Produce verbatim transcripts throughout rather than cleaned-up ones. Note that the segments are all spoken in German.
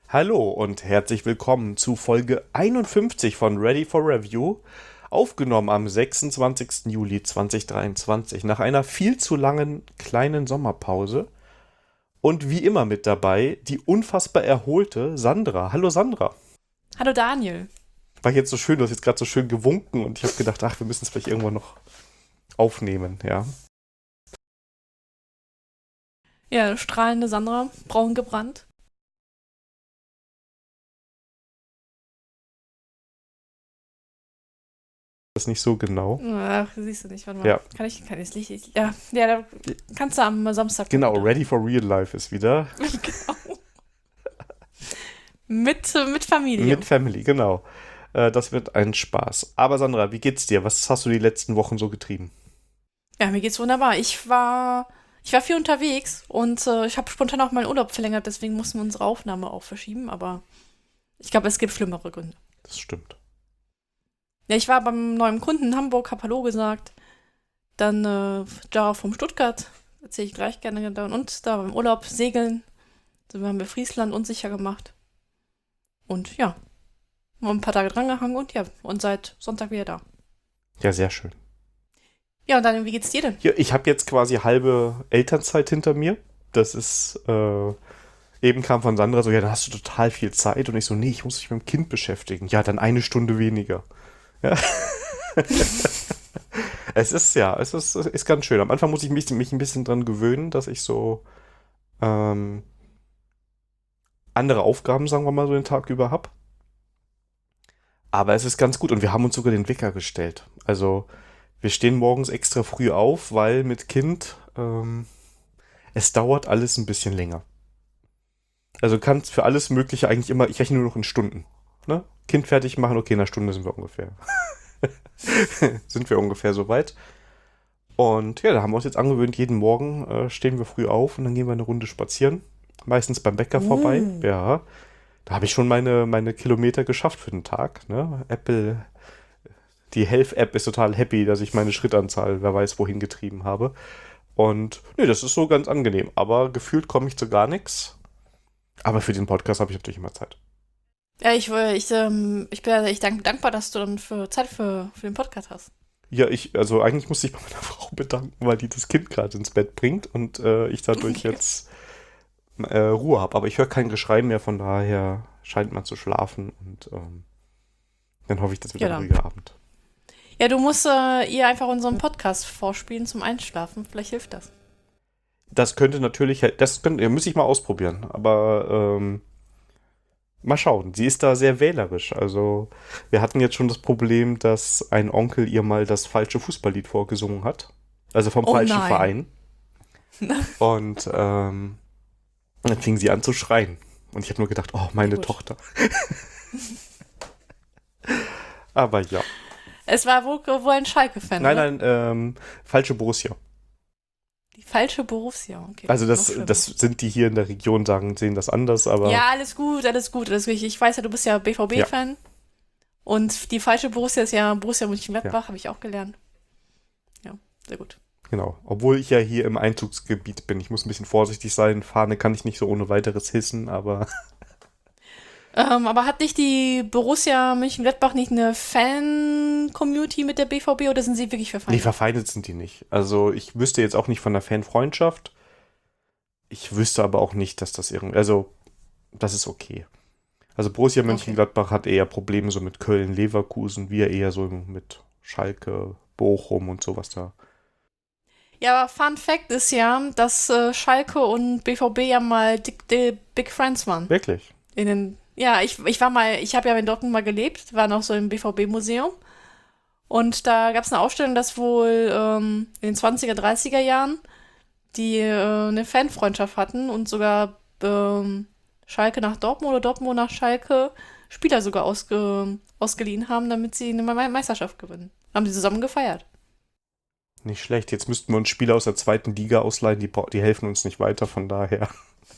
Hallo und herzlich willkommen zu Folge einundfünfzig von Ready for Review, aufgenommen am sechsundzwanzigsten Juli zweitausenddreiundzwanzig, nach einer viel zu langen kleinen Sommerpause. Und wie immer mit dabei die unfassbar erholte Sandra. Hallo Sandra. Hallo Daniel. War jetzt so schön, du hast jetzt gerade so schön gewunken und ich habe gedacht, ach, wir müssen es vielleicht irgendwann noch aufnehmen, ja. Ja, strahlende Sandra, braun gebrannt. Das ist nicht so genau. Ach, siehst du nicht, warte mal. Ja. Kann ich, kann ich das Licht? Ich, ja, ja, da kannst du am Samstag. Genau, gucken. Ready for Real Life ist wieder. Genau. mit, mit Familie. Mit Family, genau. Äh, Das wird ein Spaß. Aber Sandra, wie geht's dir? Was hast du die letzten Wochen so getrieben? Ja, mir geht's wunderbar. Ich war, ich war viel unterwegs und äh, ich habe spontan auch meinen Urlaub verlängert, deswegen mussten wir unsere Aufnahme auch verschieben, aber ich glaube, es gibt schlimmere Gründe. Das stimmt. Ja, ich war beim neuen Kunden in Hamburg, hab Hallo gesagt. Dann äh, Jara vom Stuttgart, erzähle ich gleich gerne. Und da beim Urlaub segeln. So haben wir Friesland unsicher gemacht. Und ja, haben ein paar Tage drangehangen und ja, und seit Sonntag wieder da. Ja, sehr schön. Ja, und dann, wie geht's dir denn? Ja, ich habe jetzt quasi halbe Elternzeit hinter mir. Das ist, äh, eben kam von Sandra so, ja, dann hast du total viel Zeit. Und ich so, nee, ich muss mich mit dem Kind beschäftigen. Ja, dann eine Stunde weniger. Ja. Es ist, ja, es ist, ist ganz schön. Am Anfang muss ich mich, mich ein bisschen dran gewöhnen, dass ich so ähm, andere Aufgaben, sagen wir mal, so den Tag über habe. Aber es ist ganz gut und wir haben uns sogar den Wecker gestellt. Also wir stehen morgens extra früh auf, weil mit Kind ähm, es dauert alles ein bisschen länger. Also du kannst für alles Mögliche eigentlich immer, ich rechne nur noch in Stunden. Ne? Kind fertig machen, okay, in einer Stunde sind wir ungefähr. sind wir ungefähr so weit. Und ja, da haben wir uns jetzt angewöhnt, jeden Morgen äh, stehen wir früh auf und dann gehen wir eine Runde spazieren. Meistens beim Bäcker vorbei. Mm. Ja. Da habe ich schon meine, meine Kilometer geschafft für den Tag. Ne? Apple, die Health-App ist total happy, dass ich meine Schrittanzahl, wer weiß, wohin getrieben habe. Und nee, das ist so ganz angenehm. Aber gefühlt komme ich zu gar nichts. Aber für den Podcast habe ich natürlich immer Zeit. Ja, ich, ich, ähm, ich bin ja echt dank, dankbar, dass du dann für Zeit für, für den Podcast hast. Ja, ich, also eigentlich musste ich bei meiner Frau bedanken, weil die das Kind gerade ins Bett bringt und äh, ich dadurch Okay. jetzt äh, Ruhe habe. Aber ich höre kein Geschrei mehr, von daher scheint man zu schlafen und ähm, dann hoffe ich, das wird Ja, ein dann. ruhiger Abend. Ja, du musst äh, ihr einfach unseren Podcast vorspielen zum Einschlafen. Vielleicht hilft das. Das könnte natürlich, das könnte, ja, müsste ich mal ausprobieren, aber ähm, mal schauen. Sie ist da sehr wählerisch. Also wir hatten jetzt schon das Problem, dass ein Onkel ihr mal das falsche Fußballlied vorgesungen hat. Also vom Oh falschen nein. Verein. Und ähm, dann fing sie an zu schreien. Und ich habe nur gedacht, oh, meine Gut. Tochter. Aber ja. Es war wohl, wohl ein Schalke-Fan, Nein, oder? nein, ähm, falsche Borussia. Die falsche Berufsjahr, okay. Also noch das, schlimmer. das sind die hier in der Region, sagen, sehen das anders, aber Ja, alles gut, alles gut. Alles gut. Ich weiß ja, du bist ja B V B-Fan. Und die falsche Borussia ist ja Borussia Mönchengladbach, Ja. habe ich auch gelernt. Ja, sehr gut. genau. Obwohl ich ja hier im Einzugsgebiet bin. Ich muss ein bisschen vorsichtig sein. Fahne kann ich nicht so ohne weiteres hissen, aber Ähm, aber hat nicht die Borussia Mönchengladbach nicht eine Fan-Community mit der B V B oder sind sie wirklich nee, verfeindet? verfeindet sind die nicht. Also ich wüsste jetzt auch nicht von der Fanfreundschaft. Ich wüsste aber auch nicht, dass das irgendwie, also das ist okay. Also Borussia Mönchengladbach hat eher Probleme so mit Köln, Leverkusen, wir eher so mit Schalke, Bochum und sowas da. Ja, aber Fun Fact ist ja, dass äh, Schalke und B V B ja mal dick, die Big Friends waren. Wirklich? In den, ja, ich, ich war mal, ich habe ja in Dortmund mal gelebt, war noch so im B V B-Museum. Und da gab es eine Ausstellung, dass wohl ähm, in den zwanziger, dreißiger Jahren die äh, eine Fanfreundschaft hatten und sogar ähm, Schalke nach Dortmund oder Dortmund nach Schalke Spieler sogar ausge, ausgeliehen haben, damit sie eine Me- Meisterschaft gewinnen. Haben sie zusammen gefeiert. Nicht schlecht. Jetzt müssten wir uns Spieler aus der zweiten Liga ausleihen, die, bra- die helfen uns nicht weiter, von daher.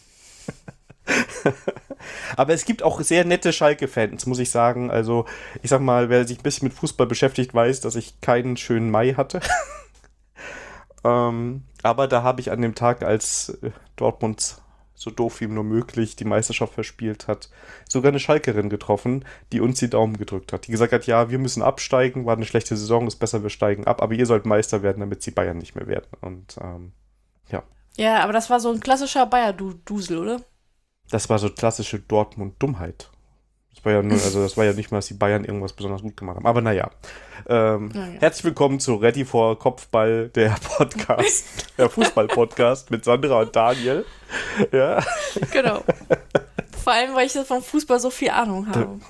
Aber es gibt auch sehr nette Schalke-Fans, muss ich sagen. Also, ich sag mal, wer sich ein bisschen mit Fußball beschäftigt, weiß, dass ich keinen schönen Mai hatte. ähm, aber da habe ich an dem Tag, als äh, Dortmund so doof wie ihm nur möglich die Meisterschaft verspielt hat, sogar eine Schalkerin getroffen, die uns die Daumen gedrückt hat. Die gesagt hat, ja, wir müssen absteigen, war eine schlechte Saison, ist besser, wir steigen ab, aber ihr sollt Meister werden, damit sie Bayern nicht mehr werden. Und ähm, ja. Ja, aber das war so ein klassischer Bayer-Dusel, oder? Das war so klassische Dortmund-Dummheit. Das war ja nur, also das war ja nicht mal, dass die Bayern irgendwas besonders gut gemacht haben. Aber naja. Ähm, Na ja. Herzlich willkommen zu Ready for Kopfball, der Podcast, der Fußball-Podcast mit Sandra und Daniel. Ja. Genau. Vor allem, weil ich so vom Fußball so viel Ahnung habe.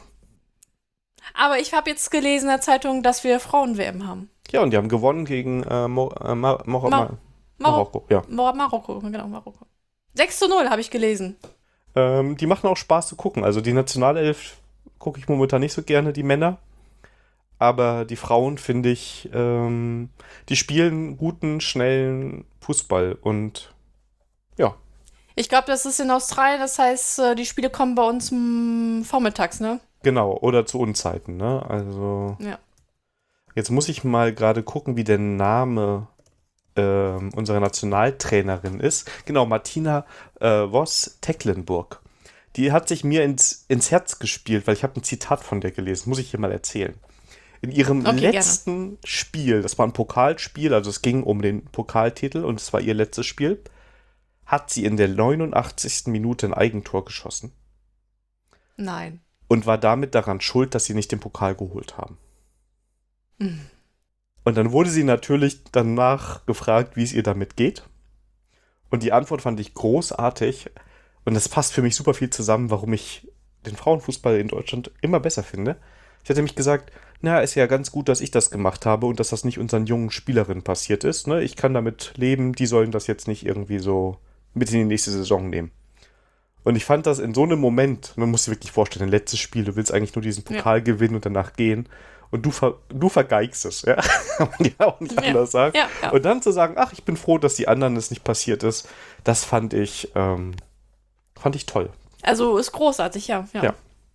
Aber ich habe jetzt gelesen in der Zeitung, dass wir Frauen-W M haben. Ja, und die haben gewonnen gegen äh, Mo, äh, Mar Mar Mar Marokko. Ja. Mar Marokko, genau, Marokko. sechs zu null habe ich gelesen. Ähm, die machen auch Spaß zu gucken. Also die Nationalelf gucke ich momentan nicht so gerne, die Männer. Aber die Frauen, finde ich, ähm, die spielen guten, schnellen Fußball. Und ja. Ich glaube, das ist in Australien, das heißt, die Spiele kommen bei uns m, vormittags, ne? Genau, oder zu Unzeiten, ne? Also. Ja. Jetzt muss ich mal gerade gucken, wie der Name ähm, unserer Nationaltrainerin ist. Genau, Martina äh, Voss-Tecklenburg. Die hat sich mir ins, ins Herz gespielt, weil ich habe ein Zitat von der gelesen, muss ich hier mal erzählen. In ihrem Okay, letzten gerne. Spiel, das war ein Pokalspiel, also es ging um den Pokaltitel und es war ihr letztes Spiel, hat sie in der neunundachtzigsten Minute ein Eigentor geschossen. Nein. Und war damit daran schuld, dass sie nicht den Pokal geholt haben. Mhm. Und dann wurde sie natürlich danach gefragt, wie es ihr damit geht. Und die Antwort fand ich großartig. Und das passt für mich super viel zusammen, warum ich den Frauenfußball in Deutschland immer besser finde. Sie hat nämlich gesagt, na, ist ja ganz gut, dass ich das gemacht habe und dass das nicht unseren jungen Spielerinnen passiert ist. Ne? Ich kann damit leben, die sollen das jetzt nicht irgendwie so mit in die nächste Saison nehmen. Und ich fand das in so einem Moment, man muss sich wirklich vorstellen, ein letztes Spiel, du willst eigentlich nur diesen Pokal ja. gewinnen und danach gehen. Und du, ver, du vergeigst es, ja. Kann man ja auch nicht ja. anders sagen. Ja, ja. Und dann zu sagen, ach, ich bin froh, dass die anderen es nicht passiert ist, das fand ich, ähm, fand ich toll. Also ist großartig, ja. Ja. ja.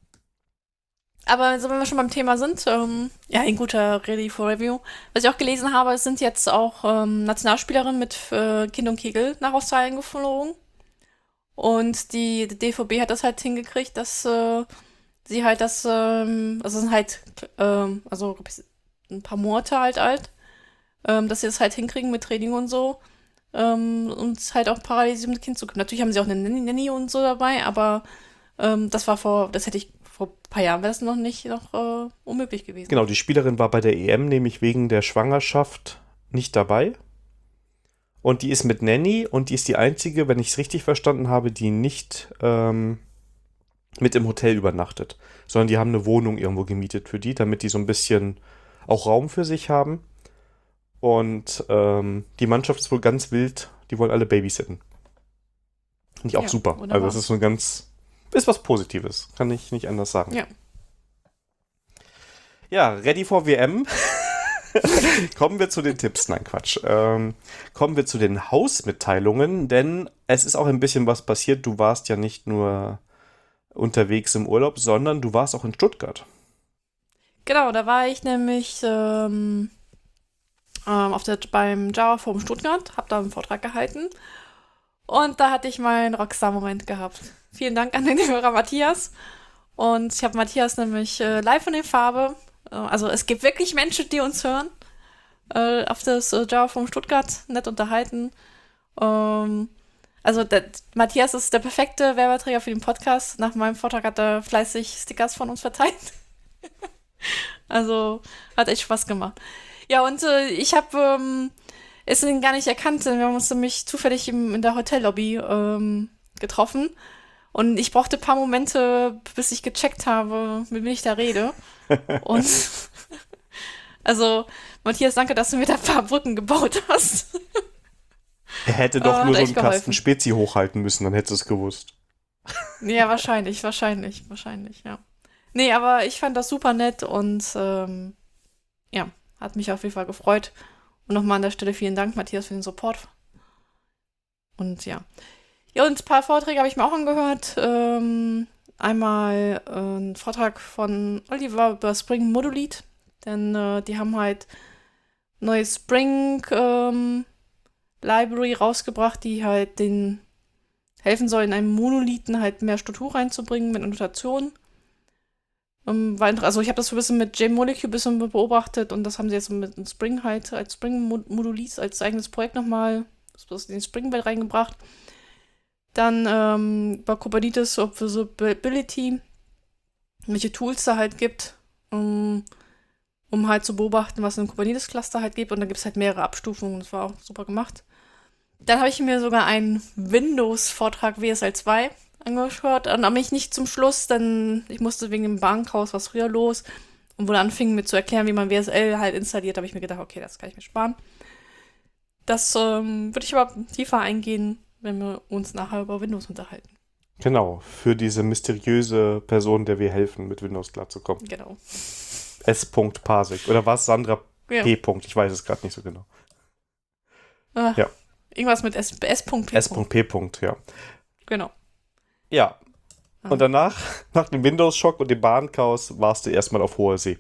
Aber also, wenn wir schon beim Thema sind, ähm, ja, ein guter Ready for Review. Was ich auch gelesen habe, es sind jetzt auch ähm, Nationalspielerinnen mit äh, Kind und Kegel nach Australien geflogen. Und die, die D V B hat das halt hingekriegt, dass äh, sie halt das, ähm, also sind halt, ähm, also ein paar Monate halt alt, ähm, dass sie das halt hinkriegen mit Training und so, ähm, und halt auch parallel mit Kind zu können. Natürlich haben sie auch eine Nanny, Nanny und so dabei, aber ähm, das war vor, das hätte ich vor ein paar Jahren, wäre das noch nicht noch äh, unmöglich gewesen. Genau, die Spielerin war bei der E M nämlich wegen der Schwangerschaft nicht dabei. Und die ist mit Nanny und die ist die einzige, wenn ich es richtig verstanden habe, die nicht ähm, mit im Hotel übernachtet, sondern die haben eine Wohnung irgendwo gemietet für die, damit die so ein bisschen auch Raum für sich haben. Und ähm, die Mannschaft ist wohl ganz wild, die wollen alle babysitten. Finde ich auch ja, super. Wunderbar. Also das ist so ein ganz, ist was Positives, kann ich nicht anders sagen. Ja. Ja, ready for W M. Kommen wir zu den Tipps. Nein, Quatsch. Ähm, kommen wir zu den Hausmitteilungen, denn es ist auch ein bisschen was passiert. Du warst ja nicht nur unterwegs im Urlaub, sondern du warst auch in Stuttgart. Genau, da war ich nämlich ähm, ähm, auf der, beim Java Forum Stuttgart, habe da einen Vortrag gehalten und da hatte ich meinen Rockstar-Moment gehabt. Vielen Dank an den Hörer Matthias. Und ich habe Matthias nämlich äh, live in der Farbe, äh, also es gibt wirklich Menschen, die uns hören, äh, auf das äh, Java Forum Stuttgart nett unterhalten. Ähm, Also der, Matthias ist der perfekte Werbeträger für den Podcast. Nach meinem Vortrag hat er fleißig Stickers von uns verteilt. Also hat echt Spaß gemacht. Ja, und äh, ich habe ähm, es gar nicht erkannt. Wir haben uns nämlich zufällig im, in der Hotellobby ähm, getroffen. Und ich brauchte ein paar Momente, bis ich gecheckt habe, mit wem ich da rede. Und also, Matthias, danke, dass du mir da ein paar Brücken gebaut hast. Er hätte doch oh, nur so einen geholfen. Kasten Spezi hochhalten müssen, dann hättest du es gewusst. Ja, wahrscheinlich, wahrscheinlich, wahrscheinlich, ja. Nee, aber ich fand das super nett und ähm, ja, hat mich auf jeden Fall gefreut. Und nochmal an der Stelle vielen Dank, Matthias, für den Support. Und ja. Ja, und ein paar Vorträge habe ich mir auch angehört. Ähm, einmal äh, ein Vortrag von Oliver über Spring Modulit, denn äh, die haben halt neue Spring ähm, Library rausgebracht, die halt den helfen soll, in einem Monolithen halt mehr Struktur reinzubringen mit Notation. Um, also ich habe das so ein bisschen mit J-Molecule ein bisschen beobachtet und das haben sie jetzt mit Spring halt als Spring-Modulis als eigenes Projekt nochmal in den Spring-Welt reingebracht. Dann ähm, bei Kubernetes Observability, welche Tools da halt gibt, um, um halt zu beobachten, was in einem Kubernetes-Cluster halt gibt. Und da gibt es halt mehrere Abstufungen. Das war auch super gemacht. Dann habe ich mir sogar einen Windows-Vortrag W S L zwei angeschaut. Und aber mich nicht zum Schluss, denn ich musste wegen dem Bankhaus was früher los. Und wo dann anfing mir zu erklären, wie man W S L halt installiert, habe ich mir gedacht, okay, das kann ich mir sparen. Das ähm, würde ich aber tiefer eingehen, wenn wir uns nachher über Windows unterhalten. Genau, für diese mysteriöse Person, der wir helfen, mit Windows klarzukommen. Genau. S. Parsec. Oder war es Sandra Ja. P. Ich weiß es gerade nicht so genau. Ach, Ja. Irgendwas mit S. S. P. S. P. Ja. Genau. Ja. Ah. Und danach, nach dem Windows-Schock und dem Bahnchaos, warst du erstmal auf hoher See.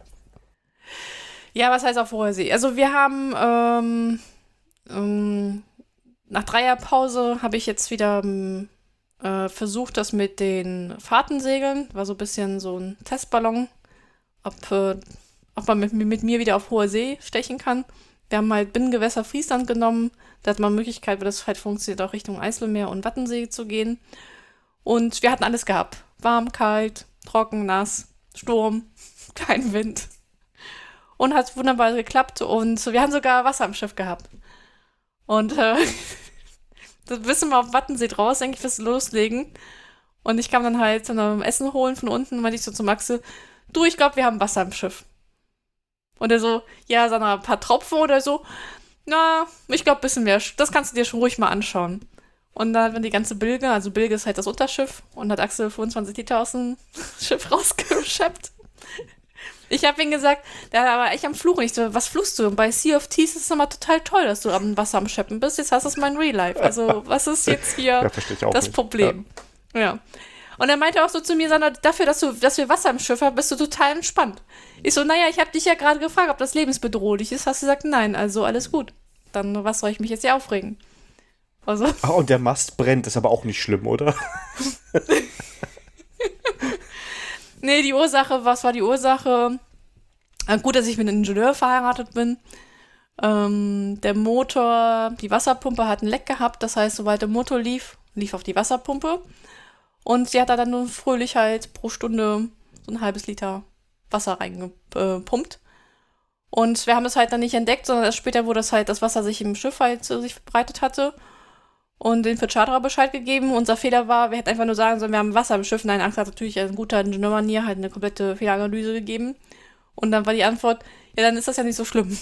Ja, was heißt auf hoher See? Also wir haben ähm, ähm, nach Dreierpause habe ich jetzt wieder ähm, äh, versucht, das mit den Fahrtensegeln. War so ein bisschen so ein Testballon, ob, äh, ob man mit, mit mir wieder auf hoher See stechen kann. Wir haben halt Binnengewässer Friesland genommen. Da hat man Möglichkeit, weil das halt funktioniert, auch Richtung Eiselmeer und Wattensee zu gehen. Und wir hatten alles gehabt. Warm, kalt, trocken, nass, Sturm, kein Wind. Und hat wunderbar geklappt. Und wir haben sogar Wasser am Schiff gehabt. Und äh, das bisschen mal auf Wattensee draus, denke ich, wirst du loslegen. Und ich kam dann halt zu einem Essen holen von unten und meinte ich so zu Maxe, du, ich glaube, wir haben Wasser im Schiff. Und er so, ja, Sandra, ein paar Tropfen oder so. Na, ich glaube, ein bisschen mehr. Das kannst du dir schon ruhig mal anschauen. Und dann hat man die ganze Bilge, also Bilge ist halt das Unterschiff, und hat Axel fünfundzwanzig Liter aus dem Schiff rausgeschöpft. Ich habe ihm gesagt, da war echt am Fluchen. Ich so, was fluchst du? Und bei Sea of Thieves ist es immer total toll, dass du am Wasser am Scheppen bist. Jetzt hast du es mal in Real Life. Also, was ist jetzt hier Ja, verstehe ich auch das nicht. Problem? Ja. ja. Und er meinte auch so zu mir, Sandra, dafür, dass, du, dass wir Wasser im Schiff haben, bist du total entspannt. Ich so, naja, ich habe dich ja gerade gefragt, ob das lebensbedrohlich ist. Hast du gesagt, nein, also alles gut. Dann, was soll ich mich jetzt hier aufregen? Also. Ah, und der Mast brennt, ist aber auch nicht schlimm, oder? Nee, die Ursache, was war die Ursache? Äh, gut, dass ich mit einem Ingenieur verheiratet bin. Ähm, der Motor, die Wasserpumpe hat ein Leck gehabt. Das heißt, sobald der Motor lief, lief auf die Wasserpumpe. Und sie hat da dann nur fröhlich halt pro Stunde so ein halbes Liter Wasser reingepumpt. Und wir haben es halt dann nicht entdeckt, sondern erst später, wo das halt das Wasser sich im Schiff halt äh, sich verbreitet hatte. Und den Charterer Bescheid gegeben. Unser Fehler war, wir hätten einfach nur sagen sollen, wir haben Wasser im Schiff. Nein, Angst hat natürlich als ein guter Ingenieurmanier halt eine komplette Fehleranalyse gegeben. Und dann war die Antwort, ja, dann ist das ja nicht so schlimm.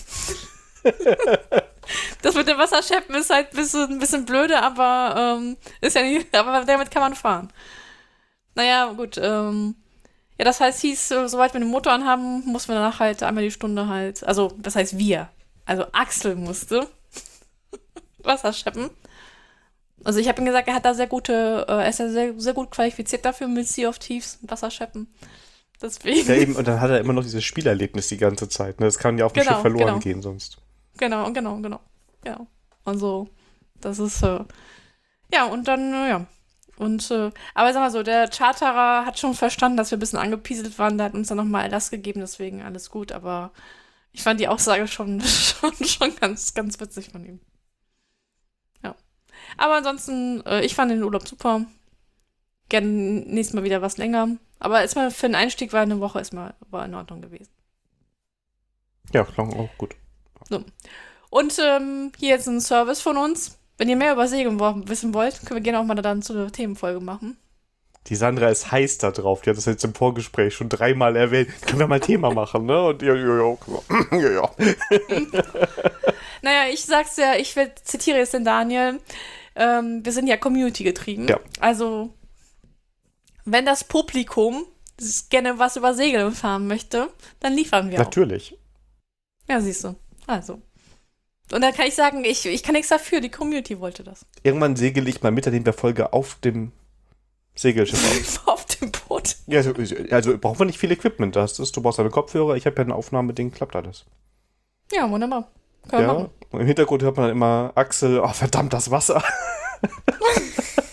Das mit dem Wasserscheppen ist halt ein bisschen, ein bisschen blöde, aber ähm, ist ja nicht, aber damit kann man fahren. Naja, gut, ähm, ja, das heißt, hieß, soweit wir den Motor anhaben, mussten wir danach halt einmal die Stunde halt, also, das heißt wir, also Axel musste Wasser scheppen. Also ich habe ihm gesagt, er hat da sehr gute, äh, er ist ja sehr, sehr gut qualifiziert dafür mit Sea of Thieves, Wasser scheppen. Deswegen. Ja, eben, und dann hat er immer noch dieses Spielerlebnis die ganze Zeit. Ne? Das kann ja auf dem Genau, Schiff verloren genau. gehen sonst. Genau, genau, genau. Ja. Also, das ist, äh, ja, und dann, äh, ja. Und, äh, aber sag mal so, der Charterer hat schon verstanden, dass wir ein bisschen angepieselt waren, der hat uns dann nochmal Erlass gegeben, deswegen alles gut, aber ich fand die Aussage schon, schon, schon ganz, ganz witzig von ihm. Ja. Aber ansonsten, äh, ich fand den Urlaub super. Gerne nächstes Mal wieder was länger. Aber erstmal für den Einstieg war eine Woche erstmal war in Ordnung gewesen. Ja, klang auch gut. So. Und ähm, hier jetzt ein Service von uns. Wenn ihr mehr über Segeln wissen wollt, können wir gerne auch mal dann zu einer Themenfolge machen. Die Sandra ist heiß da drauf. Die hat das jetzt im Vorgespräch schon dreimal erwähnt. Können wir mal ein Thema machen, ne? Und ja, ja, ja. ja, ja. Naja, ich sag's ja, ich zitiere jetzt den Daniel. Ähm, wir sind ja Community getrieben. Ja. Also, wenn das Publikum gerne was über Segeln erfahren möchte, dann liefern wir auch. Natürlich. Ja, siehst du. Also. Und dann kann ich sagen, ich, ich kann nichts dafür, die Community wollte das. Irgendwann segel ich mal mit in der Folge auf dem Segelschiff auf. Auf dem Boot. Ja, also, also braucht man nicht viel Equipment. Das ist, du brauchst eine Kopfhörer, ich habe ja ein Aufnahmeding, klappt alles. Ja, wunderbar. Können wir Ja. machen. Und im Hintergrund hört man dann immer Axel, oh verdammt, das Wasser.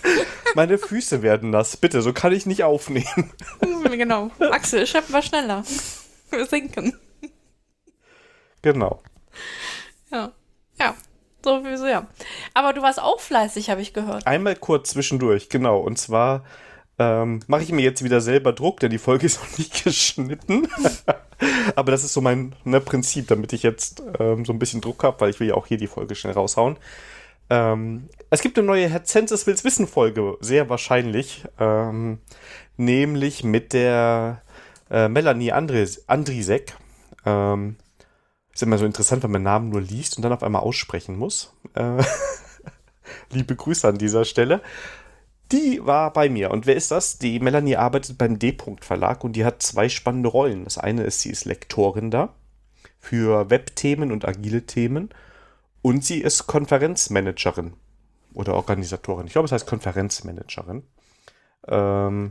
Meine Füße werden nass. Bitte, so kann ich nicht aufnehmen. Genau. Axel, schreib mal schneller. Wir sinken. Genau. Ja. Ja. So wie so, ja. Aber du warst auch fleißig, habe ich gehört. Einmal kurz zwischendurch, genau. Und zwar ähm, mache ich mir jetzt wieder selber Druck, denn die Folge ist noch nicht geschnitten. Aber das ist so mein ne, Prinzip, damit ich jetzt ähm, so ein bisschen Druck habe, weil ich will ja auch hier die Folge schnell raushauen. Ähm, es gibt eine neue Herr Zensis will's wissen Folge, sehr wahrscheinlich. Ähm, nämlich mit der äh, Melanie Andres, Andrisek. Ähm, ist immer so interessant, wenn man Namen nur liest und dann auf einmal aussprechen muss. Äh, liebe Grüße an dieser Stelle. Die war bei mir. Und wer ist das? Die Melanie arbeitet beim D-Punkt Verlag und die hat zwei spannende Rollen. Das eine ist, sie ist Lektorin da für Webthemen und agile Themen. Und sie ist Konferenzmanagerin oder Organisatorin. Ich glaube, es heißt Konferenzmanagerin. Ähm,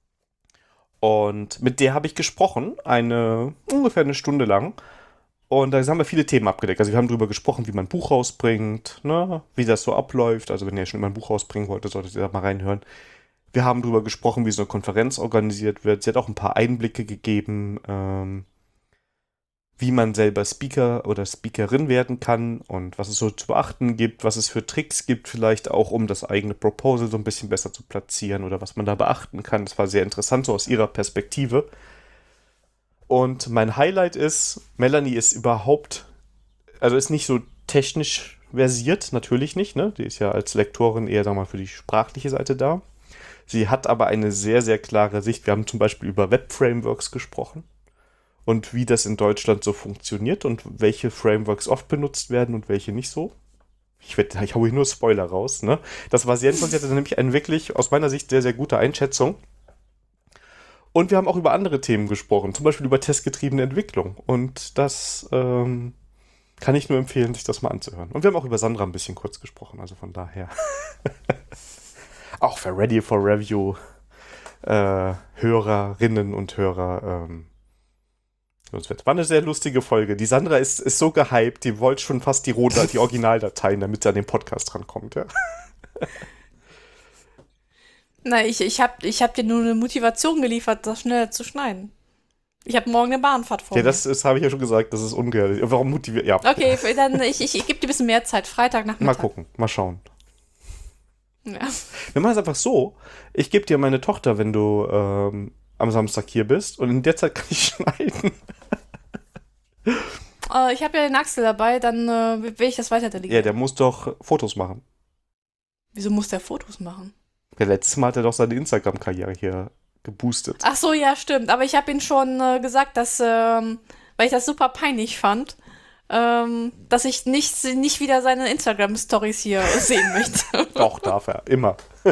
und mit der habe ich gesprochen, eine ungefähr eine Stunde lang. Und da haben wir viele Themen abgedeckt. Also wir haben darüber gesprochen, wie man ein Buch rausbringt, ne? Wie das so abläuft. Also wenn ihr schon immer ein Buch rausbringen wollt, solltet ihr da mal reinhören. Wir haben darüber gesprochen, wie so eine Konferenz organisiert wird. Sie hat auch ein paar Einblicke gegeben, ähm, wie man selber Speaker oder Speakerin werden kann und was es so zu beachten gibt, was es für Tricks gibt, vielleicht auch, um das eigene Proposal so ein bisschen besser zu platzieren oder was man da beachten kann. Das war sehr interessant, so aus ihrer Perspektive. Und mein Highlight ist, Melanie ist überhaupt, also ist nicht so technisch versiert, natürlich nicht, ne? Die ist ja als Lektorin eher, sagen wir mal, für die sprachliche Seite da. Sie hat aber eine sehr, sehr klare Sicht. Wir haben zum Beispiel über Web-Frameworks gesprochen und wie das in Deutschland so funktioniert und welche Frameworks oft benutzt werden und welche nicht so. Ich, werd, ich hau hier nur Spoiler raus, ne? Das war sehr interessant. Sie hatte nämlich eine wirklich, aus meiner Sicht, sehr, sehr gute Einschätzung. Und wir haben auch über andere Themen gesprochen, zum Beispiel über testgetriebene Entwicklung. Und das ähm, kann ich nur empfehlen, sich das mal anzuhören. Und wir haben auch über Sandra ein bisschen kurz gesprochen, also von daher. Auch für Ready for Review äh, Hörerinnen und Hörer. Ähm, das war eine sehr lustige Folge. Die Sandra ist, ist so gehypt, die wollte schon fast die, Roh- die Originaldateien, damit sie an den Podcast rankommt. Ja. Na, ich, ich habe ich hab dir nur eine Motivation geliefert, das schneller zu schneiden. Ich habe morgen eine Bahnfahrt vor Ja, mir. das ist, habe ich ja schon gesagt, das ist ungefähr. Warum motiviert? Ja. Okay, dann ich, ich, ich gebe dir ein bisschen mehr Zeit. Freitag Nachmittag. Mal gucken, mal schauen. Ja. Wir machen es einfach so, ich gebe dir meine Tochter, wenn du ähm, am Samstag hier bist und in der Zeit kann ich schneiden. Äh, ich habe ja den Axel dabei, dann äh, will ich das weiter delegieren. Ja, der muss doch Fotos machen. Wieso muss der Fotos machen? Ja, letztes Mal hat er doch seine Instagram-Karriere hier geboostet. Ach so, ja, stimmt. Aber ich habe ihm schon äh, gesagt, dass, ähm, weil ich das super peinlich fand, ähm, dass ich nicht, nicht wieder seine Instagram-Stories hier sehen möchte. Doch, darf er. Immer.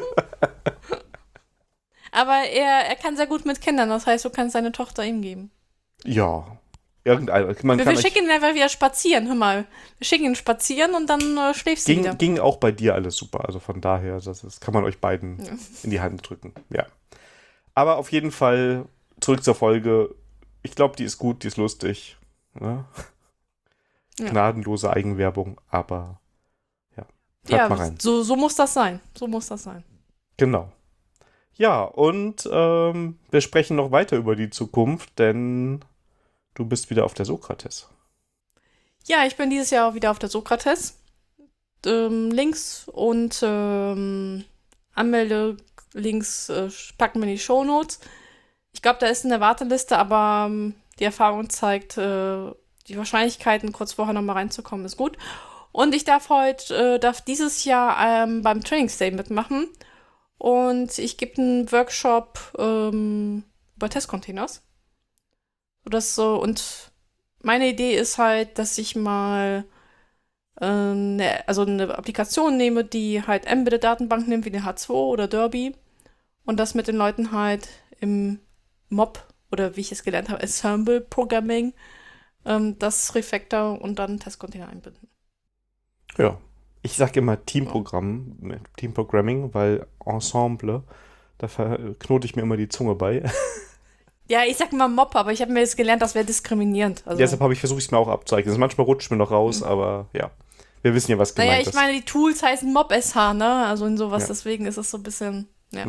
Aber er, er kann sehr gut mit Kindern, das heißt, du kannst seine Tochter ihm geben. Ja. Irgendein, man Wir, kann wir schicken ihn einfach wieder spazieren, hör mal. Wir schicken ihn spazieren und dann äh, schläfst du wieder. ging, ging auch bei dir alles super. Also von daher, das, das kann man euch beiden Ja. in die Hand drücken. Ja. Aber auf jeden Fall zurück zur Folge. Ich glaube, die ist gut, die ist lustig. Ne? Ja. Gnadenlose Eigenwerbung, aber ja. Hört Ja, mal rein. so, so muss das sein. So muss das sein. Genau. Ja, und ähm, wir sprechen noch weiter über die Zukunft, denn du bist wieder auf der Sokrates. Ja, ich bin dieses Jahr auch wieder auf der Sokrates. Ähm, Links und ähm, Anmelde-Links äh, packen wir in die Shownotes. Ich glaube, da ist eine Warteliste, aber ähm, die Erfahrung zeigt, äh, die Wahrscheinlichkeiten, kurz vorher nochmal reinzukommen, ist gut. Und ich darf heute, äh, darf dieses Jahr ähm, beim Trainingsday mitmachen. Und ich gebe einen Workshop ähm, über Testcontainers. Das so, und meine Idee ist halt, dass ich mal äh, ne, also eine Applikation nehme, die halt Embedded-Datenbank nimmt, wie eine H zwei oder Derby, und das mit den Leuten halt im Mob, oder wie ich es gelernt habe, Ensemble Programming, ähm, das Refactor und dann Testcontainer einbinden. Ja. Ich sage immer Teamprogramm, Teamprogramming, weil Ensemble, da knote ich mir immer die Zunge bei. Ja, ich sag mal Mob, aber ich habe mir jetzt gelernt, das wäre diskriminierend. Also, Deshalb habe ich versucht, es mir auch abzueigen. Also manchmal rutscht mir noch raus, mhm. aber ja. wir wissen ja, was gemeint Naja, ist. ich meine, die Tools heißen MobSH, ne? Also in sowas, Ja. deswegen ist es so ein bisschen, ja. Ja.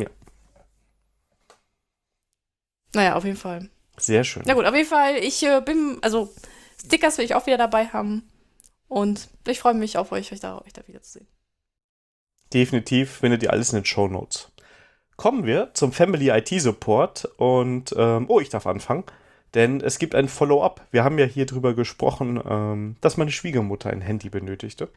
Naja, auf jeden Fall. Sehr schön. Na gut, auf jeden Fall, ich äh, bin, also Stickers will ich auch wieder dabei haben. Und ich freue mich auf euch, euch da, euch da wiederzusehen. Definitiv findet ihr alles in den Shownotes. Kommen wir zum Family I T Support und, ähm, oh, ich darf anfangen, denn es gibt ein Follow-up. Wir haben ja hier drüber gesprochen, ähm, dass meine Schwiegermutter ein Handy benötigte.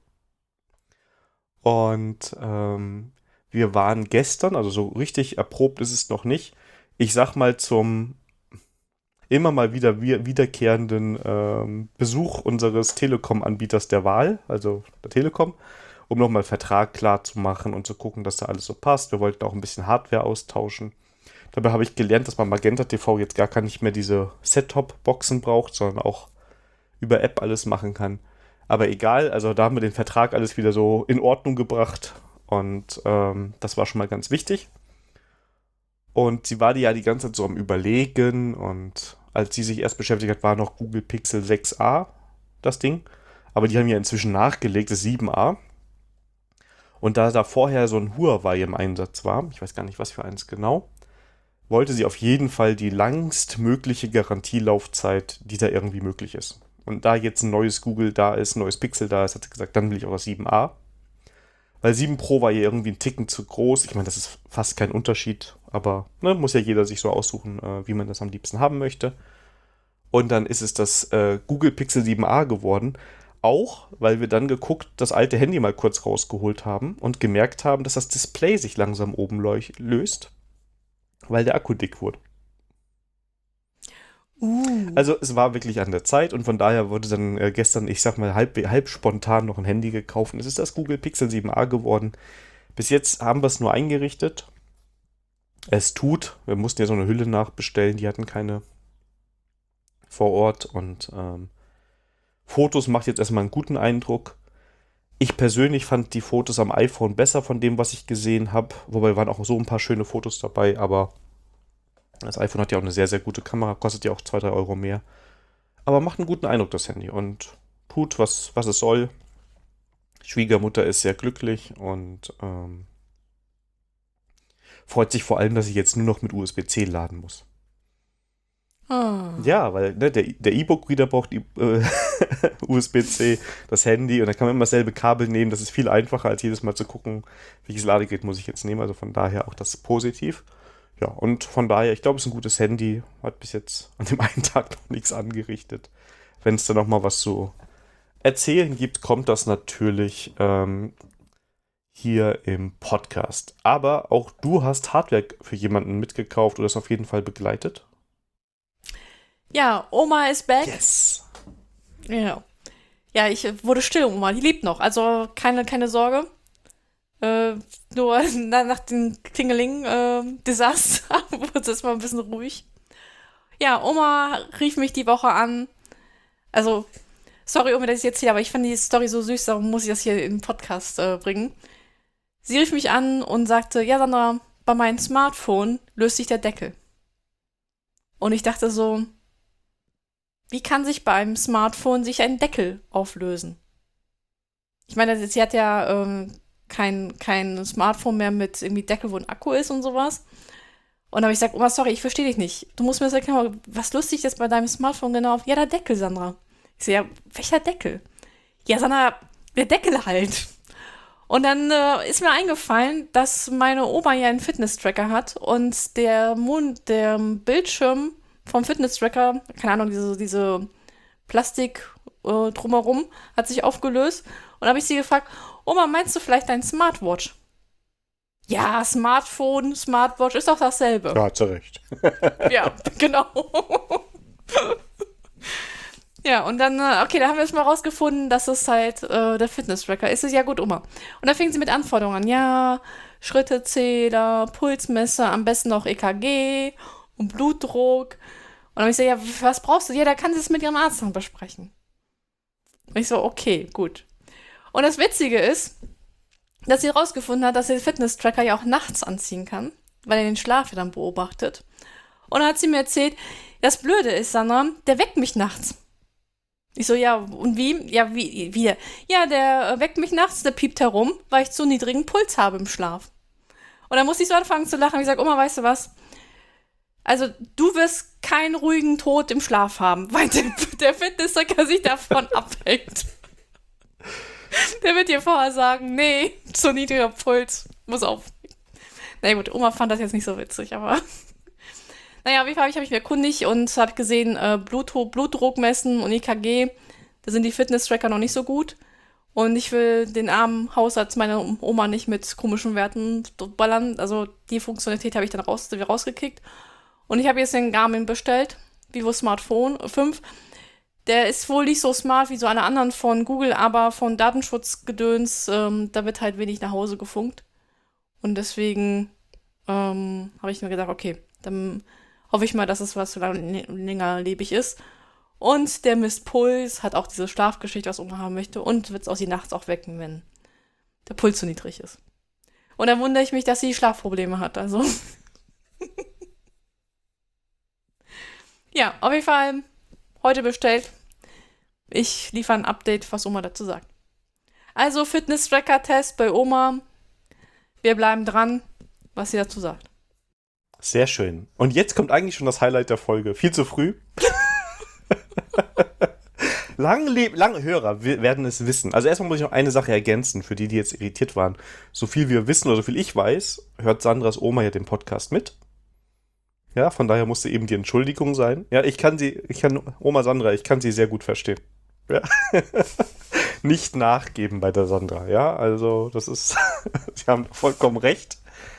Und ähm, wir waren gestern, also so richtig erprobt ist es noch nicht, ich sag mal zum immer mal wieder wir- wiederkehrenden ähm, Besuch unseres Telekom-Anbieters der Wahl, also der Telekom, um nochmal Vertrag klar zu machen und zu gucken, dass da alles so passt. Wir wollten auch ein bisschen Hardware austauschen. Dabei habe ich gelernt, dass man Magenta T V jetzt gar gar nicht mehr diese Set-Top-Boxen braucht, sondern auch über App alles machen kann. Aber egal, also da haben wir den Vertrag alles wieder so in Ordnung gebracht und ähm, das war schon mal ganz wichtig. Und sie war die ja die ganze Zeit so am Überlegen und als sie sich erst beschäftigt hat, war noch Google Pixel sechs a das Ding. Aber die haben ja inzwischen nachgelegt, das sieben a. Und da da vorher so ein Huawei im Einsatz war, ich weiß gar nicht, was für eins genau, wollte sie auf jeden Fall die langstmögliche Garantielaufzeit, die da irgendwie möglich ist. Und da jetzt ein neues Google da ist, ein neues Pixel da ist, hat sie gesagt, dann will ich auch das sieben a. Weil sieben Pro war ihr irgendwie ein Ticken zu groß. Ich meine, das ist fast kein Unterschied, aber ne, muss ja jeder sich so aussuchen, äh, wie man das am liebsten haben möchte. Und dann ist es das äh, Google Pixel sieben a geworden. Auch, weil wir dann geguckt, das alte Handy mal kurz rausgeholt haben und gemerkt haben, dass das Display sich langsam oben leuch- löst, weil der Akku dick wurde. Uh. Also es war wirklich an der Zeit und von daher wurde dann äh, gestern, ich sag mal, halb, halb spontan noch ein Handy gekauft. Und es ist das Google Pixel sieben a geworden. Bis jetzt haben wir es nur eingerichtet. Es tut. Wir mussten ja so eine Hülle nachbestellen. Die hatten keine vor Ort. Und ähm, Fotos macht jetzt erstmal einen guten Eindruck. Ich persönlich fand die Fotos am iPhone besser von dem, was ich gesehen habe. Wobei waren auch so ein paar schöne Fotos dabei, aber das iPhone hat ja auch eine sehr, sehr gute Kamera, kostet ja auch zwei, drei Euro mehr. Aber macht einen guten Eindruck, das Handy. Und tut, was, was es soll. Schwiegermutter ist sehr glücklich und ähm, freut sich vor allem, dass ich jetzt nur noch mit U S B C laden muss. Ah. Ja, weil ne, der, der E-Book-Reader braucht äh, U S B C, das Handy und dann kann man immer dasselbe Kabel nehmen. Das ist viel einfacher, als jedes Mal zu gucken, welches Ladegerät muss ich jetzt nehmen. Also von daher auch das positiv. Ja, und von daher, ich glaube, es ist ein gutes Handy. Hat bis jetzt an dem einen Tag noch nichts angerichtet. Wenn es da nochmal was zu erzählen gibt, kommt das natürlich ähm, hier im Podcast. Aber auch du hast Hardware für jemanden mitgekauft oder es auf jeden Fall begleitet. Ja, Oma ist back. Yes! Ja. Ja, ich äh, wurde still, Oma. Die lebt noch. Also keine, keine Sorge. Äh, nur na, nach dem Klingeling-Desaster äh, wurde es mal ein bisschen ruhig. Ja, Oma rief mich die Woche an. Also, sorry, Oma, dass ich jetzt hier, aber ich fand die Story so süß, darum muss ich das hier im Podcast äh, bringen. Sie rief mich an und sagte, ja, Sandra, bei meinem Smartphone löst sich der Deckel. Und ich dachte so, wie kann sich bei einem Smartphone sich ein Deckel auflösen? Ich meine, sie hat ja ähm, kein, kein Smartphone mehr mit irgendwie Deckel, wo ein Akku ist und sowas. Und dann habe ich gesagt, Oma, sorry, ich verstehe dich nicht. Du musst mir das erklären, was lustig ist bei deinem Smartphone genau. Ja, der Deckel, Sandra. Ich so, ja, welcher Deckel? Ja, Sandra, der Deckel halt. Und dann äh, ist mir eingefallen, dass meine Oma ja einen Fitness-Tracker hat und der, Mond, der Bildschirm vom Fitness-Tracker, keine Ahnung, diese, diese Plastik äh, drumherum, hat sich aufgelöst. Und habe ich sie gefragt, Oma, meinst du vielleicht dein Smartwatch? Ja, Smartphone, Smartwatch ist doch dasselbe. Ja, hat sie recht. Ja, genau. Ja, und dann, äh, okay, da haben wir jetzt mal rausgefunden, dass es halt äh, der Fitness-Tracker ist. Ja gut, Oma. Und dann fing sie mit Anforderungen an. Ja, Schrittezähler, Pulsmesser, am besten auch E K G und Blutdruck. Und dann habe ich gesagt, ja, was brauchst du? Ja, da kann sie es mit ihrem Arzt dann besprechen. Und ich so, okay, gut. Und das Witzige ist, dass sie rausgefunden hat, dass sie den Fitness-Tracker ja auch nachts anziehen kann, weil er den Schlaf ja dann beobachtet. Und dann hat sie mir erzählt, das Blöde ist, Sandra, der weckt mich nachts. Ich so, ja, und wie? Ja, wie, wie? Ja, der äh, weckt mich nachts, der piept herum, weil ich zu niedrigen Puls habe im Schlaf. Und dann musste ich so anfangen zu lachen. Ich sag, Oma, weißt du was? Also, du wirst keinen ruhigen Tod im Schlaf haben, weil der, der Fitnesstracker sich davon abhängt. Der wird dir vorher sagen, nee, zu niedriger Puls, muss auf. Na gut, Oma fand das jetzt nicht so witzig, aber naja, auf jeden Fall habe ich, hab ich mich erkundigt und habe gesehen, äh, Blutdruck, Blutdruck messen und E K G, da sind die Fitness-Tracker noch nicht so gut. Und ich will den armen Hausarzt meiner Oma nicht mit komischen Werten ballern. Also die Funktionalität habe ich dann raus, rausgekickt. Und ich habe jetzt den Garmin bestellt, Vivo Smartphone fünf. Der ist wohl nicht so smart wie so alle anderen von Google, aber von Datenschutzgedöns, ähm, da wird halt wenig nach Hause gefunkt. Und deswegen ähm, habe ich mir gedacht, okay, dann hoffe ich mal, dass es was so lang, längerlebig ist. Und der misst Puls, hat auch diese Schlafgeschichte, was Oma haben möchte, und wird es auch die nachts auch wecken, wenn der Puls zu niedrig ist. Und dann wundere ich mich, dass sie Schlafprobleme hat, also. Ja, auf jeden Fall heute bestellt. Ich liefere ein Update, was Oma dazu sagt. Also Fitness-Tracker-Test bei Oma. Wir bleiben dran, was sie dazu sagt. Sehr schön. Und jetzt kommt eigentlich schon das Highlight der Folge. Viel zu früh. Lange, Le- lange Hörer werden es wissen. Also erstmal muss ich noch eine Sache ergänzen, für die, die jetzt irritiert waren. So viel wir wissen oder so viel ich weiß, hört Sandras Oma ja den Podcast mit. Ja, von daher musste eben die Entschuldigung sein. Ja, ich kann sie, ich kann, Oma Sandra, ich kann sie sehr gut verstehen. Ja. Nicht nachgeben bei der Sandra, ja, also das ist, Sie haben vollkommen recht.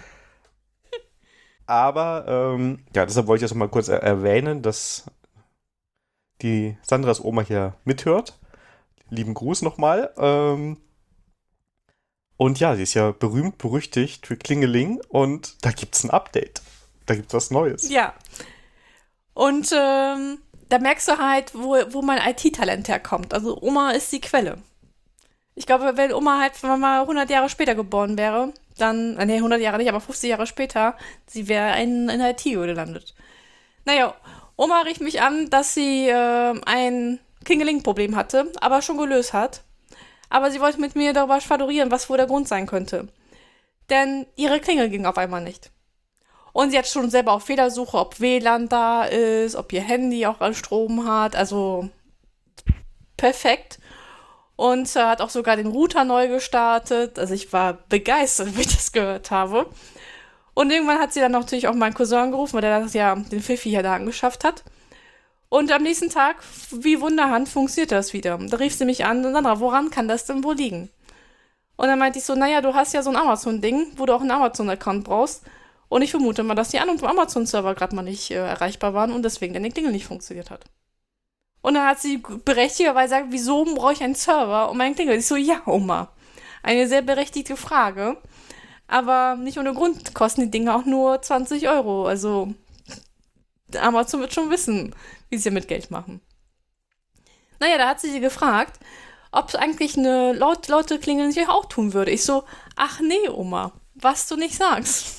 Aber, ähm, ja, deshalb wollte ich das noch mal kurz er- erwähnen, dass die Sandras Oma hier mithört. Lieben Gruß nochmal. Ähm, und ja, sie ist ja berühmt, berüchtigt für Klingeling und da gibt's ein Update. Da gibt's was Neues. Ja. Und ähm, da merkst du halt, wo, wo mein I T-Talent herkommt. Also Oma ist die Quelle. Ich glaube, wenn Oma halt wenn man mal hundert Jahre später geboren wäre, dann, äh, nee, hundert Jahre nicht, aber fünfzig Jahre später, sie wäre in, in I T gelandet. Naja, Oma rief mich an, dass sie äh, ein Klingeling-Problem hatte, aber schon gelöst hat. Aber sie wollte mit mir darüber schwadronieren, was wohl der Grund sein könnte. Denn ihre Klingel ging auf einmal nicht. Und sie hat schon selber auf Fehlersuche, ob W L A N da ist, ob ihr Handy auch an Strom hat. Also perfekt. Und äh, hat auch sogar den Router neu gestartet. Also ich war begeistert, wie ich das gehört habe. Und irgendwann hat sie dann natürlich auch meinen Cousin gerufen, weil der das ja den Pfiffi ja da angeschafft hat. Und am nächsten Tag, wie Wunderhand, funktionierte das wieder. Da rief sie mich an, Sandra, woran kann das denn wohl liegen? Und dann meinte ich so, naja, du hast ja so ein Amazon-Ding, wo du auch einen Amazon-Account brauchst. Und ich vermute mal, dass die An- und Amazon-Server gerade mal nicht äh, erreichbar waren und deswegen deine Klingel nicht funktioniert hat. Und dann hat sie berechtigterweise gesagt, wieso brauche ich einen Server und meinen Klingel? Ich so, ja, Oma. Eine sehr berechtigte Frage. Aber nicht ohne Grund kosten die Dinge auch nur zwanzig Euro. Also Amazon wird schon wissen, wie sie mit Geld machen. Naja, da hat sie sie gefragt, ob es eigentlich eine laut, laute Klingel nicht auch tun würde. Ich so, ach nee, Oma, was du nicht sagst.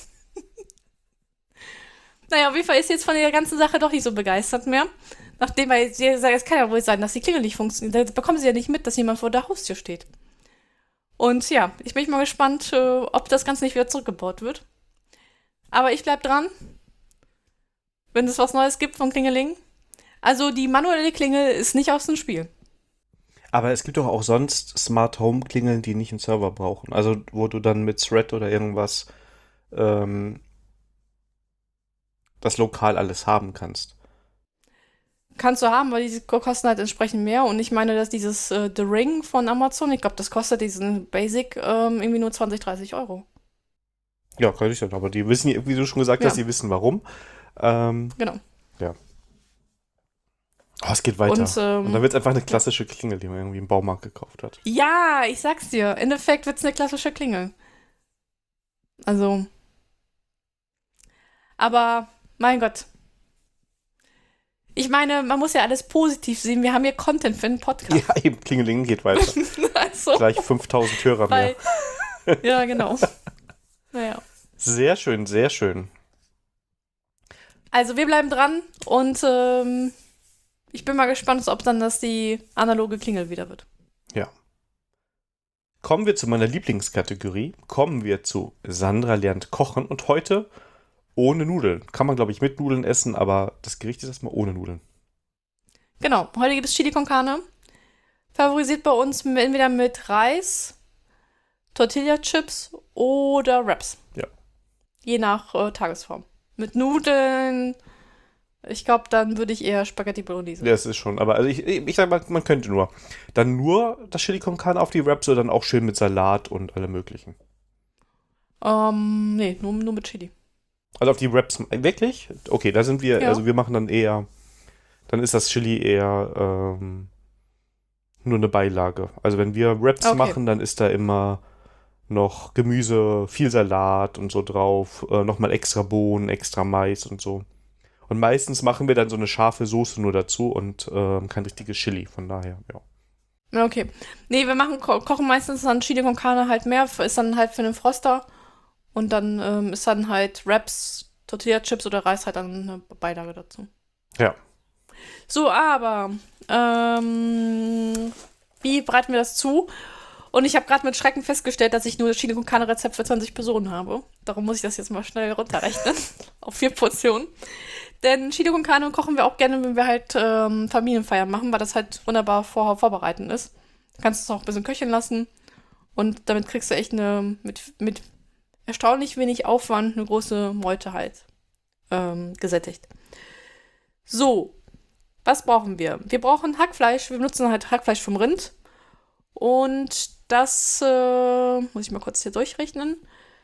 Naja, auf jeden Fall ist sie jetzt von der ganzen Sache doch nicht so begeistert mehr. Nachdem, weil sie sagt, es kann ja wohl sein, dass die Klingel nicht funktioniert. Da bekommen sie ja nicht mit, dass jemand vor der Haustür steht. Und ja, ich bin mal gespannt, äh, ob das Ganze nicht wieder zurückgebaut wird. Aber ich bleib dran, wenn es was Neues gibt von Klingeling. Also die manuelle Klingel ist nicht aus dem Spiel. Aber es gibt doch auch sonst Smart Home Klingeln, die nicht einen Server brauchen. Also wo du dann mit Thread oder irgendwas ähm, das lokal alles haben kannst. Kannst du haben, weil die kosten halt entsprechend mehr. Und ich meine, dass dieses äh, The Ring von Amazon, ich glaube, das kostet diesen Basic ähm, irgendwie nur zwanzig, dreißig Euro. Ja, kann ich sagen. Aber die wissen, wie du schon gesagt Ja. hast, die wissen warum. Ähm, Genau. ja. Oh, es geht weiter. Und, ähm, Und dann wird es einfach eine klassische Klingel, die man irgendwie im Baumarkt gekauft hat. Ja, ich sag's dir. Im Endeffekt wird's eine klassische Klingel. Also. Aber, mein Gott. Ich meine, man muss ja alles positiv sehen. Wir haben hier Content für einen Podcast. Ja, eben, Klingeling geht weiter. Also, Gleich fünftausend Hörer weil, mehr. ja, genau. Naja. Sehr schön, sehr schön. Also, wir bleiben dran und ähm, Ich bin mal gespannt, ob dann das die analoge Klingel wieder wird. Ja. Kommen wir zu meiner Lieblingskategorie. Kommen wir zu Sandra lernt kochen. Und heute ohne Nudeln. Kann man, glaube ich, mit Nudeln essen, aber das Gericht ist erstmal ohne Nudeln. Genau, heute gibt es Chili con Carne. Favorisiert bei uns entweder mit Reis, Tortilla-Chips oder Wraps. Ja. Je nach äh, Tagesform. Mit Nudeln, ich glaube, dann würde ich eher Spaghetti Bolognese. Ja, das ist schon. Aber also ich, ich sage mal, man könnte nur. Dann nur das Chili con Carne auf die Wraps oder dann auch schön mit Salat und allem möglichen. Ähm, nee, nur, nur mit Chili. Also auf die Wraps, wirklich? Okay, da sind wir, Ja. also wir machen dann eher, dann ist das Chili eher ähm, nur eine Beilage. Also wenn wir Wraps Okay. machen, dann ist da immer noch Gemüse, viel Salat und so drauf, äh, nochmal extra Bohnen, extra Mais und so. Und meistens machen wir dann so eine scharfe Soße nur dazu und ähm, kein richtiges Chili, von daher, ja. Ja, okay. Nee, wir machen, ko kochen meistens dann Chili con Carne halt mehr, ist dann halt für den Froster. Und dann ähm, ist dann halt Wraps, Tortilla-Chips oder Reis halt dann eine Beilage dazu. Ja. So, aber ähm, wie bereiten wir das zu? Und ich habe gerade mit Schrecken festgestellt, dass ich nur das Chili con Carne Rezept für zwanzig Personen habe. Darum muss ich das jetzt mal schnell runterrechnen. Auf vier Portionen. Denn Chili con Carne kochen wir auch gerne, wenn wir halt ähm, Familienfeiern machen, weil das halt wunderbar vor vorbereiten ist. Du kannst es auch ein bisschen köcheln lassen. Und damit kriegst du echt eine, mit, mit erstaunlich wenig Aufwand, eine große Meute halt ähm, gesättigt. So, was brauchen wir? Wir brauchen Hackfleisch. Wir benutzen halt Hackfleisch vom Rind. Und das äh, muss ich mal kurz hier durchrechnen.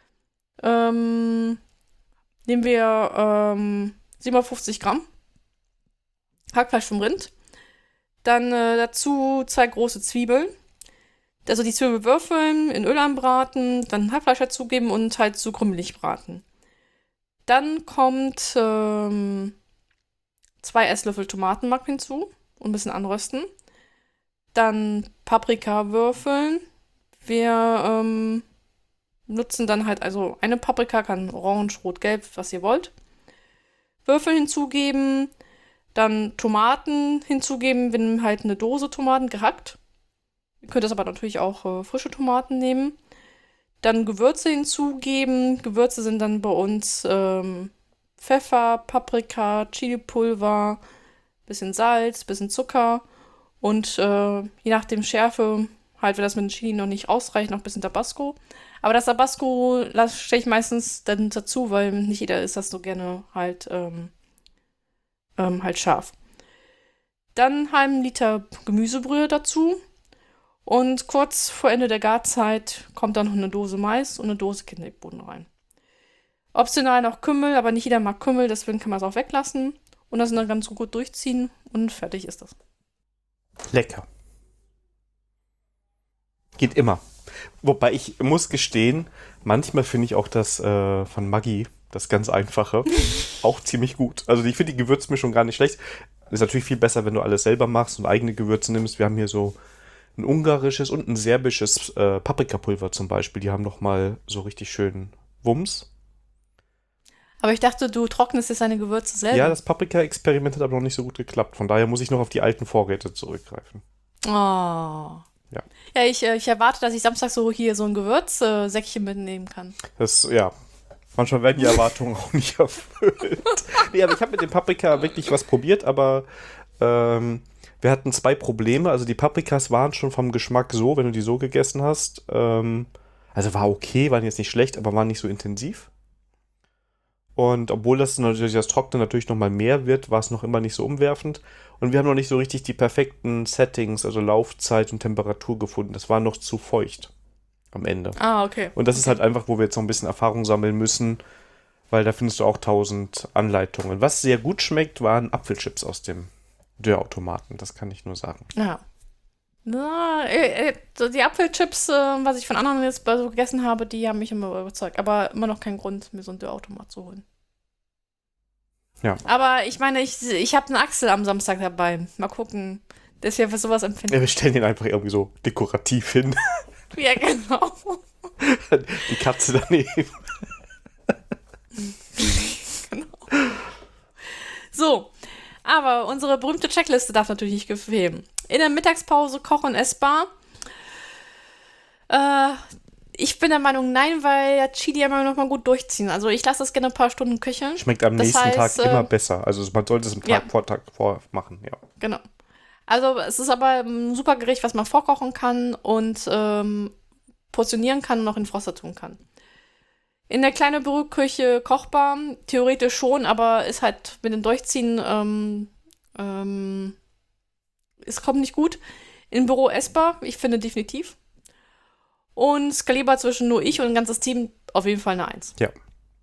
Ähm, nehmen wir ähm, siebenhundertfünfzig Gramm Hackfleisch vom Rind. Dann äh, dazu zwei große Zwiebeln. Also die Zwiebel würfeln, in Öl anbraten, dann Hackfleisch dazugeben und halt so krümelig braten. Dann kommt ähm, zwei Esslöffel Tomatenmark hinzu und ein bisschen anrösten. Dann Paprika würfeln. Wir ähm, nutzen dann halt also eine Paprika, kann orange, rot, gelb, was ihr wollt. Würfel hinzugeben, dann Tomaten hinzugeben, wir nehmen halt eine Dose Tomaten gehackt. Ihr könnt das aber natürlich auch äh, frische Tomaten nehmen. Dann Gewürze hinzugeben. Gewürze sind dann bei uns ähm, Pfeffer, Paprika, Chilipulver, bisschen Salz, bisschen Zucker und äh, je nachdem Schärfe, halt, wenn das mit dem Chili noch nicht ausreicht, noch ein bisschen Tabasco. Aber das Tabasco stelle ich meistens dann dazu, weil nicht jeder isst das so gerne halt, ähm, ähm, halt scharf. Dann einen halben Liter Gemüsebrühe dazu. Und kurz vor Ende der Garzeit kommt dann noch eine Dose Mais und eine Dose Kidneybohnen rein. Optional noch Kümmel, aber nicht jeder mag Kümmel, deswegen kann man es auch weglassen. Und das dann ganz gut durchziehen und fertig ist das. Lecker. Geht immer. Wobei ich muss gestehen, manchmal finde ich auch das äh, von Maggi, das ganz einfache, auch ziemlich gut. Also ich finde die Gewürzmischung gar nicht schlecht. Ist natürlich viel besser, wenn du alles selber machst und eigene Gewürze nimmst. Wir haben hier so ein ungarisches und ein serbisches äh, Paprikapulver zum Beispiel. Die haben noch mal so richtig schön Wumms. Aber ich dachte, du trocknest jetzt deine Gewürze selber. Ja, das Paprika-Experiment hat aber noch nicht so gut geklappt. Von daher muss ich noch auf die alten Vorräte zurückgreifen. Oh. Ja. Ja, ich, äh, ich erwarte, dass ich Samstag so hier so ein Gewürzsäckchen mitnehmen kann. Das, ja. Manchmal werden die Erwartungen auch nicht erfüllt. Nee, aber ich habe mit dem Paprika wirklich was probiert, aber ähm, wir hatten zwei Probleme. Also die Paprikas waren schon vom Geschmack so, wenn du die so gegessen hast. Ähm, also war okay, waren jetzt nicht schlecht, aber waren nicht so intensiv. Und obwohl das natürlich das Trockene natürlich nochmal mehr wird, war es noch immer nicht so umwerfend. Und wir haben noch nicht so richtig die perfekten Settings, also Laufzeit und Temperatur gefunden. Das war noch zu feucht am Ende. Ah, okay. Und das ist halt einfach, wo wir jetzt noch ein bisschen Erfahrung sammeln müssen, weil da findest du auch tausend Anleitungen. Was sehr gut schmeckt, waren Apfelchips aus dem Dörrautomaten. Das kann ich nur sagen. Ja. Na, äh, äh, so die Apfelchips, äh, was ich von anderen jetzt so gegessen habe, die haben mich immer überzeugt. Aber immer noch kein Grund, mir so einen Dörrautomat zu holen. Ja. Aber ich meine, ich, ich habe einen Axel am Samstag dabei. Mal gucken. Der ist ja für sowas empfindlich. Ja, wir stellen den einfach irgendwie so dekorativ hin. Ja, genau. Die Katze daneben. Genau. So, Aber unsere berühmte Checkliste darf natürlich nicht fehlen. In der Mittagspause Koch- und Essbar. Äh, ich bin der Meinung, nein, weil ja Chili immer noch mal gut durchziehen. Also ich lasse das gerne ein paar Stunden köcheln. Schmeckt am Das nächsten heißt, Tag immer äh, besser. Also man sollte es am Tag ja. vor Tag vor machen, ja. Genau. Also es ist aber ein super Gericht, was man vorkochen kann und ähm, portionieren kann und noch in den Froster tun kann. In der kleinen Büroküche kochbar, theoretisch schon, aber ist halt mit dem Durchziehen, ähm, ähm, es kommt nicht gut. Im Büro essbar, ich finde definitiv. Und skalierbar zwischen nur ich und ein ganzes Team, auf jeden Fall eine Eins. Ja.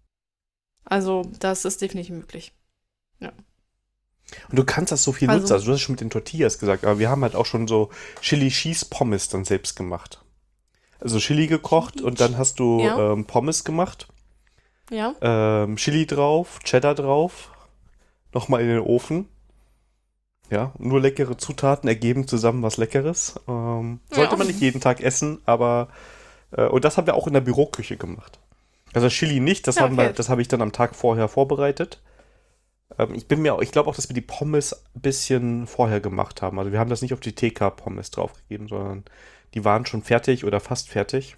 Also das ist definitiv möglich. Ja. Und du kannst das so viel Also- nutzen. Also du hast schon mit den Tortillas gesagt, aber wir haben halt auch schon so Chili-Cheese-Pommes dann selbst gemacht. Also Chili gekocht Chili- und dann hast du Ja. ähm, Pommes gemacht. Ja. Ähm, Chili drauf, Cheddar drauf, nochmal in den Ofen. Ja, nur leckere Zutaten ergeben zusammen was Leckeres. Ähm, sollte Ja. man nicht jeden Tag essen, aber äh, und das haben wir auch in der Büroküche gemacht. Also Chili nicht, das Ja, haben wir, okay. das habe ich dann am Tag vorher vorbereitet. Ähm, ich bin mir, auch- ich glaube auch, dass wir die Pommes ein bisschen vorher gemacht haben. Also wir haben das nicht auf die T K-Pommes draufgegeben, sondern die waren schon fertig oder fast fertig.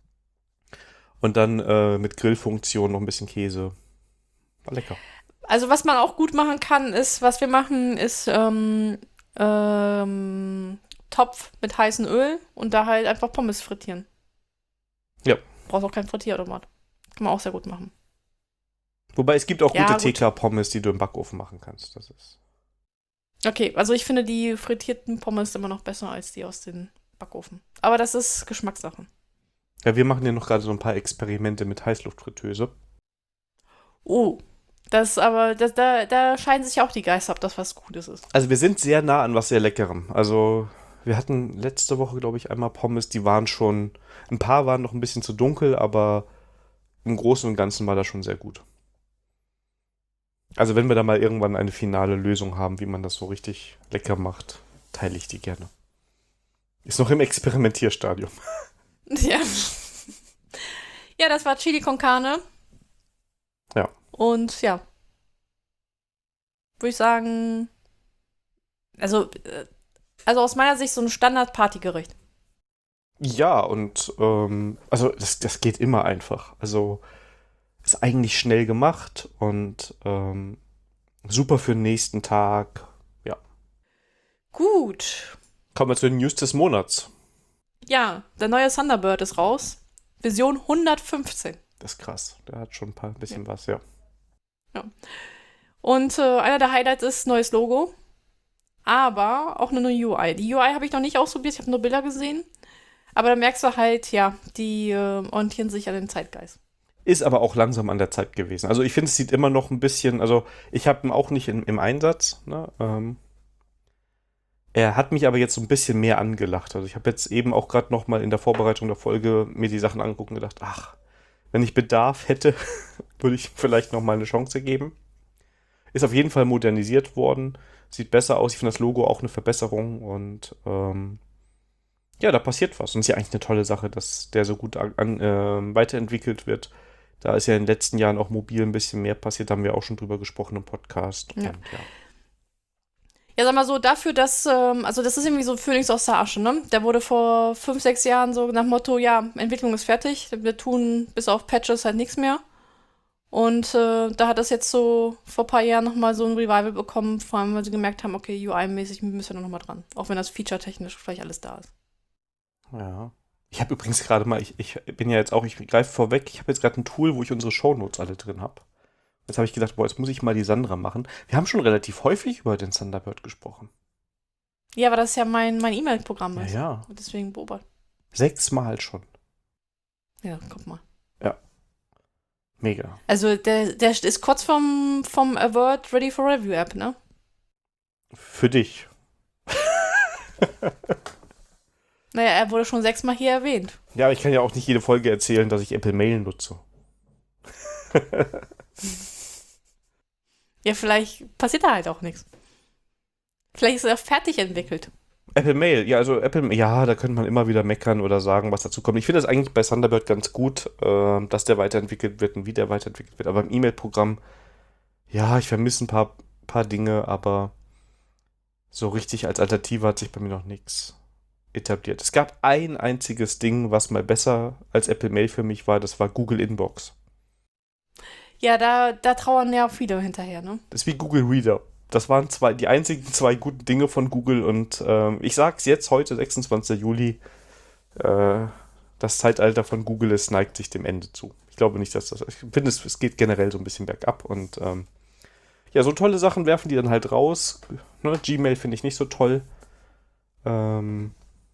Und dann äh, mit Grillfunktion noch ein bisschen Käse. War lecker. Also was man auch gut machen kann, ist, was wir machen, ist ähm, ähm, Topf mit heißem Öl und da halt einfach Pommes frittieren. Ja. Brauchst auch keinen Frittierautomat. Kann man auch sehr gut machen. Wobei es gibt auch Ja, gute gut. T K-Pommes, die du im Backofen machen kannst. Das ist. Okay, also ich finde die frittierten Pommes immer noch besser als die aus dem Backofen. Aber das ist Geschmackssache. Ja, wir machen ja noch gerade so ein paar Experimente mit Heißluftfritteuse. Oh, das aber, das, da, da scheiden sich auch die Geister, ob das was Gutes ist. Also wir sind sehr nah an was sehr Leckerem. Also wir hatten letzte Woche, glaube ich, einmal Pommes, die waren schon, ein paar waren noch ein bisschen zu dunkel, aber im Großen und Ganzen war das schon sehr gut. Also wenn wir da mal irgendwann eine finale Lösung haben, wie man das so richtig lecker macht, teile ich die gerne. Ist noch im Experimentierstadium. Ja. Ja, das war Chili con Carne. Ja. Und ja. Würde ich sagen, also, äh, also aus meiner Sicht so ein Standard-Partygericht. Ja, und ähm, also das, das geht immer einfach. Also ist eigentlich schnell gemacht und ähm, super für den nächsten Tag. Ja. Gut. Kommen wir zu den News des Monats. Ja, der neue Thunderbird ist raus. Version hundertfünfzehn. Das ist krass. Der hat schon ein paar ein bisschen was, ja. Und äh, einer der Highlights ist neues Logo. Aber auch eine neue U I. Die U I habe ich noch nicht ausprobiert, ich habe nur Bilder gesehen. Aber da merkst du halt, ja, die äh, orientieren sich an den Zeitgeist. Ist aber auch langsam an der Zeit gewesen. Also ich finde, es sieht immer noch ein bisschen, also ich habe ihn auch nicht in, im Einsatz. Ne? Ähm, er hat mich aber jetzt so ein bisschen mehr angelacht. Also ich habe jetzt eben auch gerade noch mal in der Vorbereitung der Folge mir die Sachen angeguckt und gedacht, ach, wenn ich Bedarf hätte, würde ich vielleicht noch mal eine Chance geben. Ist auf jeden Fall modernisiert worden. Sieht besser aus. Ich finde das Logo auch eine Verbesserung. Und ähm, ja, da passiert was. Und es ist ja eigentlich eine tolle Sache, dass der so gut an, äh, weiterentwickelt wird. Da ist ja in den letzten Jahren auch mobil ein bisschen mehr passiert. Da haben wir auch schon drüber gesprochen im Podcast. Ja. Und, ja. Ja, sag mal so, dafür, dass, ähm, also das ist irgendwie so Phönix aus der Asche, ne? Der wurde vor fünf, sechs Jahren so nach Motto, ja, Entwicklung ist fertig, wir tun bis auf Patches halt nichts mehr. Und äh, da hat das jetzt so vor ein paar Jahren nochmal so ein Revival bekommen, vor allem, weil sie gemerkt haben, okay, U I-mäßig müssen wir noch mal dran. Auch wenn das feature-technisch vielleicht alles da ist. Ja. Ich habe übrigens gerade mal, ich, ich bin ja jetzt auch, ich greife vorweg, ich habe jetzt gerade ein Tool, wo ich unsere Shownotes alle drin habe. Jetzt habe ich gedacht, boah, jetzt muss ich mal die Sandra machen. Wir haben schon relativ häufig über den Thunderbird gesprochen. Ja, aber das ist ja mein, mein E-Mail-Programm Ja, ist. ja. Und deswegen beobachten. Sechsmal schon. Ja, guck mal. Mega. Also der, der ist kurz vom, vom Avert Ready for Review App, ne? Für dich. Naja, er wurde schon sechsmal hier erwähnt. Ja, aber ich kann ja auch nicht jede Folge erzählen, dass ich Apple Mail nutze. Ja, vielleicht passiert da halt auch nichts. Vielleicht ist er fertig entwickelt. Apple Mail, ja, also Apple, ja, da könnte man immer wieder meckern oder sagen, was dazu kommt. Ich finde das eigentlich bei Thunderbird ganz gut, äh, dass der weiterentwickelt wird und wie der weiterentwickelt wird. Aber im E-Mail-Programm, ja, ich vermisse ein paar paar Dinge, aber so richtig als Alternative hat sich bei mir noch nichts etabliert. Es gab ein einziges Ding, was mal besser als Apple Mail für mich war, das war Google Inbox. Ja, da, da trauern ja auch viele hinterher, ne? Das ist wie Google Reader. Das waren zwei, die einzigen zwei guten Dinge von Google und ähm, ich sag's jetzt, heute, sechsundzwanzigster Juli, äh, das Zeitalter von Google, es neigt sich dem Ende zu. Ich glaube nicht, dass das, ich finde, es, es geht generell so ein bisschen bergab und ähm, ja, so tolle Sachen werfen die dann halt raus. Ne? Gmail finde ich nicht so toll. Ähm,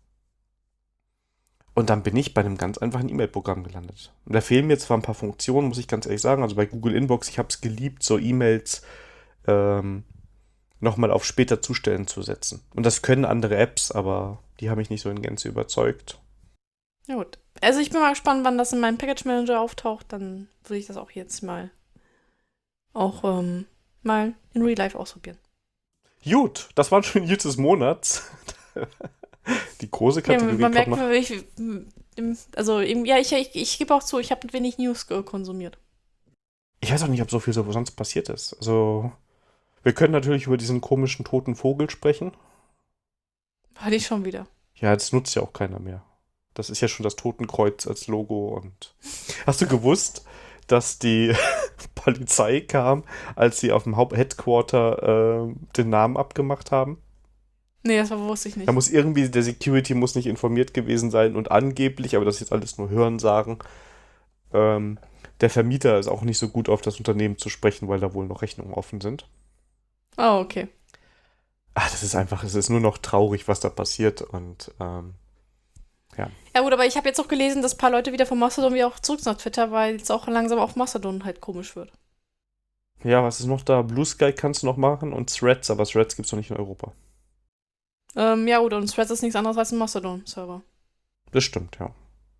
und dann bin ich bei einem ganz einfachen E-Mail-Programm gelandet. Und da fehlen mir zwar ein paar Funktionen, muss ich ganz ehrlich sagen. Also bei Google Inbox, ich habe es geliebt, so E-Mails ähm, nochmal auf später zustellen zu setzen. Und das können andere Apps, aber die haben mich nicht so in Gänze überzeugt. Ja, gut. Also ich bin mal gespannt, wann das in meinem Package Manager auftaucht. Dann würde ich das auch jetzt mal auch ähm, mal in Real Life ausprobieren. Gut, das waren schon News des Monats. Die große Ja, Kategorie man kommt merkt, noch. ich, also eben, ja, ich, ich, ich gebe auch zu, ich habe wenig News ge- konsumiert. Ich weiß auch nicht, ob so viel so sonst passiert ist. Also, wir können natürlich über diesen komischen toten Vogel sprechen. Hatte ich schon wieder. Ja, das nutzt ja auch keiner mehr. Das ist ja schon das Totenkreuz als Logo. Und hast du gewusst, dass die Polizei kam, als sie auf dem Haupt-Headquarter äh, den Namen abgemacht haben? Nee, das war, wusste ich nicht. Da muss irgendwie, der Security muss nicht informiert gewesen sein und angeblich, aber das ist jetzt alles nur Hörensagen, ähm, der Vermieter ist auch nicht so gut auf das Unternehmen zu sprechen, weil da wohl noch Rechnungen offen sind. Oh, okay. Ach, das ist einfach, es ist nur noch traurig, was da passiert und ähm, ja. Ja gut, aber ich habe jetzt auch gelesen, dass ein paar Leute wieder von Mastodon wieder auch zurück nach Twitter, weil es auch langsam auf Mastodon halt komisch wird. Ja, was ist noch da? Blue Sky kannst du noch machen und Threads, aber Threads gibt es noch nicht in Europa. Ähm, ja gut, und Threads ist nichts anderes als ein Mastodon-Server. Das stimmt, ja.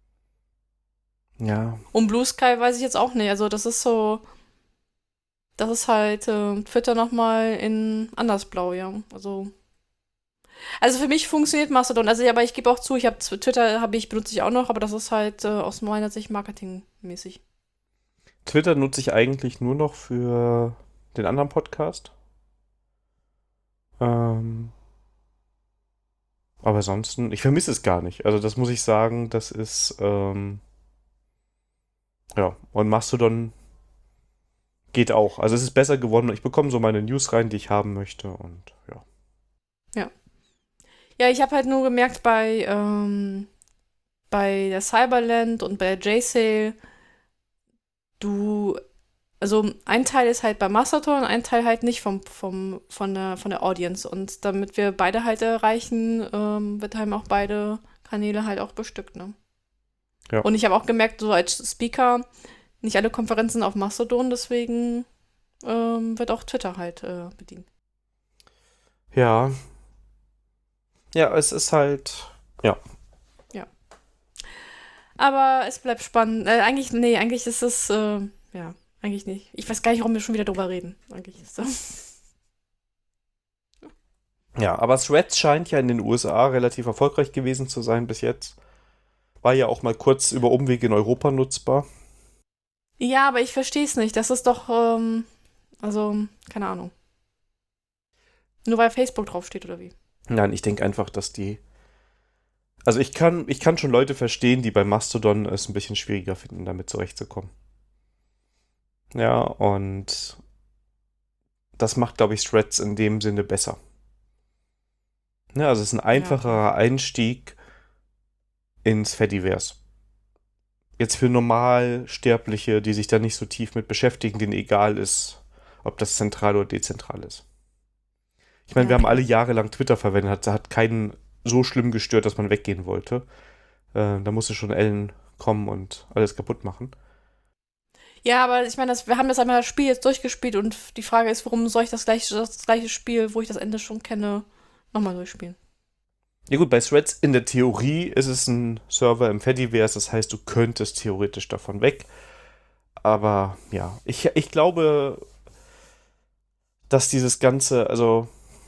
Ja. Und Blue Sky weiß ich jetzt auch nicht. Also das ist so, das ist halt äh, Twitter nochmal in andersblau, ja. Also, also für mich funktioniert Mastodon. Also ja, aber ich gebe auch zu, ich habe Twitter habe ich benutze ich auch noch, aber das ist halt äh, aus meiner Sicht marketingmäßig. Twitter nutze ich eigentlich nur noch für den anderen Podcast. Ähm, aber ansonsten, ich vermisse es gar nicht. Also das muss ich sagen, das ist, ähm, ja, und Mastodon geht auch. Also es ist besser geworden. Ich bekomme so meine News rein, die ich haben möchte und ja. Ja. Ja, ich habe halt nur gemerkt bei, ähm, bei der Cyberland und bei der J-Sale, du, also ein Teil ist halt bei Mastodon, ein Teil halt nicht vom, vom, von, der, von der Audience. Und damit wir beide halt erreichen, ähm, wird halt auch beide Kanäle halt auch bestückt, ne? Ja. Und ich habe auch gemerkt, so als Speaker, nicht alle Konferenzen auf Mastodon, deswegen ähm, wird auch Twitter halt äh, bedient. Ja. Ja, es ist halt, ja. Aber es bleibt spannend. Äh, eigentlich, nee, eigentlich ist es, äh, ja, eigentlich nicht. Ich weiß gar nicht, warum wir schon wieder drüber reden. Eigentlich ist das. Ja, aber Threads scheint ja in den U S A relativ erfolgreich gewesen zu sein bis jetzt. War ja auch mal kurz über Umwege in Europa nutzbar. Ja, aber ich verstehe es nicht. Das ist doch, ähm, also, keine Ahnung. Nur weil Facebook draufsteht oder wie? Nein, ich denke einfach, dass die. Also ich kann, ich kann schon Leute verstehen, die bei Mastodon es ein bisschen schwieriger finden, damit zurechtzukommen. Ja, und das macht, glaube ich, Threads in dem Sinne besser. Ja, also es ist ein einfacherer Einstieg ins Fediverse. Jetzt für Normalsterbliche, die sich da nicht so tief mit beschäftigen, denen egal ist, ob das zentral oder dezentral ist. Ich meine, Ja, wir haben okay. alle jahrelang Twitter verwendet, hat, hat keinen so schlimm gestört, dass man weggehen wollte. Äh, da musste schon Ellen kommen und alles kaputt machen. Ja, aber ich meine, das, wir haben das einmal das Spiel jetzt durchgespielt und die Frage ist, warum soll ich das gleiche, das gleiche Spiel, wo ich das Ende schon kenne, nochmal durchspielen? Ja gut, bei Threads in der Theorie ist es ein Server im Fediverse, das heißt, du könntest theoretisch davon weg. Aber ja, ich, ich glaube, dass dieses Ganze, also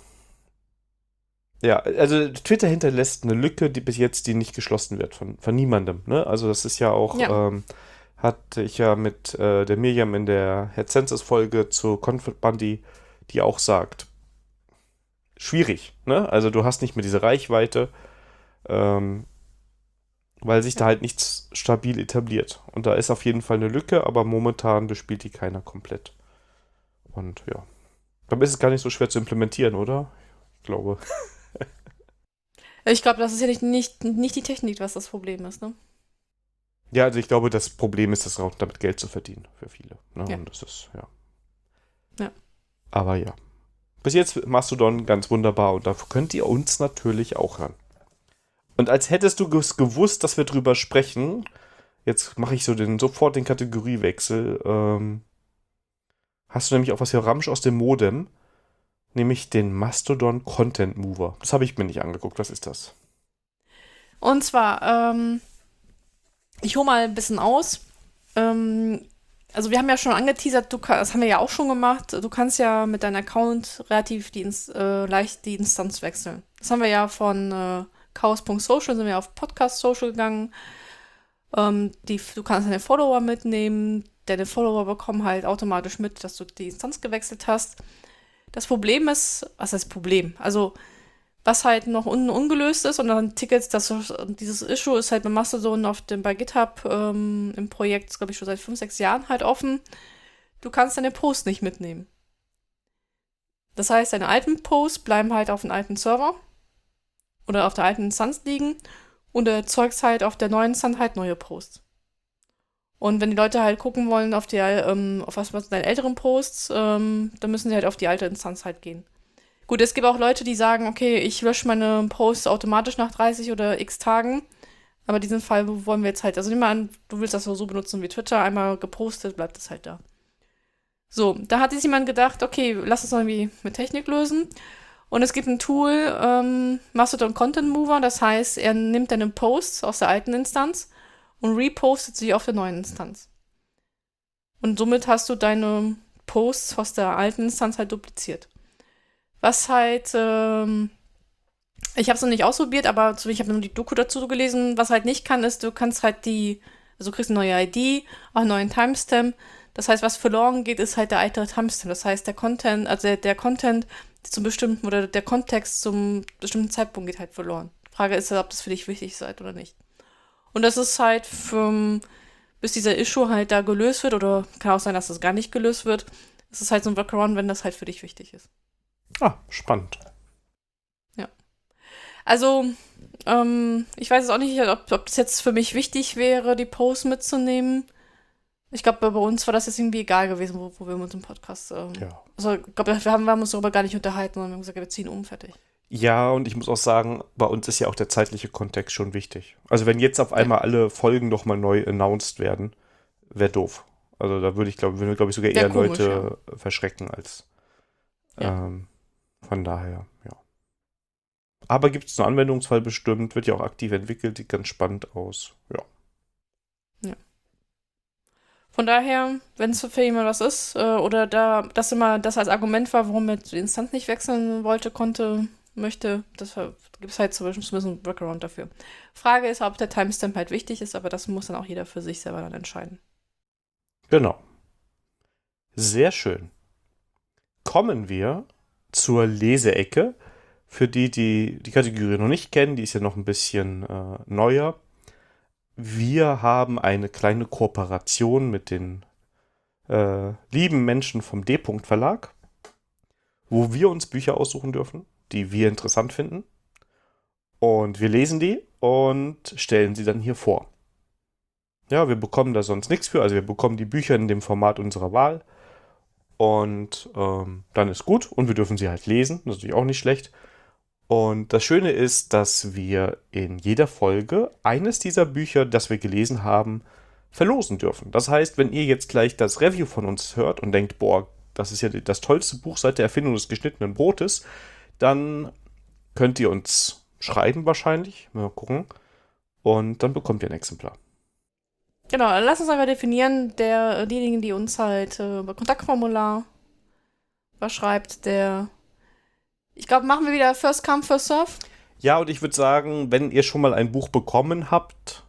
ja, also Twitter hinterlässt eine Lücke, die bis jetzt die nicht geschlossen wird von, von niemandem. Ne? Also das ist ja auch, Ja. ähm, hatte ich ja mit äh, der Miriam in der Herr Census-Folge zu Conflict Bundy die auch sagt, schwierig, ne? Also du hast nicht mehr diese Reichweite, ähm, weil sich da halt nichts stabil etabliert. Und da ist auf jeden Fall eine Lücke, aber momentan bespielt die keiner komplett. Und ja, dann ist es gar nicht so schwer zu implementieren, oder? Ich glaube. Ich glaube, das ist ja nicht, nicht, nicht die Technik, was das Problem ist, ne? Ja, also ich glaube, das Problem ist, das auch damit Geld zu verdienen für viele. Ne? Ja. Und das ist, ja. Ja. Aber ja. Bis jetzt Mastodon ganz wunderbar und dafür könnt ihr uns natürlich auch hören. Und als hättest du es gewusst, dass wir drüber sprechen, jetzt mache ich so den, sofort den Kategoriewechsel, ähm, hast du nämlich auch was für Ramsch aus dem Modem, nämlich den Mastodon Content Mover. Das habe ich mir nicht angeguckt. Was ist das? Und zwar, ähm, ich hole mal ein bisschen aus. Ähm, also wir haben ja schon angeteasert, du kann, das haben wir ja auch schon gemacht, du kannst ja mit deinem Account relativ die, Ins- äh, leicht die Instanz wechseln. Das haben wir ja von äh, chaos Punkt social, sind wir auf Podcast Social gegangen. Ähm, die, du kannst deine Follower mitnehmen, deine Follower bekommen halt automatisch mit, dass du die Instanz gewechselt hast. Das Problem ist, was heißt Problem? Also was halt noch un ungelöst ist und dann Tickets, das, dieses Issue ist halt bei Mastodon auf dem, bei GitHub ähm, im Projekt, glaube ich, schon seit fünf, sechs Jahren halt offen. Du kannst deine Posts nicht mitnehmen. Das heißt, deine alten Posts bleiben halt auf dem alten Server oder auf der alten Instanz liegen und du erzeugst halt auf der neuen Instanz halt neue Posts. Und wenn die Leute halt gucken wollen auf die, ähm, auf was, was deine älteren Posts, ähm, dann müssen sie halt auf die alte Instanz halt gehen. Gut, es gibt auch Leute, die sagen, okay, ich lösche meine Posts automatisch nach dreißig oder x Tagen. Aber diesen Fall wollen wir jetzt halt, also nimm mal an, du willst das so benutzen wie Twitter, einmal gepostet, bleibt es halt da. So, da hat sich jemand gedacht, okay, lass es mal irgendwie mit Technik lösen. Und es gibt ein Tool, ähm, Mastodon Content Mover, das heißt, er nimmt deine Posts aus der alten Instanz und repostet sie auf der neuen Instanz. Und somit hast du deine Posts aus der alten Instanz halt dupliziert. Was halt, ähm, ich habe es noch nicht ausprobiert, aber ich habe nur die Doku dazu gelesen. Was halt nicht kann, ist, du kannst halt die, also du kriegst eine neue I D, auch einen neuen Timestamp. Das heißt, was verloren geht, ist halt der alte Timestamp. Das heißt, der Content, also der, der Content zum bestimmten oder der Kontext zum bestimmten Zeitpunkt geht halt verloren. Die Frage ist, ob das für dich wichtig ist oder nicht. Und das ist halt, für, bis dieser Issue halt da gelöst wird, oder kann auch sein, dass das gar nicht gelöst wird, ist es halt so ein Workaround, wenn das halt für dich wichtig ist. Ah, spannend. Ja. Also, ähm, ich weiß jetzt auch nicht, ob, ob das jetzt für mich wichtig wäre, die Posts mitzunehmen. Ich glaube, bei uns war das jetzt irgendwie egal gewesen, wo, wo wir uns im Podcast. Ähm, Ja. Also, ich glaube, wir haben, wir haben uns darüber gar nicht unterhalten, sondern wir haben gesagt, wir ziehen um, fertig. Ja, und ich muss auch sagen, bei uns ist ja auch der zeitliche Kontext schon wichtig. Also wenn jetzt auf einmal alle Folgen nochmal neu announced werden, wäre doof. Also da würde ich, glaube würden wir, glaube ich, sogar Wär eher komisch, Leute verschrecken als Ja. ähm, von daher, ja. Aber gibt es einen Anwendungsfall bestimmt, wird ja auch aktiv entwickelt, sieht ganz spannend aus. Ja. Von daher, wenn es für jemand was ist, äh, oder da das immer das als Argument war, warum er die Instanz nicht wechseln wollte, konnte, möchte, das gibt es halt zumindest einen Workaround dafür. Frage ist, ob der Timestamp halt wichtig ist, aber das muss dann auch jeder für sich selber dann entscheiden. Genau. Sehr schön. Kommen wir zur Leseecke. Für die, die die Kategorie noch nicht kennen, die ist ja noch ein bisschen äh, neuer. Wir haben eine kleine Kooperation mit den äh, lieben Menschen vom D-Punkt Verlag, wo wir uns Bücher aussuchen dürfen, die wir interessant finden. Und wir lesen die und stellen sie dann hier vor. Ja, wir bekommen da sonst nichts für. Also wir bekommen die Bücher in dem Format unserer Wahl. Und ähm, dann ist gut. Und wir dürfen sie halt lesen. Das ist natürlich auch nicht schlecht. Und das Schöne ist, dass wir in jeder Folge eines dieser Bücher, das wir gelesen haben, verlosen dürfen. Das heißt, wenn ihr jetzt gleich das Review von uns hört und denkt, boah, das ist ja das tollste Buch seit der Erfindung des geschnittenen Brotes, dann könnt ihr uns schreiben wahrscheinlich. Mal gucken. Und dann bekommt ihr ein Exemplar. Genau, lass uns einfach definieren, der, diejenigen, die uns halt äh, über Kontaktformular was schreibt, der, ich glaube, machen wir wieder First Come, First Serve. Ja, und ich würde sagen, wenn ihr schon mal ein Buch bekommen habt,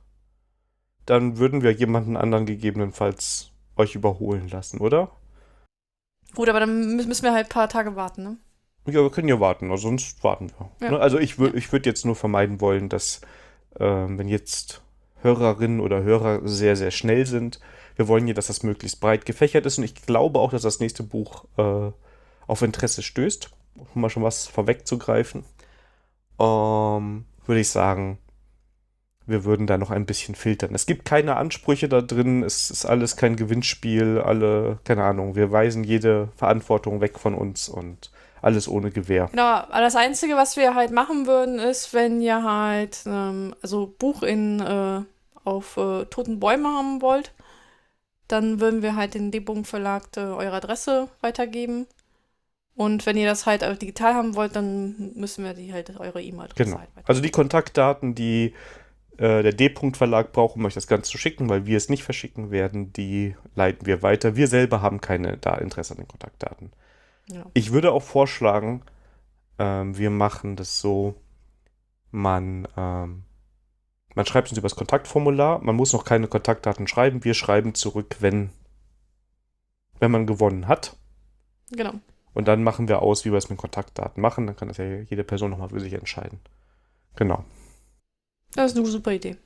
dann würden wir jemanden anderen gegebenenfalls euch überholen lassen, oder? Gut, aber dann mü- müssen wir halt ein paar Tage warten, ne? Ja, wir können ja warten, also sonst warten wir. Ja. Ne? Also ich, wür Ja. ich würde jetzt nur vermeiden wollen, dass ähm, wenn jetzt Hörerinnen oder Hörer sehr, sehr schnell sind, wir wollen ja, dass das möglichst breit gefächert ist und ich glaube auch, dass das nächste Buch äh, auf Interesse stößt, um mal schon was vorwegzugreifen. Ähm, würde ich sagen, wir würden da noch ein bisschen filtern. Es gibt keine Ansprüche da drin, es ist alles kein Gewinnspiel, alle, keine Ahnung, wir weisen jede Verantwortung weg von uns und alles ohne Gewähr. Genau, aber das Einzige, was wir halt machen würden, ist, wenn ihr halt, ähm, also Buch in, äh, auf äh, toten Bäume haben wollt, dann würden wir halt den D-Punkt Verlag äh, eure Adresse weitergeben. Und wenn ihr das halt äh, digital haben wollt, dann müssen wir die halt eure E-Mail-Adresse Genau. halt weitergeben. Also die Kontaktdaten, die äh, der D-Punkt Verlag braucht, um euch das Ganze zu schicken, weil wir es nicht verschicken werden, die leiten wir weiter. Wir selber haben keine da Interesse an den Kontaktdaten. Ja. Ich würde auch vorschlagen, ähm, wir machen das so, man, ähm, man schreibt uns über das Kontaktformular, man muss noch keine Kontaktdaten schreiben, wir schreiben zurück, wenn, wenn man gewonnen hat. Genau. Und dann machen wir aus, wie wir es mit Kontaktdaten machen. Dann kann das ja jede Person nochmal für sich entscheiden. Genau. Das ist eine super Idee.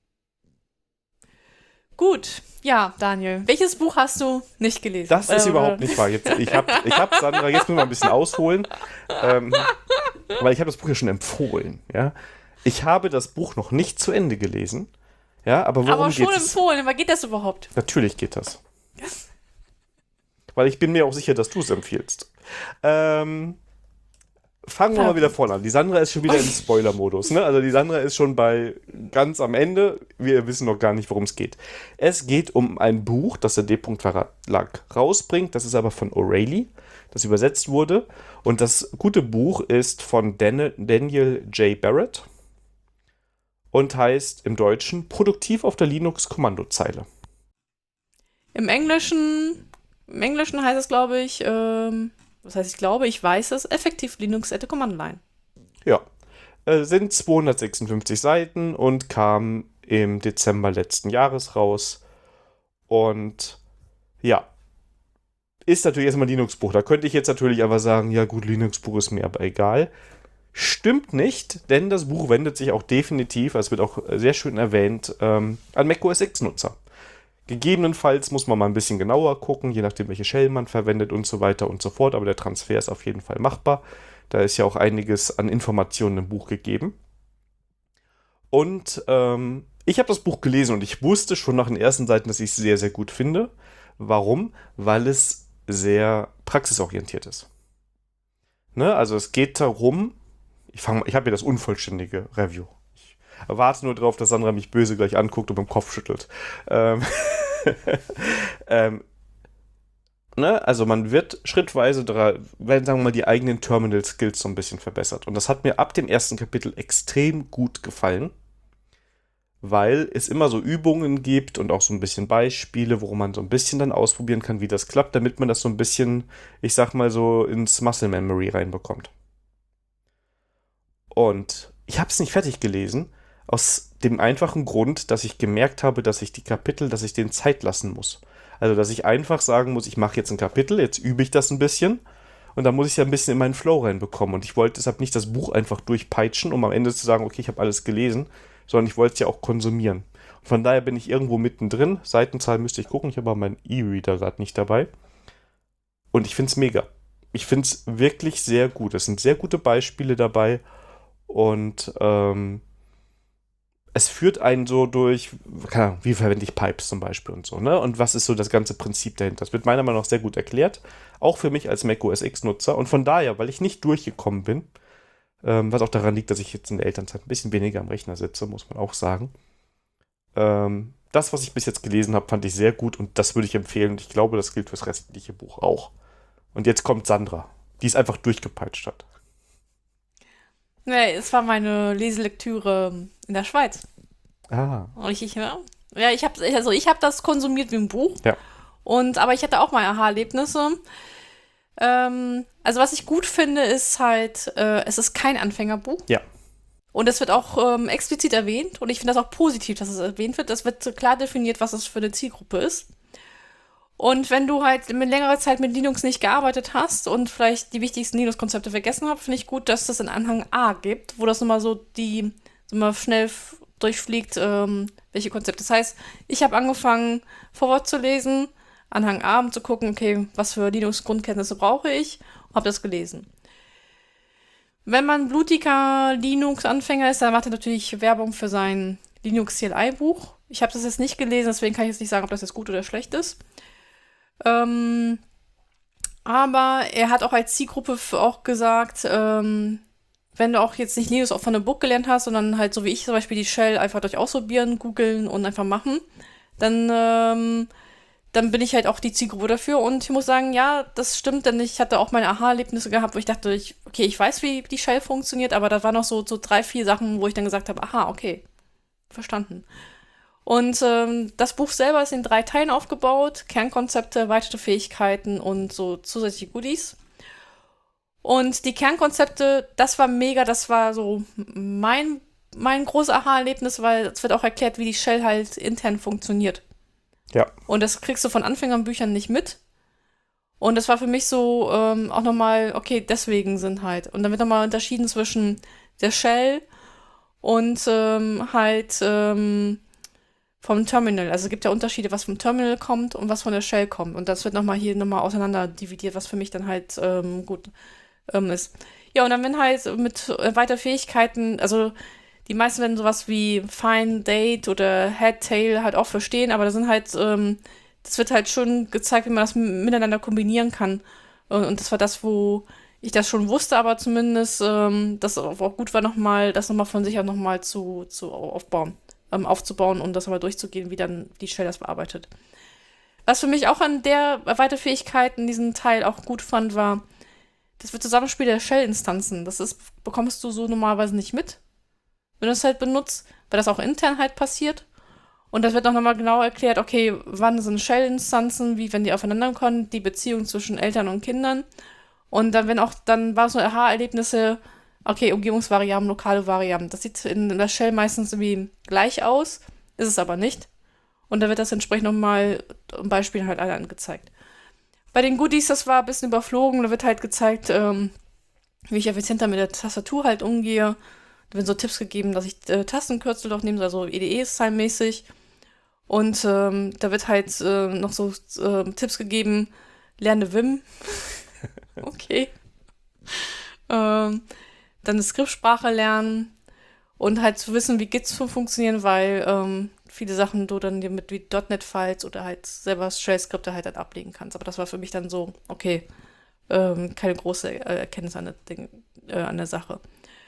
Gut, ja, Daniel, welches Buch hast du nicht gelesen? Das ist Äh, überhaupt oder- nicht wahr. Jetzt, ich habe, ich hab, Sandra, jetzt müssen wir ein bisschen ausholen. Ähm, weil ich habe das Buch ja schon empfohlen. Ja? Ich habe das Buch noch nicht zu Ende gelesen. Ja, aber worum Aber schon geht es? empfohlen, aber geht das überhaupt? Natürlich geht das. Weil ich bin mir auch sicher, dass du es empfiehlst. Ähm, fangen wir mal wieder vorne an. Die Sandra ist schon wieder im Spoiler-Modus. Ne? Also die Sandra ist schon bei ganz am Ende. Wir wissen noch gar nicht, worum es geht. Es geht um ein Buch, das der D-Punkt Verlag rausbringt. Das ist aber von O'Reilly, das übersetzt wurde. Und das gute Buch ist von Dan- Daniel J. Barrett und heißt im Deutschen Produktiv auf der Linux-Kommandozeile. Im Englischen, im Englischen heißt es, glaube ich, ähm, was heißt ich glaube, ich weiß es, effektiv Linux at the Command Line. Ja, äh, sind zweihundertsechsundfünfzig Seiten und kam im Dezember letzten Jahres raus. Und ja, ist natürlich erstmal ein Linux-Buch. Da könnte ich jetzt natürlich aber sagen, ja gut, Linux-Buch ist mir aber egal. Stimmt nicht, denn das Buch wendet sich auch definitiv, es wird auch sehr schön erwähnt, ähm, an macOS X-Nutzer. Gegebenenfalls muss man mal ein bisschen genauer gucken, je nachdem, welche Shell man verwendet und so weiter und so fort. Aber der Transfer ist auf jeden Fall machbar. Da ist ja auch einiges an Informationen im Buch gegeben. Und ähm, ich habe das Buch gelesen und ich wusste schon nach den ersten Seiten, dass ich es sehr, sehr gut finde. Warum? Weil es sehr praxisorientiert ist. Ne? Also es geht darum, ich, fang- ich habe hier das unvollständige Review. Ich erwarte nur darauf, dass Sandra mich böse gleich anguckt und mit dem Kopf schüttelt. Ähm, ähm, ne? Also man wird schrittweise, dra- werden, sagen wir mal, die eigenen Terminal-Skills so ein bisschen verbessert. Und das hat mir ab dem ersten Kapitel extrem gut gefallen, weil es immer so Übungen gibt und auch so ein bisschen Beispiele, wo man so ein bisschen dann ausprobieren kann, wie das klappt, damit man das so ein bisschen, ich sag mal so, ins Muscle Memory reinbekommt. Und ich habe es nicht fertig gelesen, aus dem einfachen Grund, dass ich gemerkt habe, dass ich die Kapitel, dass ich denen Zeit lassen muss. Also, dass ich einfach sagen muss, ich mache jetzt ein Kapitel, jetzt übe ich das ein bisschen und dann muss ich ja ein bisschen in meinen Flow reinbekommen. Und ich wollte deshalb nicht das Buch einfach durchpeitschen, um am Ende zu sagen, okay, ich habe alles gelesen, sondern ich wollte es ja auch konsumieren. Und von daher bin ich irgendwo mittendrin. Seitenzahl müsste ich gucken, ich habe aber meinen E-Reader gerade nicht dabei. Und ich finde es mega. Ich finde es wirklich sehr gut. Es sind sehr gute Beispiele dabei. Und ähm, es führt einen so durch, keine Ahnung, wie verwende ich Pipes zum Beispiel und so, ne? Und was ist so das ganze Prinzip dahinter? Das wird meiner Meinung nach sehr gut erklärt, auch für mich als macOS X-Nutzer. Und von daher, weil ich nicht durchgekommen bin, ähm, was auch daran liegt, dass ich jetzt in der Elternzeit ein bisschen weniger am Rechner sitze, muss man auch sagen. Ähm, das, was ich bis jetzt gelesen habe, fand ich sehr gut und das würde ich empfehlen. Und ich glaube, das gilt fürs restliche Buch auch. Und jetzt kommt Sandra, die es einfach durchgepeitscht hat. Nee, es war meine Leselektüre in der Schweiz. Ah. Und ich, ich ja, ja, ich habe also ich habe das konsumiert wie ein Buch. Ja. Und aber ich hatte auch mal Aha-Erlebnisse. Ähm, also was ich gut finde, ist halt, äh, es ist kein Anfängerbuch. Ja. Und es wird auch ähm, explizit erwähnt. Und ich finde das auch positiv, dass es erwähnt wird. Es wird so klar definiert, was es für eine Zielgruppe ist. Und wenn du halt mit längerer Zeit mit Linux nicht gearbeitet hast und vielleicht die wichtigsten Linux-Konzepte vergessen hast, finde ich gut, dass das in Anhang A gibt, wo das nochmal so die, so mal schnell f- durchfliegt, ähm, welche Konzepte. Das heißt, ich habe angefangen, Vorwort zu lesen, Anhang A, um zu gucken, okay, was für Linux-Grundkenntnisse brauche ich, und habe das gelesen. Wenn man blutiger Linux-Anfänger ist, dann macht er natürlich Werbung für sein Linux C L I-Buch. Ich habe das jetzt nicht gelesen, deswegen kann ich jetzt nicht sagen, ob das jetzt gut oder schlecht ist. Ähm, aber er hat auch als Zielgruppe f- auch gesagt, ähm, wenn du auch jetzt nicht Linux auch von einem Buch gelernt hast, sondern halt so wie ich zum Beispiel die Shell einfach durch ausprobieren, googeln und einfach machen, dann, ähm, dann bin ich halt auch die Zielgruppe dafür. Und ich muss sagen, ja, das stimmt, denn ich hatte auch meine Aha-Erlebnisse gehabt, wo ich dachte, ich, okay, ich weiß, wie die Shell funktioniert, aber da waren noch so, so drei, vier Sachen, wo ich dann gesagt habe, aha, okay, verstanden. Und ähm, das Buch selber ist in drei Teilen aufgebaut: Kernkonzepte, erweiterte Fähigkeiten und so zusätzliche Goodies. Und die Kernkonzepte, das war mega, das war so mein, mein großes Aha-Erlebnis, weil es wird auch erklärt, wie die Shell halt intern funktioniert. Ja. Und das kriegst du von Anfängerbüchern nicht mit. Und das war für mich so ähm, auch nochmal, okay, deswegen sind halt. Und dann wird nochmal unterschieden zwischen der Shell und ähm, halt ähm, vom Terminal. Also es gibt ja Unterschiede, was vom Terminal kommt und was von der Shell kommt. Und das wird nochmal hier nochmal auseinander dividiert, was für mich dann halt ähm, gut ähm, ist. Ja, und dann wenn halt mit äh, weiter Fähigkeiten, also die meisten werden sowas wie Find, Date oder Head, Tail halt auch verstehen, aber da sind halt, ähm, das wird halt schon gezeigt, wie man das m- miteinander kombinieren kann. Und, und das war das, wo ich das schon wusste, aber zumindest ähm, das auch auch gut war, nochmal, das nochmal von sich auch nochmal zu, zu aufbauen, ähm, aufzubauen und das nochmal durchzugehen, wie dann die Shell das bearbeitet. Was für mich auch an der Weiterfähigkeiten diesen Teil auch gut fand, war das wird Zusammenspiel der Shell-Instanzen. Das ist, bekommst du so normalerweise nicht mit, wenn du es halt benutzt, weil das auch intern halt passiert. Und das wird auch nochmal genau erklärt, okay, wann sind Shell-Instanzen, wie wenn die aufeinander kommen, die Beziehung zwischen Eltern und Kindern. Und dann, wenn auch, dann war es so Aha-Erlebnisse, okay, Umgebungsvariablen, lokale Variablen. Das sieht in der Shell meistens irgendwie gleich aus, ist es aber nicht. Und da wird das entsprechend nochmal im Beispiel halt alle angezeigt. Bei den Goodies, das war ein bisschen überflogen, da wird halt gezeigt, ähm, wie ich effizienter mit der Tastatur halt umgehe. Da werden so Tipps gegeben, dass ich äh, Tastenkürzel doch nehme, also E D E-Style-mäßig. Und ähm, da wird halt äh, noch so äh, Tipps gegeben, lerne Vim. Okay. Ähm, dann eine Skriptsprache lernen und halt zu wissen, wie Git zu funktionieren, weil ähm, viele Sachen du dann dir mit wie .NET-Files oder halt selber Shell-Skripte halt, halt ablegen kannst. Aber das war für mich dann so, okay, ähm, keine große äh, Erkenntnis an der, Ding, äh, an der Sache.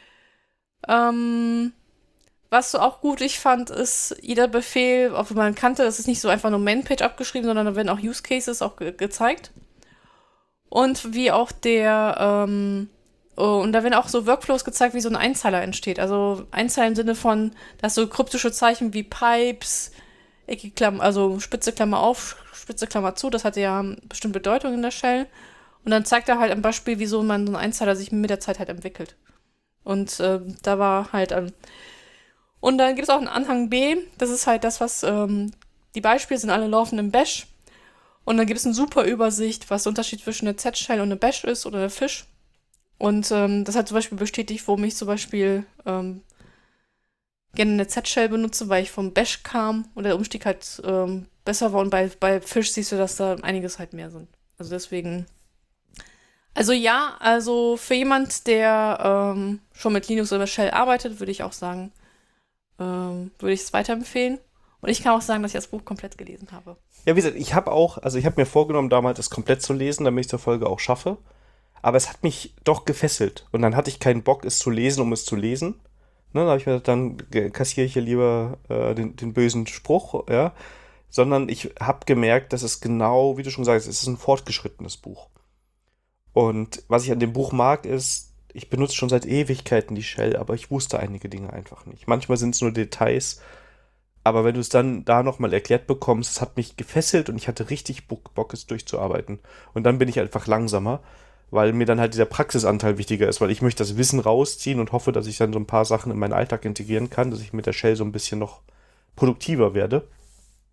Ähm, was so auch gut ich fand, ist jeder Befehl, auch wenn man kannte, das ist nicht so einfach nur Main-Page abgeschrieben, sondern da werden auch Use Cases auch ge gezeigt. Und wie auch der, ähm, oh, und da werden auch so Workflows gezeigt, wie so ein Einzeiler entsteht. Also Einzeiler im Sinne von, da hast du kryptische Zeichen wie Pipes, Ecke Klammer, also Spitze Klammer auf, Spitze Klammer zu, das hat ja bestimmt Bedeutung in der Shell. Und dann zeigt er halt am Beispiel, wieso man so ein Einzeiler sich mit der Zeit halt entwickelt. Und ähm, da war halt, ähm, und dann gibt es auch einen Anhang B, das ist halt das, was, ähm, die Beispiele sind alle laufen im Bash. Und dann gibt es eine super Übersicht, was der Unterschied zwischen einer Z-Shell und einer Bash ist oder einer Fish. Und ähm, das hat zum Beispiel bestätigt, warum ich zum Beispiel ähm, gerne eine Z-Shell benutze, weil ich vom Bash kam und der Umstieg halt ähm, besser war. Und bei, bei Fish siehst du, dass da einiges halt mehr sind. Also deswegen. Also ja, also für jemand, der ähm, schon mit Linux oder Shell arbeitet, würde ich auch sagen, ähm, würde ich es weiterempfehlen. Und ich kann auch sagen, dass ich das Buch komplett gelesen habe. Ja, wie gesagt, ich habe auch, also ich habe mir vorgenommen, damals das komplett zu lesen, damit ich zur Folge auch schaffe. Aber es hat mich doch gefesselt. Und dann hatte ich keinen Bock, es zu lesen, um es zu lesen. Ne, da habe ich mir gedacht, dann ge- kassiere ich hier lieber äh, den, den bösen Spruch, ja. Sondern ich habe gemerkt, dass es genau, wie du schon sagst, es ist ein fortgeschrittenes Buch. Und was ich an dem Buch mag, ist, ich benutze schon seit Ewigkeiten die Shell, aber ich wusste einige Dinge einfach nicht. Manchmal sind es nur Details, aber wenn du es dann da nochmal erklärt bekommst, es hat mich gefesselt und ich hatte richtig Bock, Bock, es durchzuarbeiten. Und dann bin ich einfach langsamer, weil mir dann halt dieser Praxisanteil wichtiger ist, weil ich möchte das Wissen rausziehen und hoffe, dass ich dann so ein paar Sachen in meinen Alltag integrieren kann, dass ich mit der Shell so ein bisschen noch produktiver werde.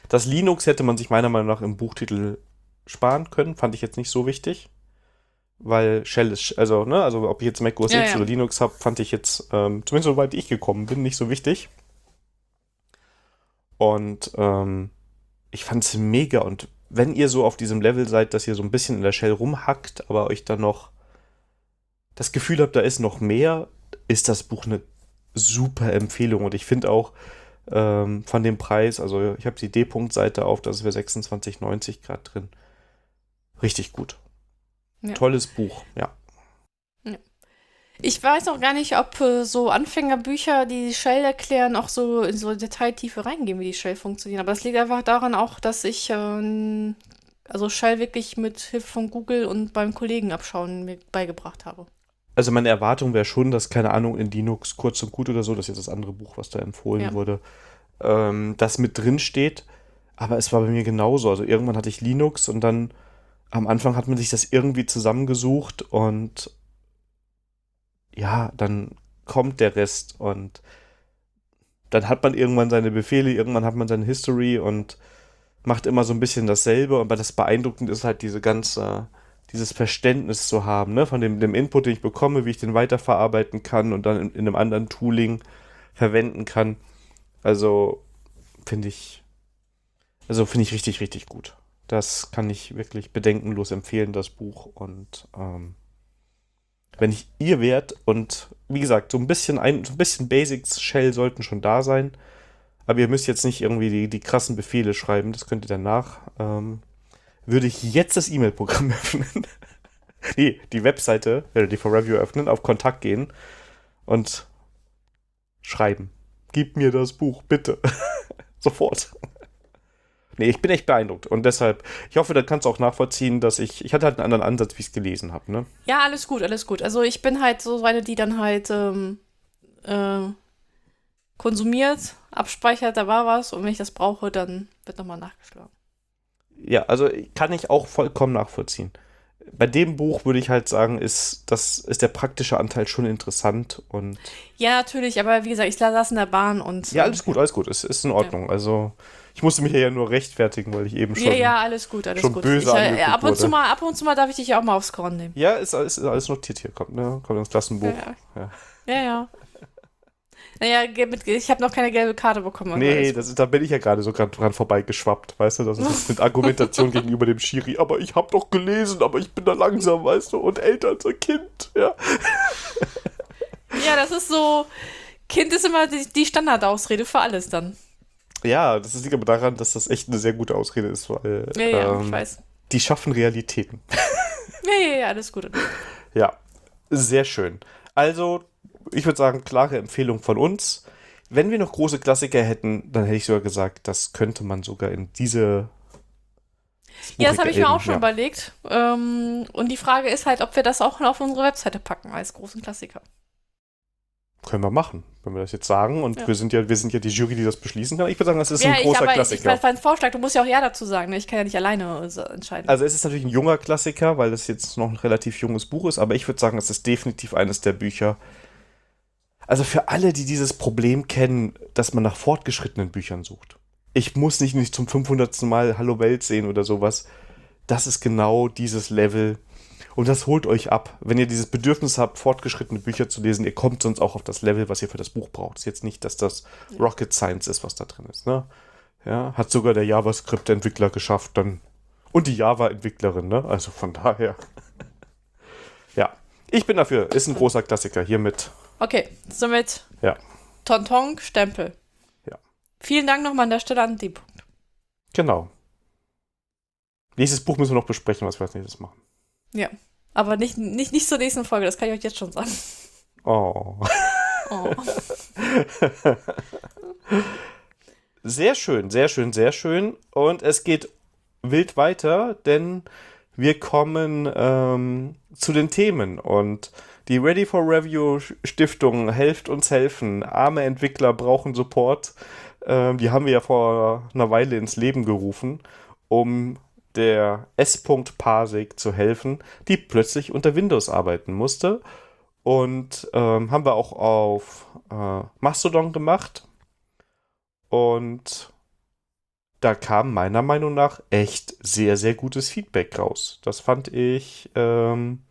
Das Linux hätte man sich meiner Meinung nach im Buchtitel sparen können, fand ich jetzt nicht so wichtig. Weil Shell ist, also, ne, also ob ich jetzt Mac O S Ja, X ja. oder Linux habe, fand ich jetzt, ähm, zumindest soweit ich gekommen bin, nicht so wichtig. Und ähm, ich fand es mega. Und wenn ihr so auf diesem Level seid, dass ihr so ein bisschen in der Shell rumhackt, aber euch dann noch das Gefühl habt, da ist noch mehr, ist das Buch eine super Empfehlung. Und ich finde auch ähm, von dem Preis, also ich habe die D-Punkt-Seite auf, da ist für sechsundzwanzig neunzig Grad drin. Richtig gut. Ja. Tolles Buch, ja. Ich weiß auch gar nicht, ob äh, so Anfängerbücher, die Shell erklären, auch so in so Detailtiefe reingehen, wie die Shell funktionieren. Aber das liegt einfach daran auch, dass ich ähm, also Shell wirklich mit Hilfe von Google und beim Kollegen abschauen mir beigebracht habe. Also meine Erwartung wäre schon, dass, keine Ahnung, in Linux kurz und gut oder so, das ist jetzt das andere Buch, was da empfohlen Ja. wurde, ähm, das mit drin steht. Aber es war bei mir genauso. Also irgendwann hatte ich Linux und dann am Anfang hat man sich das irgendwie zusammengesucht und ja, dann kommt der Rest und dann hat man irgendwann seine Befehle, irgendwann hat man seine History und macht immer so ein bisschen dasselbe. Aber das Beeindruckende ist halt diese ganze, dieses Verständnis zu haben, ne, von dem, dem Input, den ich bekomme, wie ich den weiterverarbeiten kann und dann in, in einem anderen Tooling verwenden kann. Also finde ich, also finde ich richtig, richtig gut. Das kann ich wirklich bedenkenlos empfehlen, das Buch. Und ähm, wenn ich ihr wärt und wie gesagt, so ein bisschen ein, so ein bisschen Basics Shell sollten schon da sein, aber ihr müsst jetzt nicht irgendwie die, die krassen Befehle schreiben, das könnt ihr danach. Ähm, würde ich jetzt das E-Mail-Programm öffnen, nee, die Webseite, äh, die for Review öffnen, auf Kontakt gehen und schreiben. Gib mir das Buch, bitte. Sofort. Nee, ich bin echt beeindruckt und deshalb, ich hoffe, da kannst du auch nachvollziehen, dass ich, ich hatte halt einen anderen Ansatz, wie ich es gelesen habe, ne? Ja, alles gut, alles gut. Also ich bin halt so eine, die dann halt ähm, äh, konsumiert, abspeichert, da war was und wenn ich das brauche, dann wird nochmal nachgeschlagen. Ja, also kann ich auch vollkommen nachvollziehen. Bei dem Buch würde ich halt sagen, ist, das ist der praktische Anteil schon interessant und Ja, natürlich, aber wie gesagt, ich saß in der Bahn und ja, ähm, alles gut, alles gut, es ist in Ordnung. Also ich musste mich ja nur rechtfertigen, weil ich eben schon, ja, ja, alles gut, alles schon gut. böse ich, äh, angeguckt ab und zu wurde. mal, ab und zu mal darf ich dich ja auch mal aufs Korn nehmen. Ja, ist, alles- ist alles notiert hier, kommt, ne? Kommt ins Klassenbuch. Ja, Ja. ja. ja. Naja, ge- mit- ich habe noch keine gelbe Karte bekommen. aber Nee, alles das ist, da bin ich ja gerade so grad dran vorbeigeschwappt, weißt du? Das ist jetzt mit Argumentation gegenüber dem Schiri. Aber ich habe doch gelesen, aber ich bin da langsam, weißt du? Und älter als ein Kind, ja. gut. Ja, das ist so, Kind ist immer die, die Standardausrede für alles dann. Ja, das liegt aber daran, dass das echt eine sehr gute Ausrede ist, weil Ja, ja, ähm, ich weiß. die schaffen Realitäten. Ja, ja, ja, alles gut. Ja, sehr schön. Also, ich würde sagen, klare Empfehlung von uns. Wenn wir noch große Klassiker hätten, dann hätte ich sogar gesagt, das könnte man sogar in diese. Ja, das habe ich mir auch schon ja. überlegt. Ähm, und die Frage ist halt, ob wir das auch auf unsere Webseite packen als großen Klassiker. Können wir machen, wenn wir das jetzt sagen. Und Ja. wir sind ja, wir sind ja die Jury, die das beschließen kann. Ich würde sagen, das ist ja, ein ich, großer aber Klassiker. ich, ich war ein Vorschlag, du musst ja auch Ja dazu sagen. Ne? Ich kann ja nicht alleine so entscheiden. Also es ist natürlich ein junger Klassiker, weil es jetzt noch ein relativ junges Buch ist, aber ich würde sagen, es ist definitiv eines der Bücher. Also für alle, die dieses Problem kennen, dass man nach fortgeschrittenen Büchern sucht. Ich muss nicht, nicht zum fünfhundertsten Mal Hallo Welt sehen oder sowas. Das ist genau dieses Level. Und das holt euch ab. Wenn ihr dieses Bedürfnis habt, fortgeschrittene Bücher zu lesen, ihr kommt sonst auch auf das Level, was ihr für das Buch braucht. Ist jetzt nicht, dass das Rocket Science ist, was da drin ist. Ne? Ja, hat sogar der JavaScript-Entwickler geschafft. Dann und die Java-Entwicklerin, ne? Also von daher. Ja, ich bin dafür. Ist ein großer Klassiker. Hiermit. Okay, somit Ja. Tonton, Stempel. Ja. Vielen Dank nochmal an der Stelle an die Punkt. Genau. Nächstes Buch müssen wir noch besprechen, was wir als nächstes machen. Ja, aber nicht, nicht, nicht zur nächsten Folge, das kann ich euch jetzt schon sagen. Oh. Oh. Sehr schön, sehr schön, sehr schön. Und es geht wild weiter, denn wir kommen ähm, zu den Themen. Und die Ready for Review Stiftung Helft uns helfen. Arme Entwickler brauchen Support. Ähm, die haben wir ja vor einer Weile ins Leben gerufen, um der S.Parsec zu helfen, die plötzlich unter Windows arbeiten musste. Und ähm, haben wir auch auf äh, Mastodon gemacht. Und da kam meiner Meinung nach echt sehr, sehr gutes Feedback raus. Das fand ich, ähm,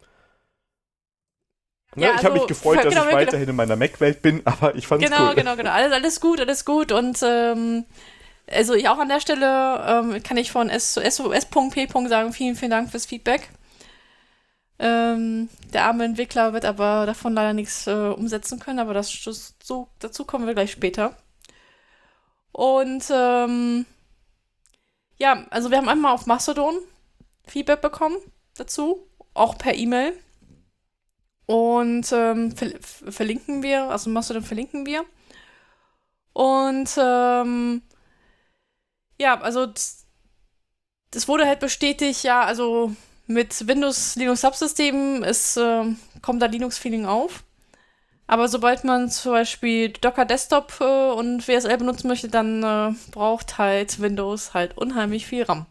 ne, Ja, ich habe mich also, gefreut, für- dass genau, ich genau, weiterhin in meiner Mac-Welt bin, aber ich fand's genau, cool. genau, genau. Alles, alles gut, alles gut. Und ähm, also ich auch an der Stelle ähm, kann ich von S O S Punkt P sagen, vielen, vielen Dank fürs Feedback. Ähm, der arme Entwickler wird aber davon leider nichts äh, umsetzen können, aber das, das, so, dazu kommen wir gleich später. Und ähm, ja, also wir haben einmal auf Mastodon Feedback bekommen dazu, auch per E-Mail. Und ähm, ver verlinken wir, also Mastodon verlinken wir. Und ähm, ja, also das, das wurde halt bestätigt, ja, also mit Windows Linux Subsystemen ist, äh, kommt da Linux-Feeling auf. Aber sobald man zum Beispiel Docker Desktop äh, und W S L benutzen möchte, dann äh, braucht halt Windows halt unheimlich viel RAM.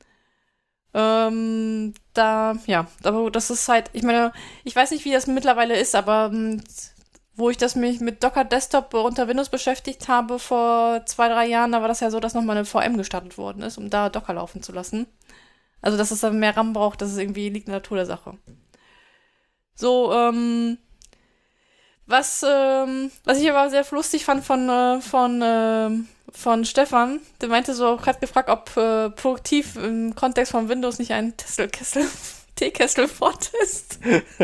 Ähm, da, ja, aber das ist halt, ich meine, ich weiß nicht, wie das mittlerweile ist, aber ähm, wo ich das mich mit Docker Desktop unter Windows beschäftigt habe vor zwei, drei Jahren, da war das ja so, dass nochmal eine V M gestartet worden ist, um da Docker laufen zu lassen. Also, dass es dann mehr RAM braucht, das ist irgendwie, liegt in der Natur der Sache. So, ähm, was, ähm, was ich aber sehr lustig fand von, äh, von, ähm, von Stefan, der meinte so, hat gefragt, ob äh, produktiv im Kontext von Windows nicht ein Tesselkessel, Teekessel fort ist.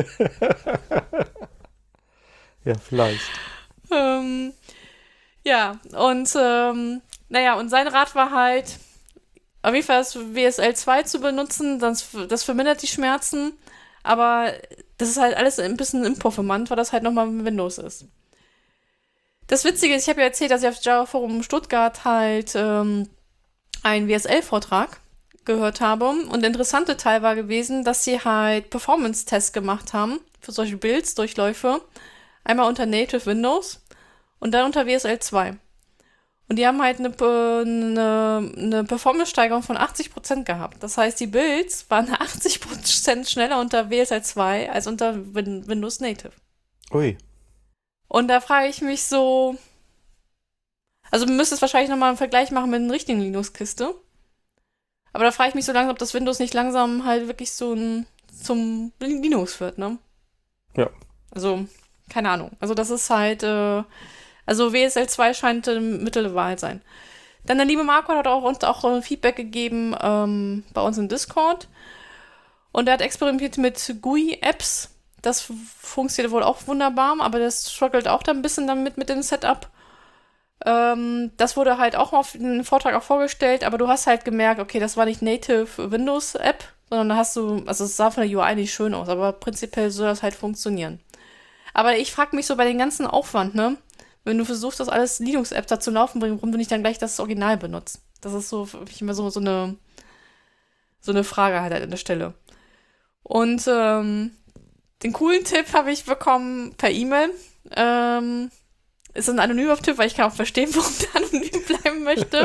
Ja, vielleicht. ähm, ja, und ähm, naja, und sein Rat war halt, auf jeden Fall das W S L zwei zu benutzen, das, das vermindert die Schmerzen, aber das ist halt alles ein bisschen imperformant, weil das halt nochmal mit Windows ist. Das Witzige ist, ich habe ja erzählt, dass ich auf Java Forum Stuttgart halt ähm, einen W S L-Vortrag gehört habe. Und der interessante Teil war gewesen, dass sie halt Performance-Tests gemacht haben für solche Builds, Durchläufe. Einmal unter Native Windows und dann unter W S L zwei. Und die haben halt eine, eine, eine Performance-Steigerung von achtzig Prozent gehabt. Das heißt, die Builds waren achtzig Prozent schneller unter W S L zwei als unter Win- Windows Native. Ui. Und da frage ich mich so, also du müsstest wahrscheinlich nochmal einen Vergleich machen mit einer richtigen Linux-Kiste. Aber da frage ich mich so langsam, ob das Windows nicht langsam halt wirklich so ein, zum Linux wird, ne? Ja. Also, keine Ahnung. Also das ist halt, äh, also W S L zwei scheint äh, Mittel der Wahl sein. Dann der liebe Marco hat auch uns auch äh, Feedback gegeben ähm, bei uns im Discord. Und er hat experimentiert mit G U I-Apps. Das funktioniert wohl auch wunderbar, aber das struggelt auch dann ein bisschen damit mit dem Setup. Ähm, das wurde halt auch auf dem Vortrag auch vorgestellt, aber du hast halt gemerkt, okay, das war nicht Native Windows App, sondern da hast du, also es sah von der U I nicht schön aus, aber prinzipiell soll das halt funktionieren. Aber ich frage mich so bei den ganzen Aufwand, ne? Wenn du versuchst, das alles Linux-Apps da zu laufen bringen, warum du nicht dann gleich das Original benutzt? Das ist so für mich immer so, so eine so eine Frage halt an der Stelle. Und ähm, den coolen Tipp habe ich bekommen per E-Mail. Ähm, ist ein anonymer Tipp, weil ich kann auch verstehen, warum der anonym bleiben möchte.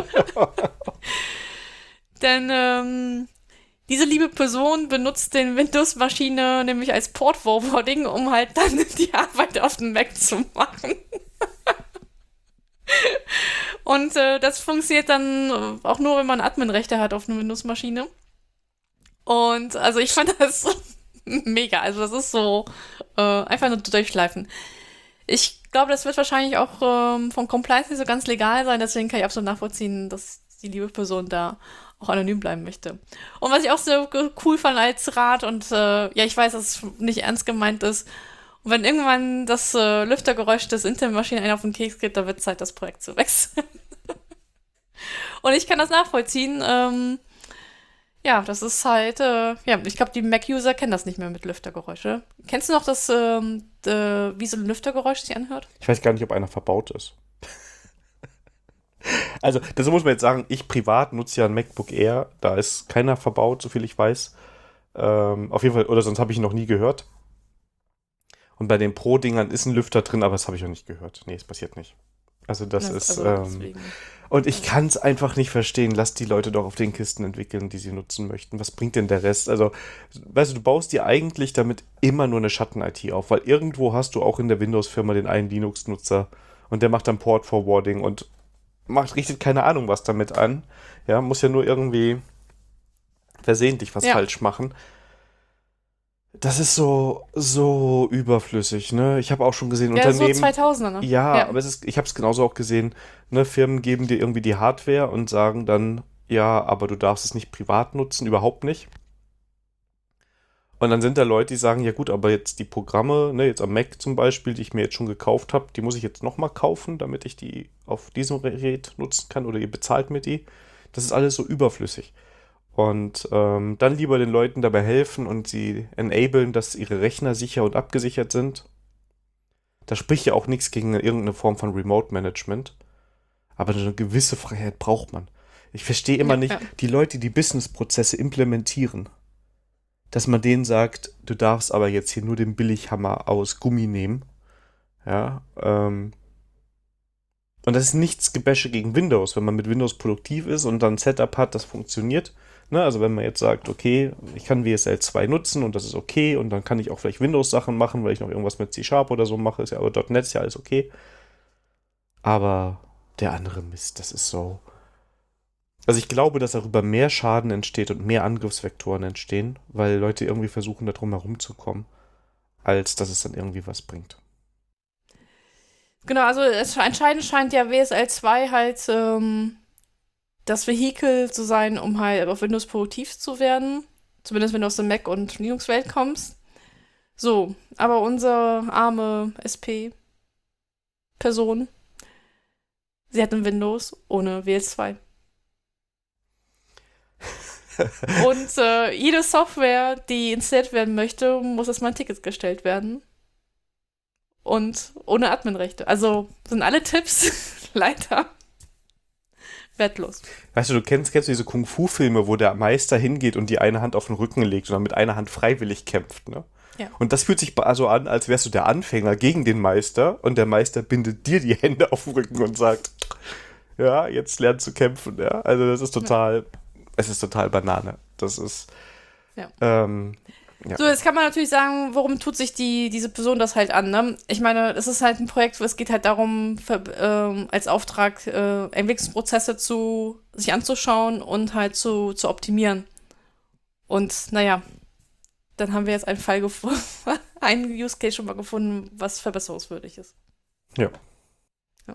Denn ähm, diese liebe Person benutzt den Windows-Maschine nämlich als Port-Forwarding, um halt dann die Arbeit auf dem Mac zu machen. Und äh, das funktioniert dann auch nur, wenn man Admin-Rechte hat auf einer Windows-Maschine. Und also ich fand das mega. Also das ist so äh, einfach nur durchschleifen. Ich glaube, das wird wahrscheinlich auch ähm, von Compliance nicht so ganz legal sein. Deswegen kann ich absolut nachvollziehen, dass die liebe Person da auch anonym bleiben möchte. Und was ich auch so cool fand als Rat, und äh, ja, ich weiß, dass es nicht ernst gemeint ist, und wenn irgendwann das äh, Lüftergeräusch des Intel-Maschinen einen auf den Keks geht, dann wird Zeit, das Projekt zu wechseln. Und ich kann das nachvollziehen. Ähm, ja, das ist halt, äh, ja, ich glaube, die Mac-User kennen das nicht mehr mit Lüftergeräusche. Kennst du noch das, ähm, de, wie so ein Lüftergeräusch sich anhört? Ich weiß gar nicht, ob einer verbaut ist. Also, dazu muss man jetzt sagen, ich privat nutze ja ein MacBook Air. Da ist keiner verbaut, soviel ich weiß. Ähm, auf jeden Fall, oder sonst habe ich ihn noch nie gehört. Und bei den Pro-Dingern ist ein Lüfter drin, aber das habe ich noch nicht gehört. Nee, es passiert nicht. Also das Das- ist, also ähm, deswegen. und ich kann es einfach nicht verstehen. Lass die Leute doch auf den Kisten entwickeln, die sie nutzen möchten. Was bringt denn der Rest? Also, weißt du, du baust dir eigentlich damit immer nur eine Schatten-I T auf, weil irgendwo hast du auch in der Windows-Firma den einen Linux-Nutzer und der macht dann Port-Forwarding und macht, richtet keine Ahnung was damit an. Ja, muss ja nur irgendwie versehentlich was Ja. falsch machen. Das ist so, so überflüssig, ne? Ich habe auch schon gesehen, Ja, so Unternehmen. zweitausender, ne? Ja, Ja. aber es ist, ich habe es genauso auch gesehen, ne? Firmen geben dir irgendwie die Hardware und sagen dann, ja, aber du darfst es nicht privat nutzen, überhaupt nicht. Und dann sind da Leute, die sagen, ja gut, aber jetzt die Programme, ne, jetzt am Mac zum Beispiel, die ich mir jetzt schon gekauft habe, die muss ich jetzt nochmal kaufen, damit ich die auf diesem Gerät nutzen kann oder ihr bezahlt mir die. Das ist alles so überflüssig. Und ähm, dann lieber den Leuten dabei helfen und sie enablen, dass ihre Rechner sicher und abgesichert sind. Da spricht ja auch nichts gegen irgendeine Form von Remote Management. Aber eine gewisse Freiheit braucht man. Ich verstehe immer Ja, nicht, ja. die Leute, die Businessprozesse implementieren, dass man denen sagt, du darfst aber jetzt hier nur den Billighammer aus Gummi nehmen. Ja, ähm, und das ist nichts Gebäsche gegen Windows, wenn man mit Windows produktiv ist und dann ein Setup hat, das funktioniert. Ne? Also wenn man jetzt sagt, okay, ich kann W S L zwei nutzen und das ist okay und dann kann ich auch vielleicht Windows-Sachen machen, weil ich noch irgendwas mit C-Sharp oder so mache, ist ja aber .NET ist ja alles okay. Aber der andere Mist, das ist so. Also ich glaube, dass darüber mehr Schaden entsteht und mehr Angriffsvektoren entstehen, weil Leute irgendwie versuchen, da drum herum zu kommen, als dass es dann irgendwie was bringt. Genau, also es, anscheinend scheint ja W S L zwei halt ähm, das Vehikel zu sein, um halt auf Windows produktiv zu werden. Zumindest wenn du aus der Mac- und Linux-Welt kommst. So, aber unsere arme S P-Person, sie hat ein Windows ohne W S zwei. Und äh, jede Software, die installiert werden möchte, muss erstmal ein Ticket gestellt werden. Und ohne Adminrechte. Also sind alle Tipps leider wertlos. Weißt du, du kennst, kennst du diese Kung-Fu-Filme, wo der Meister hingeht und die eine Hand auf den Rücken legt und dann mit einer Hand freiwillig kämpft, ne? Ja. Und das fühlt sich also an, als wärst du der Anfänger gegen den Meister und der Meister bindet dir die Hände auf den Rücken und sagt, ja, jetzt lernst du kämpfen, ja? Also das ist total, ja. Es ist total Banane. Das ist, ja. ähm, ja. So, jetzt kann man natürlich sagen, warum tut sich die, diese Person das halt an, ne? Ich meine, es ist halt ein Projekt, wo es geht halt darum, für, ähm, als Auftrag äh, Entwicklungsprozesse zu sich anzuschauen und halt zu, zu optimieren. Und naja, dann haben wir jetzt einen Fall gefunden, einen Use Case schon mal gefunden, was verbesserungswürdig ist. Ja. ja.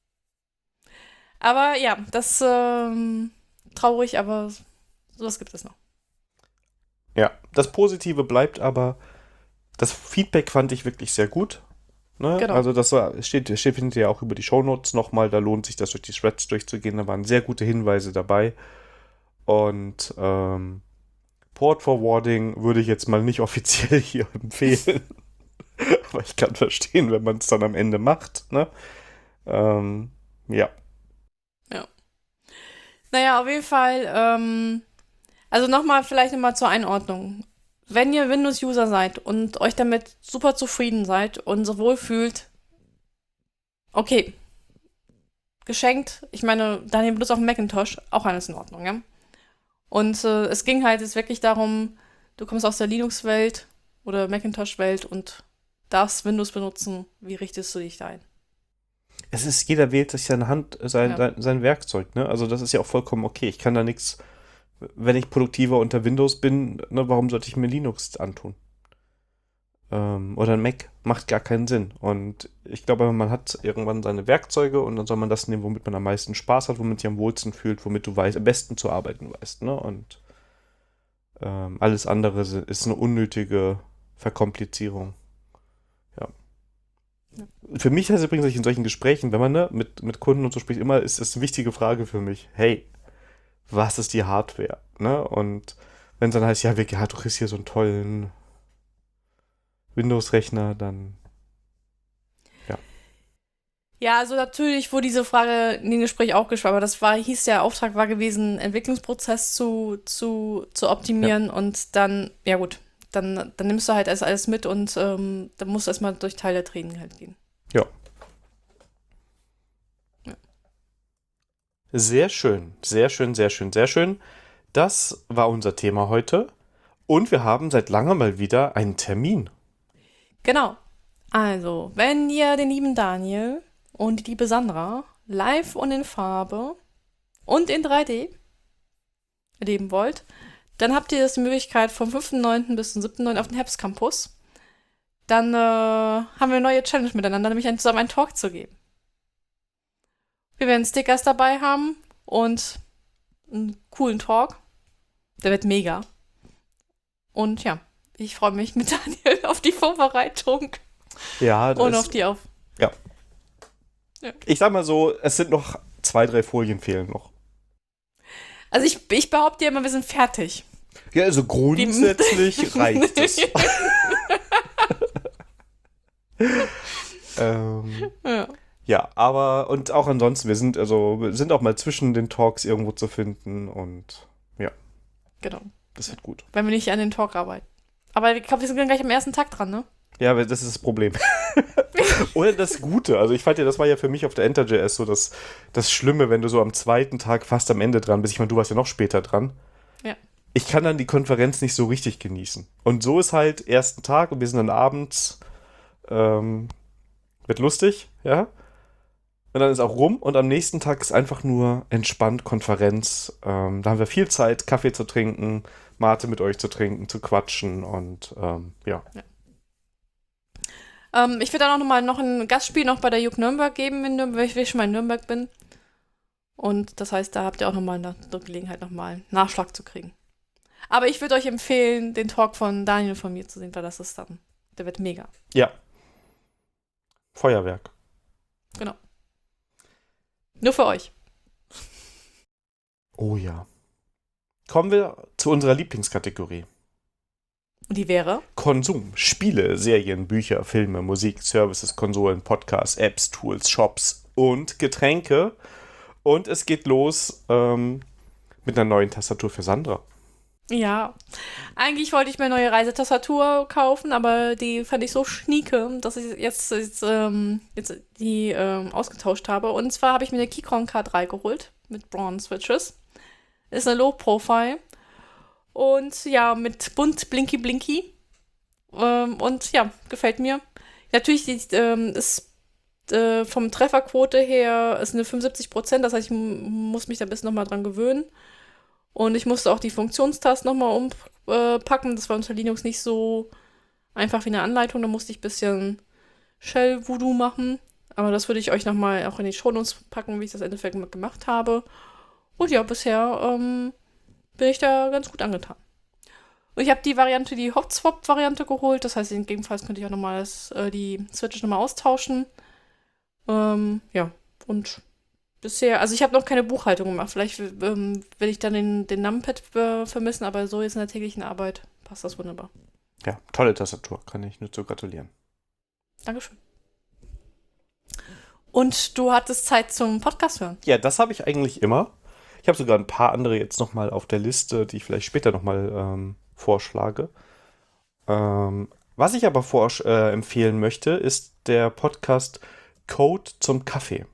Aber ja, das ähm, traurig, aber sowas gibt es noch. Ja, das Positive bleibt aber, das Feedback fand ich wirklich sehr gut. Ne? Genau. Also das war, steht, steht findet ihr ja auch über die Shownotes nochmal, da lohnt sich das durch die Threads durchzugehen, da waren sehr gute Hinweise dabei. Und ähm, Port Forwarding würde ich jetzt mal nicht offiziell hier empfehlen. Aber ich kann verstehen, wenn man es dann am Ende macht. Ne? Ähm, ja. Ja. Naja, auf jeden Fall, ähm, also nochmal, vielleicht nochmal zur Einordnung. Wenn ihr Windows-User seid und euch damit super zufrieden seid und so wohl fühlt, okay, geschenkt. Ich meine, Daniel benutzt auch einen Macintosh, auch alles in Ordnung, ja. Und äh, es ging halt jetzt wirklich darum, du kommst aus der Linux-Welt oder Macintosh-Welt und darfst Windows benutzen. Wie richtest du dich da ein? Es ist, jeder wählt sich seine Hand, sein, Ja. sein, sein Werkzeug, ne? Also das ist ja auch vollkommen okay. Ich kann da nichts, wenn ich produktiver unter Windows bin, ne, warum sollte ich mir Linux antun? Ähm, oder ein Mac macht gar keinen Sinn. Und ich glaube, man hat irgendwann seine Werkzeuge und dann soll man das nehmen, womit man am meisten Spaß hat, womit sich am wohlsten fühlt, womit du weißt, am besten zu arbeiten weißt, ne? Und ähm, alles andere ist eine unnötige Verkomplizierung. Ja. Ja. Für mich heißt es übrigens in solchen Gesprächen, wenn man ne, mit, mit Kunden und so spricht, immer ist das eine wichtige Frage für mich. Hey, was ist die Hardware? Ne? Und wenn es dann heißt, ja, wir, ja, du kriegst hier so einen tollen Windows-Rechner, dann ja. Ja, also natürlich wurde diese Frage in dem Gespräch auch gestellt, aber das war, hieß der Auftrag war gewesen, Entwicklungsprozess zu, zu, zu optimieren und dann, ja gut, dann, dann nimmst du halt alles, alles mit und ähm, dann musst du erstmal durch Teil der Training halt gehen. Ja. Ja. Sehr schön, sehr schön, sehr schön, sehr schön. Das war unser Thema heute und wir haben seit langem mal wieder einen Termin. Genau. Also, wenn ihr den lieben Daniel und die liebe Sandra live und in Farbe und in drei D erleben wollt, dann habt ihr jetzt die Möglichkeit vom fünften neunten bis zum siebten neunten auf den Herbst Campus. Dann äh, haben wir eine neue Challenge miteinander, nämlich einen, zusammen einen Talk zu geben. Wir werden Stickers dabei haben und einen coolen Talk. Der wird mega. Und ja, ich freue mich mit Daniel auf die Vorbereitung Ja, das und ist, auf die auf. ja. Ja. Ich sag mal so, es sind noch zwei, drei Folien fehlen noch. Also ich, ich behaupte ja immer, wir sind fertig. Ja, also grundsätzlich reicht es. ähm, Ja. ja, aber und auch ansonsten, wir sind also wir sind auch mal zwischen den Talks irgendwo zu finden und ja, Genau. das wird gut. Wenn wir nicht an den Talk arbeiten. Aber ich glaube, wir sind gleich am ersten Tag dran, ne? Ja, aber das ist das Problem. Oder das Gute. Also ich fand ja, das war ja für mich auf der Enter.js so das, das Schlimme, wenn du so am zweiten Tag fast am Ende dran bist. Ich meine, du warst ja noch später dran. Ja. Ich kann dann die Konferenz nicht so richtig genießen. Und so ist halt ersten Tag und wir sind dann abends, ähm, wird lustig, ja. Und dann ist auch rum und am nächsten Tag ist einfach nur entspannt Konferenz. Ähm, da haben wir viel Zeit, Kaffee zu trinken, Mate mit euch zu trinken, zu quatschen und ähm, ja. ja. Ähm, ich werde dann auch noch mal noch ein Gastspiel noch bei der J U K Nürnberg geben, in Nürnberg, wenn ich schon mal in Nürnberg bin. Und das heißt, da habt ihr auch noch mal eine Gelegenheit, noch mal einen Nachschlag zu kriegen. Aber ich würde euch empfehlen, den Talk von Daniel und von mir zu sehen, weil das ist dann, der wird mega. Ja. Feuerwerk. Genau. Nur für euch. Oh ja. Kommen wir zu unserer Lieblingskategorie. Und die wäre? Konsum. Spiele, Serien, Bücher, Filme, Musik, Services, Konsolen, Podcasts, Apps, Tools, Shops und Getränke. Und es geht los ähm, mit einer neuen Tastatur für Sandra. Ja. Eigentlich wollte ich mir eine neue Reisetastatur kaufen, aber die fand ich so schnieke, dass ich jetzt, jetzt, ähm, jetzt die ähm, ausgetauscht habe. Und zwar habe ich mir eine Keychron K drei geholt mit Braun Switches. Ist eine Low Profile. Und ja, mit bunt Blinky Blinky. Ähm, und ja, gefällt mir. Natürlich die, ähm, ist äh, vom Trefferquote her ist eine fünfundsiebzig Prozent. Das heißt, ich m- muss mich da ein bisschen nochmal dran gewöhnen. Und ich musste auch die Funktionstasten nochmal umpacken. Das war unter Linux nicht so einfach wie eine Anleitung. Da musste ich ein bisschen Shell-Voodoo machen. Aber das würde ich euch nochmal auch in die Shownotes packen, wie ich das im Endeffekt gemacht habe. Und ja, bisher ähm, bin ich da ganz gut angetan. Und ich habe die Variante, die Hot-Swap-Variante geholt. Das heißt, gegebenenfalls könnte ich auch nochmal das, äh, die Switches nochmal austauschen. Ähm, ja, und bisher, also ich habe noch keine Buchhaltung gemacht. Vielleicht ähm, werde ich dann den, den Numpad äh, vermissen, aber so jetzt in der täglichen Arbeit passt das wunderbar. Ja, tolle Tastatur. Kann ich nur zu gratulieren. Dankeschön. Und du hattest Zeit zum Podcast hören. Ja, das habe ich eigentlich immer. Ich habe sogar ein paar andere jetzt nochmal auf der Liste, die ich vielleicht später nochmal ähm, vorschlage. Ähm, was ich aber vor, äh, empfehlen möchte, ist der Podcast Code zum Kaffee.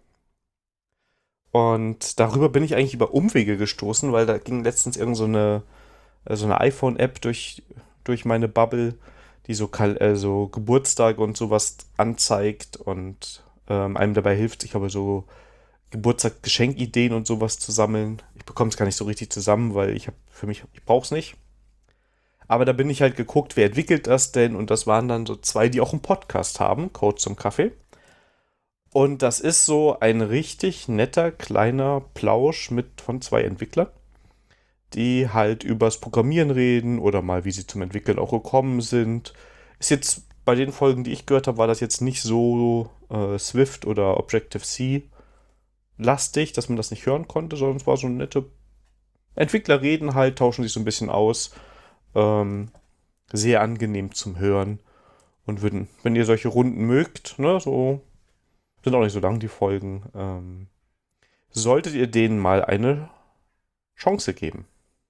Und darüber bin ich eigentlich über Umwege gestoßen, weil da ging letztens irgend so eine, äh, so eine iPhone-App durch, durch meine Bubble, die so, Kal äh, so Geburtstage und sowas anzeigt und ähm, einem dabei hilft, ich glaube, so Geburtstagsgeschenkideen und sowas zu sammeln. Ich bekomme es gar nicht so richtig zusammen, weil ich habe für mich, ich brauche es nicht. Aber da bin ich halt geguckt, wer entwickelt das denn? Und das waren dann so zwei, die auch einen Podcast haben, Code zum Kaffee. Und das ist so ein richtig netter, kleiner Plausch mit von zwei Entwicklern, die halt übers Programmieren reden oder mal, wie sie zum Entwickeln auch gekommen sind. Ist jetzt bei den Folgen, die ich gehört habe, war das jetzt nicht so äh, Swift oder Objective-C lastig, dass man das nicht hören konnte, sondern es war so eine nette Entwickler reden halt, tauschen sich so ein bisschen aus. Ähm, sehr angenehm zum Hören. Und würden, wenn ihr solche Runden mögt, ne, so sind auch nicht so lang die Folgen, ähm, solltet ihr denen mal eine Chance geben.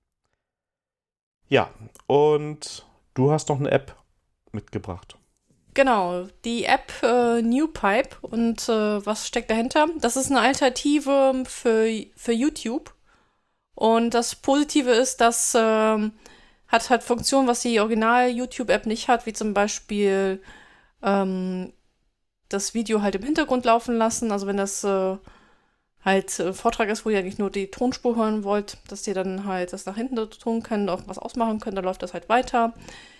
Ja, und du hast noch eine App mitgebracht. Genau, die App äh, NewPipe. Und äh, was steckt dahinter? Das ist eine Alternative für, für YouTube. Und das Positive ist, dass ähm, hat halt Funktionen, was die Original-YouTube-App nicht hat, wie zum Beispiel ähm, das Video halt im Hintergrund laufen lassen. Also wenn das, äh, halt äh, Vortrag ist, wo ihr eigentlich nur die Tonspur hören wollt, dass ihr dann halt das nach hinten tun könnt, auch was ausmachen könnt, dann läuft das halt weiter.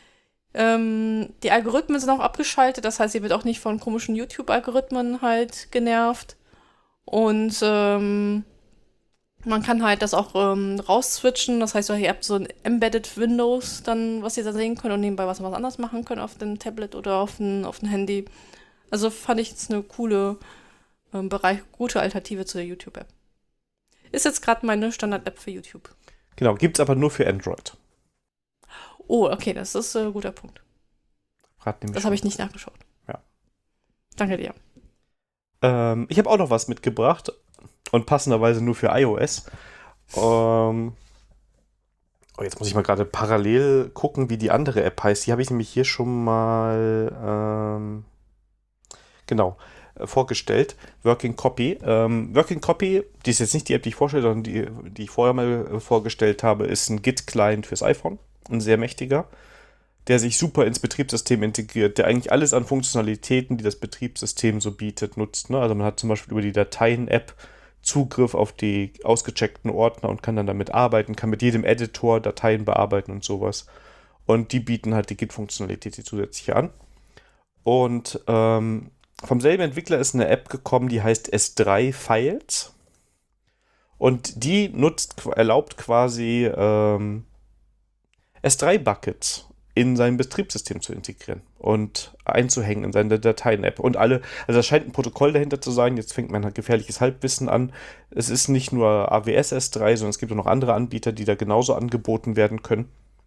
Ähm, die Algorithmen sind auch abgeschaltet, das heißt, ihr wird auch nicht von komischen YouTube-Algorithmen halt genervt. Und ähm, man kann halt das auch ähm, rausswitchen, das heißt, ihr habt so ein Embedded Windows, dann, was ihr da sehen könnt und nebenbei was, was anderes machen könnt auf dem Tablet oder auf dem, auf dem Handy. Also fand ich jetzt eine coole ähm, Bereich, gute Alternative zu der YouTube-App. Ist jetzt gerade meine Standard-App für YouTube. Genau, gibt es aber nur für Android. Oh, okay, das ist ein äh, guter Punkt. Rat nämlich Das habe schon. ich nicht nachgeschaut. Ja. Danke dir. Ähm, ich habe auch noch was mitgebracht und passenderweise nur für iOS. Ähm, oh, jetzt muss ich mal gerade parallel gucken, wie die andere App heißt. Die habe ich nämlich hier schon mal ähm, genau äh, vorgestellt. Working Copy. Ähm, Working Copy, die ist jetzt nicht die App, die ich vorstelle, sondern die, die ich vorher mal äh, vorgestellt habe, ist ein Git-Client fürs iPhone. Ein sehr mächtiger, der sich super ins Betriebssystem integriert, der eigentlich alles an Funktionalitäten, die das Betriebssystem so bietet, nutzt. Ne? Also man hat zum Beispiel über die Dateien-App Zugriff auf die ausgecheckten Ordner und kann dann damit arbeiten, kann mit jedem Editor Dateien bearbeiten und sowas. Und die bieten halt die Git-Funktionalität die zusätzliche an. Und ähm, vom selben Entwickler ist eine App gekommen, die heißt S drei Files. Und die nutzt, erlaubt quasi ähm, S drei Buckets in sein Betriebssystem zu integrieren und einzuhängen in seine Dateien-App. Und alle, also da scheint ein Protokoll dahinter zu sein, jetzt fängt mein gefährliches Halbwissen an. Es ist nicht nur A W S S drei, sondern es gibt auch noch andere Anbieter, die da genauso angeboten werden können.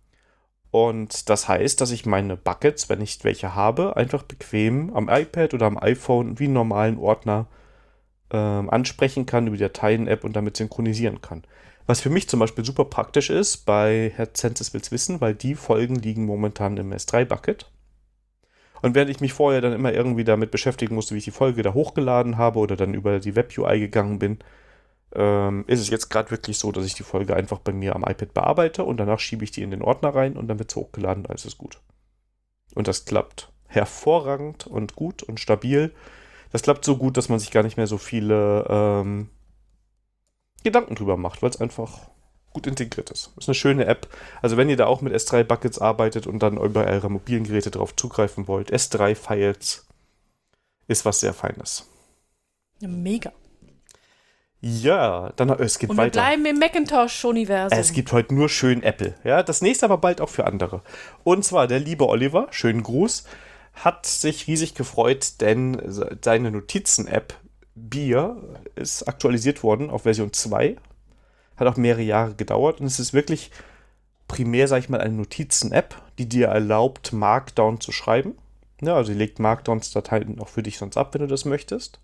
Und das heißt, dass ich meine Buckets, wenn ich welche habe, einfach bequem am iPad oder am iPhone wie einen normalen Ordner ähm, ansprechen kann über die Dateien-App und damit synchronisieren kann. Was für mich zum Beispiel super praktisch ist bei Herr Zensis will's wissen, weil die Folgen liegen momentan im S drei Bucket. Und während ich mich vorher dann immer irgendwie damit beschäftigen musste, wie ich die Folge da hochgeladen habe oder dann über die Web-U I gegangen bin, ähm, ist es jetzt gerade wirklich so, dass ich die Folge einfach bei mir am iPad bearbeite und danach schiebe ich die in den Ordner rein und dann wird es hochgeladen, alles ist gut. Und das klappt hervorragend und gut und stabil. Das klappt so gut, dass man sich gar nicht mehr so viele ähm, Gedanken drüber macht, weil es einfach gut integriert ist. Ist eine schöne App. Also wenn ihr da auch mit S drei Buckets arbeitet und dann über eure mobilen Geräte drauf zugreifen wollt, S drei Files ist was sehr Feines. Ja, mega. Ja, dann es geht Und wir weiter. bleiben im Macintosh-Universum. Es gibt heute nur schön Apple. Ja, das nächste aber bald auch für andere. Und zwar der liebe Oliver, schönen Gruß, hat sich riesig gefreut, denn seine Notizen-App Bier ist aktualisiert worden auf Version zwei. Hat auch mehrere Jahre gedauert und es ist wirklich primär, sag ich mal, eine Notizen-App, die dir erlaubt, Markdown zu schreiben. Ja, also die legt Markdowns-Dateien auch für dich sonst ab, wenn du das möchtest.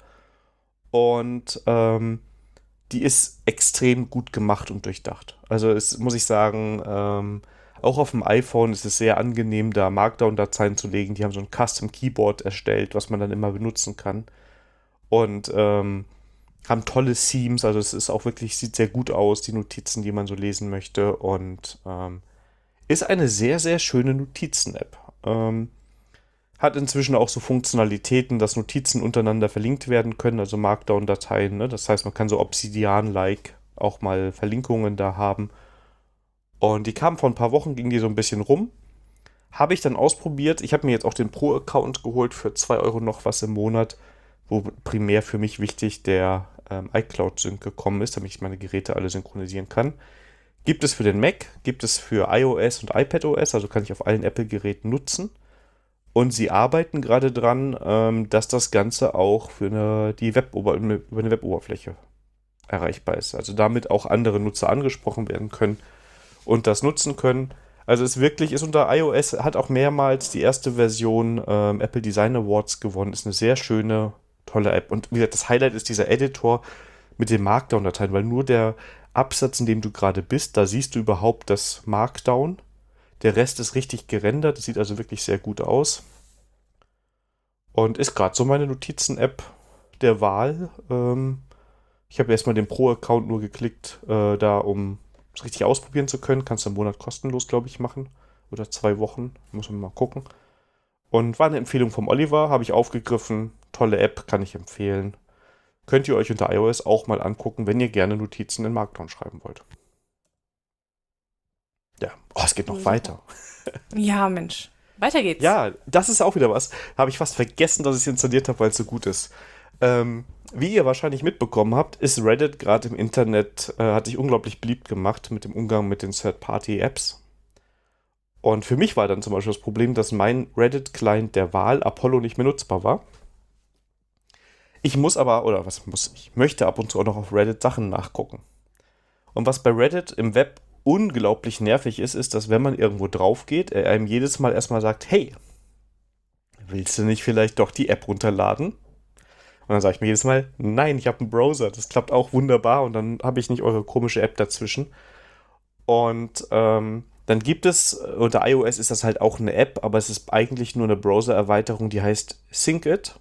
Und ähm, die ist extrem gut gemacht und durchdacht. Also es muss ich sagen, ähm, auch auf dem iPhone ist es sehr angenehm, da Markdown-Dateien zu legen. Die haben so ein Custom-Keyboard erstellt, was man dann immer benutzen kann. Und ähm, haben tolle Themes, also es ist auch wirklich, sieht sehr gut aus, die Notizen, die man so lesen möchte. Und ähm, ist eine sehr, sehr schöne Notizen-App. Ähm, hat inzwischen auch so Funktionalitäten, dass Notizen untereinander verlinkt werden können, also Markdown-Dateien. Ne? Das heißt, man kann so Obsidian-like auch mal Verlinkungen da haben. Und die kamen vor ein paar Wochen, ging die so ein bisschen rum. Habe ich dann ausprobiert. Ich habe mir jetzt auch den Pro-Account geholt für zwei Euro noch was im Monat, wo primär für mich wichtig der ähm, iCloud-Sync gekommen ist, damit ich meine Geräte alle synchronisieren kann. Gibt es für den Mac, gibt es für iOS und iPadOS, also kann ich auf allen Apple-Geräten nutzen. Und sie arbeiten gerade dran, ähm, dass das Ganze auch für eine, die Web-Ober- über eine Web-Oberfläche erreichbar ist. Also damit auch andere Nutzer angesprochen werden können und das nutzen können. Also es wirklich ist unter iOS, hat auch mehrmals die erste Version ähm, Apple Design Awards gewonnen. Ist eine sehr schöne, tolle App. Und wie gesagt, das Highlight ist dieser Editor mit den Markdown-Dateien, weil nur der Absatz, in dem du gerade bist, da siehst du überhaupt das Markdown. Der Rest ist richtig gerendert, das sieht also wirklich sehr gut aus. Und ist gerade so meine Notizen-App der Wahl. Ähm, ich habe erstmal den Pro-Account nur geklickt, äh, da um es richtig ausprobieren zu können. Kannst du einen Monat kostenlos, glaube ich, machen. Oder zwei Wochen, muss man mal gucken. Und war eine Empfehlung vom Oliver, habe ich aufgegriffen. Tolle App, kann ich empfehlen. könnt ihr euch unter iOS auch mal angucken, wenn ihr gerne Notizen in Markdown schreiben wollt. Ja, oh, es geht noch Super. weiter. Ja, Mensch. Weiter geht's. Ja, das ist auch wieder was. Habe ich fast vergessen, dass ich es installiert habe, weil es so gut ist. Ähm, wie ihr wahrscheinlich mitbekommen habt, ist Reddit gerade im Internet, äh, hat sich unglaublich beliebt gemacht mit dem Umgang mit den Third-Party-Apps. Und für mich war dann zum Beispiel das Problem, dass mein Reddit-Client der Wahl, Apollo, nicht mehr nutzbar war. Ich muss aber, oder was muss ich, möchte ab und zu auch noch auf Reddit Sachen nachgucken. Und was bei Reddit im Web unglaublich nervig ist, ist, dass wenn man irgendwo drauf geht, er einem jedes Mal erstmal sagt, hey, willst du nicht vielleicht doch die App runterladen? Und dann sage ich mir jedes Mal, nein, ich habe einen Browser, das klappt auch wunderbar und dann habe ich nicht eure komische App dazwischen. Und ähm, dann gibt es, unter iOS ist das halt auch eine App, aber es ist eigentlich nur eine Browser-Erweiterung, die heißt SyncIt.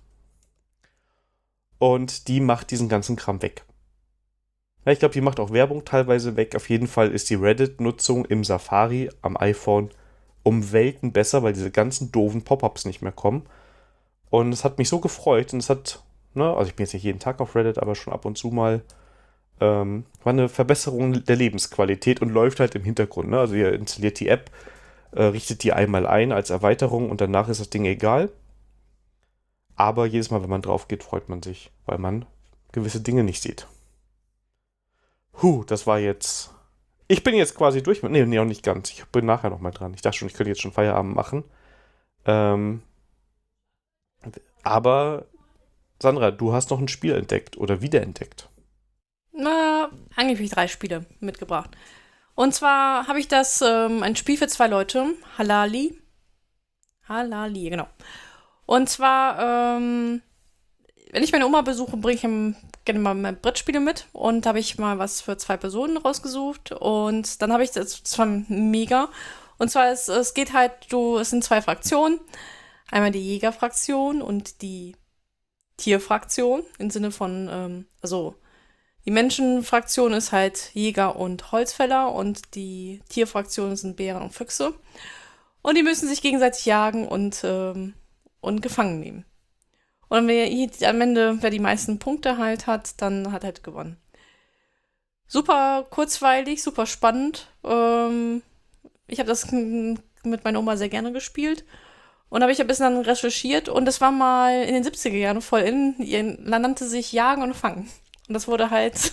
Und die macht diesen ganzen Kram weg. Ja, ich glaube, die macht auch Werbung teilweise weg. Auf jeden Fall ist die Reddit-Nutzung im Safari am iPhone um Welten besser, weil diese ganzen doofen Pop-ups nicht mehr kommen. Und es hat mich so gefreut und es hat, ne, also ich bin jetzt nicht jeden Tag auf Reddit, aber schon ab und zu mal, ähm, war eine Verbesserung der Lebensqualität und läuft halt im Hintergrund. Ne? Also ihr installiert die App, äh, richtet die einmal ein als Erweiterung und danach ist das Ding egal. Aber jedes Mal, wenn man drauf geht, freut man sich, weil man gewisse Dinge nicht sieht. Huh, das war jetzt... Ich bin jetzt quasi durch. Nee, nee, auch nicht ganz. Ich bin nachher noch mal dran. Ich dachte schon, ich könnte jetzt schon Feierabend machen. Ähm, aber, Sandra, du hast noch ein Spiel entdeckt oder wiederentdeckt. Na, angeblich drei Spiele mitgebracht. Und zwar habe ich das, ähm, ein Spiel für zwei Leute, Halali. Halali, genau. Und zwar, ähm, wenn ich meine Oma besuche, bringe ich ihm gerne mal meine Brettspiele mit. Und da habe ich mal was für zwei Personen rausgesucht. Und dann habe ich das, das war mega. Und zwar, es, es geht halt, du, es sind zwei Fraktionen. Einmal die Jägerfraktion und die Tierfraktion. Im Sinne von, ähm, also die Menschenfraktion ist halt Jäger und Holzfäller. Und die Tierfraktion sind Bären und Füchse. Und die müssen sich gegenseitig jagen und, ähm, und gefangen nehmen. Und wer am Ende, wer die meisten Punkte halt hat, dann hat er halt gewonnen. Super kurzweilig, super spannend. Ähm, ich habe das mit meiner Oma sehr gerne gespielt. Und habe ich ein bisschen dann recherchiert. Und das war mal in den siebziger Jahren voll in. Ihr nannte sich Jagen und Fangen. Und das wurde halt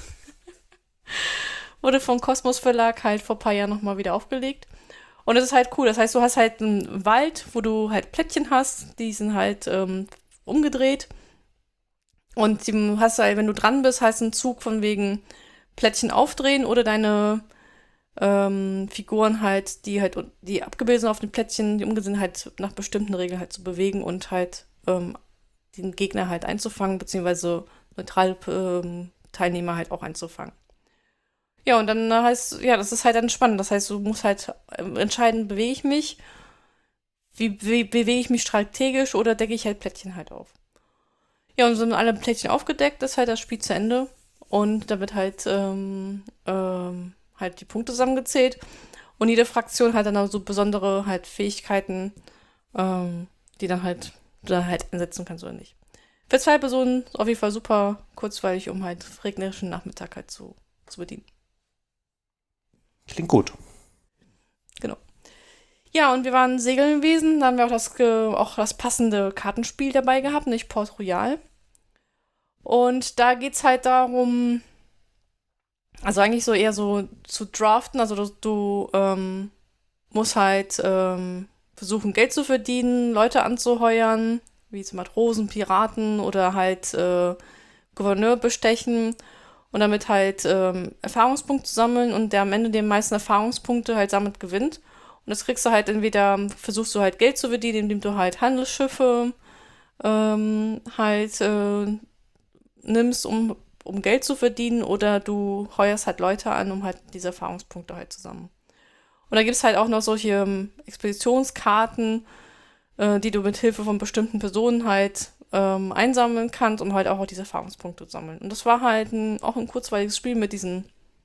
wurde vom Kosmos Verlag halt vor ein paar Jahren nochmal wieder aufgelegt. Und das ist halt cool. Das heißt, du hast halt einen Wald, wo du halt Plättchen hast. Die sind halt ähm, umgedreht. Und du hast halt, wenn du dran bist, heißt ein Zug von wegen Plättchen aufdrehen oder deine ähm, Figuren halt, die halt, die abgebildet sind auf den Plättchen, die umgedreht sind, halt nach bestimmten Regeln halt zu bewegen und halt ähm, den Gegner halt einzufangen, beziehungsweise neutrale ähm, Teilnehmer halt auch einzufangen. Ja, und dann heißt, ja, das ist halt dann spannend. Das heißt, du musst halt entscheiden, bewege ich mich, wie, wie bewege ich mich strategisch oder decke ich halt Plättchen halt auf. Ja, und sind alle Plättchen aufgedeckt, ist halt das Spiel zu Ende. Und da wird halt, ähm, ähm, halt die Punkte zusammengezählt. Und jede Fraktion hat dann auch so besondere halt Fähigkeiten, ähm, die dann halt, du dann halt einsetzen kannst oder nicht. Für zwei Personen ist auf jeden Fall super kurzweilig, um halt regnerischen Nachmittag halt zu, zu bedienen. Klingt gut. Genau. Ja, und wir waren segeln gewesen. Da haben wir auch das, ge- auch das passende Kartenspiel dabei gehabt, nicht Port Royal. Und da geht's halt darum, also eigentlich so eher so zu draften. Also du, du ähm, musst halt ähm, versuchen, Geld zu verdienen, Leute anzuheuern, wie zum Matrosen, Piraten oder halt äh, Gouverneur bestechen und damit halt ähm, Erfahrungspunkte sammeln und der am Ende die meisten Erfahrungspunkte halt damit gewinnt. Und das kriegst du halt entweder, versuchst du halt Geld zu verdienen, indem du halt Handelsschiffe ähm, halt äh, nimmst, um, um Geld zu verdienen, oder du heuerst halt Leute an, um halt diese Erfahrungspunkte halt zu sammeln. Und da gibt es halt auch noch solche ähm, Expeditionskarten, äh, die du mit Hilfe von bestimmten Personen halt ähm, einsammeln kannst, um halt auch diese Erfahrungspunkte zu sammeln. Und das war halt ein, auch ein kurzweiliges Spiel mit diesen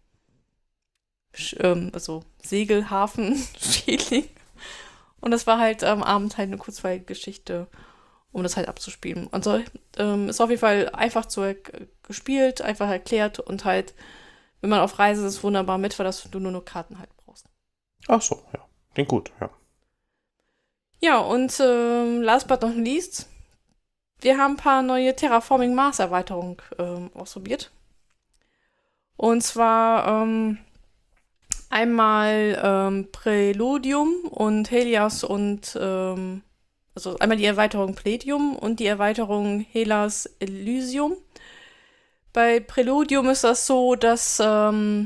ähm, also Segelhafen-Feeling. Und das war halt am Abend halt eine kurzweilige Geschichte, um das halt abzuspielen. Und so ähm, ist auf jeden Fall einfach zu gespielt, einfach erklärt und halt, wenn man auf Reise ist, wunderbar mit, weil das du nur noch Karten halt brauchst. Ach so, ja. Klingt gut, ja. Ja, und ähm, last but not least, wir haben ein paar neue Terraforming Mars Erweiterungen ähm, ausprobiert. Und zwar ähm, einmal ähm, Preludium und Helios und ähm, also einmal die Erweiterung Palladium und die Erweiterung Helas Elysium. Bei Preludium ist das so, dass ähm,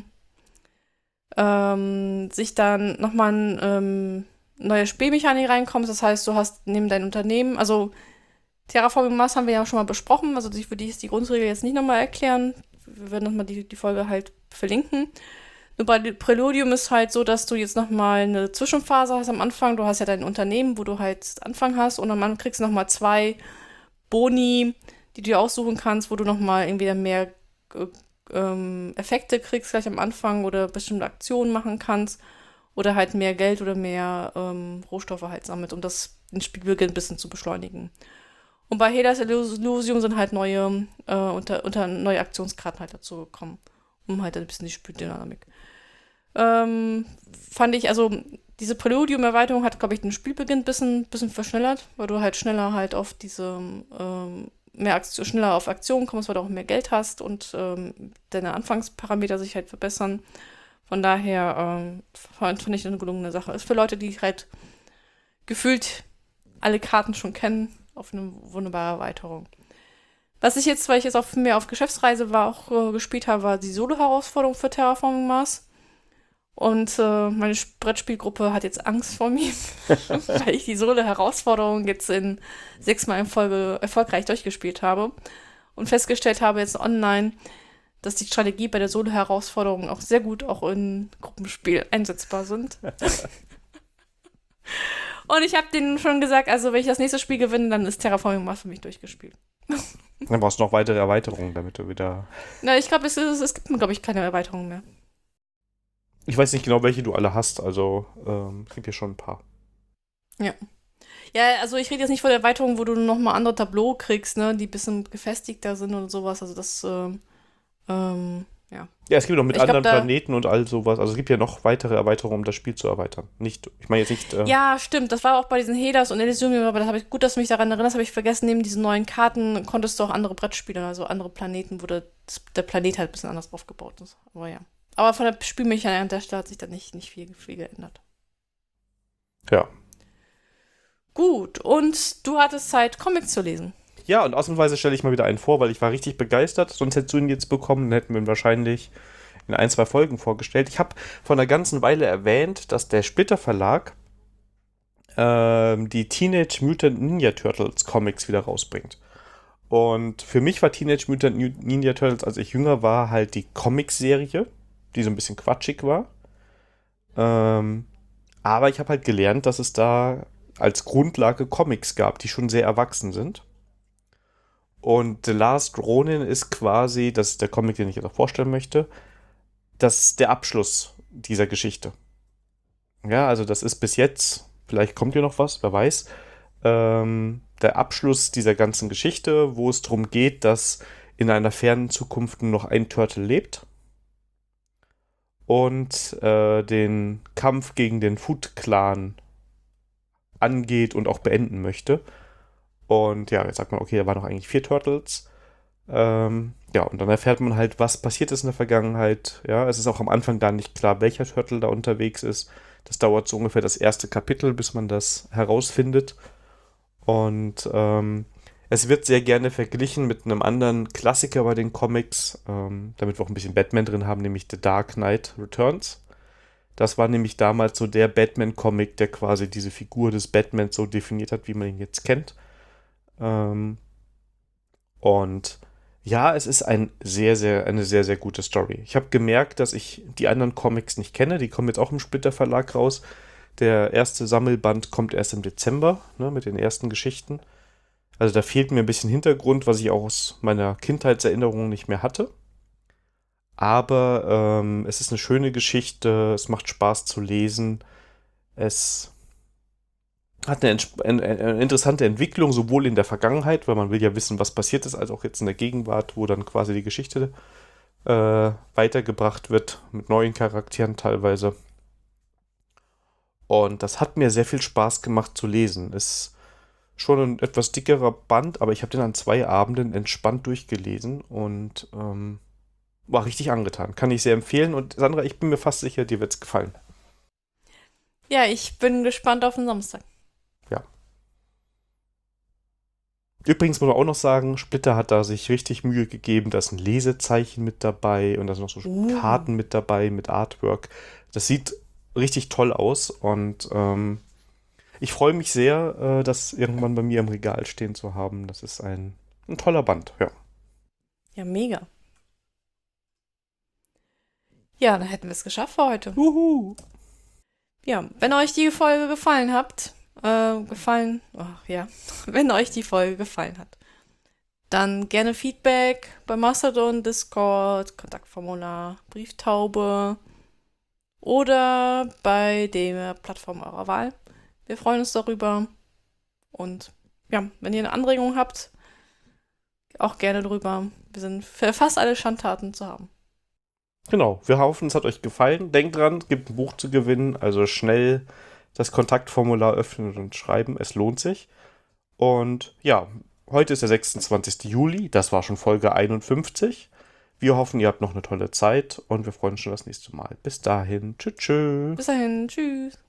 ähm, sich dann nochmal ein ähm, neue Spielmechanik reinkommt. Das heißt, du hast neben deinem Unternehmen, also Terraforming Mars haben wir ja schon mal besprochen, also ich würde die Grundregel jetzt nicht nochmal erklären. Wir werden nochmal die, die Folge halt verlinken. Nur bei Preludium ist halt so, dass du jetzt nochmal eine Zwischenphase hast am Anfang. Du hast ja dein Unternehmen, wo du halt Anfang hast und dann kriegst du nochmal zwei Boni, die du dir aussuchen kannst, wo du nochmal irgendwie mehr äh, ähm, Effekte kriegst gleich am Anfang oder bestimmte Aktionen machen kannst oder halt mehr Geld oder mehr ähm, Rohstoffe halt sammelt, um das den Spielbeginn ein bisschen zu beschleunigen. Und bei Helas Elysium sind halt neue, äh, unter, unter neue Aktionskarten halt dazu gekommen, um halt ein bisschen die Spieldynamik. Ähm, fand ich, also diese Preludium-Erweiterung hat, glaube ich, den Spielbeginn ein bisschen, bisschen verschnellert, weil du halt schneller halt auf diese, ähm, mehr Aktion, schneller auf Aktionen kommst, weil du auch mehr Geld hast und ähm, deine Anfangsparameter sich halt verbessern. Von daher ähm, fand, fand ich das eine gelungene Sache. Ist für Leute, die halt gefühlt alle Karten schon kennen, auf eine wunderbare Erweiterung. Was ich jetzt, weil ich jetzt auf, mehr auf Geschäftsreise war, auch äh, gespielt habe, war die Solo-Herausforderung für Terraforming Mars. Und äh, meine Brettspielgruppe hat jetzt Angst vor mir, weil ich die Solo-Herausforderung jetzt in sechsmal in Folge erfolgreich durchgespielt habe und festgestellt habe jetzt online, dass die Strategie bei der Solo-Herausforderung auch sehr gut auch in Gruppenspiel einsetzbar sind. Und ich habe denen schon gesagt, also wenn ich das nächste Spiel gewinne, dann ist Terraforming Mars für mich durchgespielt. Dann brauchst du noch weitere Erweiterungen, damit du wieder... Na, ich glaube, es, es, es gibt, glaube ich, keine Erweiterung mehr. Ich weiß nicht genau, welche du alle hast, also ähm, es gibt hier schon ein paar. Ja. Ja, also ich rede jetzt nicht von der Erweiterung, wo du nochmal andere Tableau kriegst, ne, die ein bisschen gefestigter sind und sowas. Also das, ähm, ähm, ja. Ja, es gibt auch mit Ich glaub, anderen da- Planeten und all sowas. Also es gibt ja noch weitere Erweiterungen, um das Spiel zu erweitern. Nicht, ich meine jetzt nicht... Äh, Ja, stimmt. Das war auch bei diesen Helas und Elysium, aber das habe ich gut, dass du mich daran erinnerst, habe ich vergessen, neben diesen neuen Karten konntest du auch andere Brettspiele, also andere Planeten, wo der, der Planet halt ein bisschen anders aufgebaut ist. Aber ja. Aber von der Spielmechanik an der Stelle hat sich da nicht, nicht viel, viel geändert. ja. Gut, und du hattest Zeit, Comics zu lesen. Ja, und ausnahmsweise stelle ich mal wieder einen vor, weil ich war richtig begeistert. Sonst hättest du ihn jetzt bekommen, dann hätten wir ihn wahrscheinlich in ein, zwei Folgen vorgestellt. Ich habe vor einer ganzen Weile erwähnt, dass der Splitter Verlag ähm, die Teenage Mutant Ninja Turtles Comics wieder rausbringt. Und für mich war Teenage Mutant Ninja Turtles, als ich jünger war, halt die Comic-Serie, die so ein bisschen quatschig war. Ähm, aber ich habe halt gelernt, dass es da als Grundlage Comics gab, die schon sehr erwachsen sind. Und The Last Ronin ist quasi, das ist der Comic, den ich jetzt auch vorstellen möchte, das ist der Abschluss dieser Geschichte. Ja, also das ist bis jetzt, vielleicht kommt hier noch was, wer weiß, ähm, der Abschluss dieser ganzen Geschichte, wo es darum geht, dass in einer fernen Zukunft nur noch ein Turtle lebt und äh, den Kampf gegen den Foot-Clan angeht und auch beenden möchte. Und ja, jetzt sagt man, okay, da waren noch eigentlich vier Turtles. Ähm, ja, und dann erfährt man halt, was passiert ist in der Vergangenheit. Ja, es ist auch am Anfang gar nicht klar, welcher Turtle da unterwegs ist. Das dauert so ungefähr das erste Kapitel, bis man das herausfindet. Und ähm, es wird sehr gerne verglichen mit einem anderen Klassiker bei den Comics, ähm, damit wir auch ein bisschen Batman drin haben, nämlich The Dark Knight Returns. Das war nämlich damals so der Batman-Comic, der quasi diese Figur des Batman so definiert hat, wie man ihn jetzt kennt. Ähm, und ja, es ist ein sehr, sehr, eine sehr, sehr gute Story. Ich habe gemerkt, dass ich die anderen Comics nicht kenne. Die kommen jetzt auch im Splitter Verlag raus. Der erste Sammelband kommt erst im Dezember, ne, mit den ersten Geschichten. Also da fehlt mir ein bisschen Hintergrund, was ich auch aus meiner Kindheitserinnerung nicht mehr hatte. Aber ähm, es ist eine schöne Geschichte, es macht Spaß zu lesen. Es hat eine, entsp- eine, eine interessante Entwicklung, sowohl in der Vergangenheit, weil man will ja wissen, was passiert ist, als auch jetzt in der Gegenwart, wo dann quasi die Geschichte äh, weitergebracht wird, mit neuen Charakteren teilweise. Und das hat mir sehr viel Spaß gemacht zu lesen. Ist schon ein etwas dickerer Band, aber ich habe den an zwei Abenden entspannt durchgelesen und ähm, war richtig angetan. Kann ich sehr empfehlen. Und Sandra, ich bin mir fast sicher, dir wird es gefallen. Ja, ich bin gespannt auf den Samstag. Ja. Übrigens muss man auch noch sagen, Splitter hat da sich richtig Mühe gegeben. Da ist ein Lesezeichen mit dabei und da sind noch so Uh. Karten mit dabei mit Artwork. Das sieht richtig toll aus und ähm, ich freue mich sehr, äh, das irgendwann bei mir im Regal stehen zu haben. Das ist ein, ein toller Band, ja. Ja, mega. Ja, dann hätten wir es geschafft für heute. Juhu. Ja, wenn euch die Folge gefallen hat, äh, gefallen, ach ja, wenn euch die Folge gefallen hat, dann gerne Feedback bei Mastodon, Discord, Kontaktformular, Brieftaube oder bei der Plattform eurer Wahl. Wir freuen uns darüber. Und ja, wenn ihr eine Anregung habt, auch gerne drüber. Wir sind für fast alle Schandtaten zu haben. Genau, wir hoffen, es hat euch gefallen. Denkt dran, es gibt ein Buch zu gewinnen, also schnell das Kontaktformular öffnen und schreiben, es lohnt sich. Und ja, heute ist der sechsundzwanzigster Juli, das war schon Folge einundfünfzig. Wir hoffen, ihr habt noch eine tolle Zeit und wir freuen uns schon das nächste Mal. Bis dahin, tschüss, tschüss. Bis dahin, tschüss.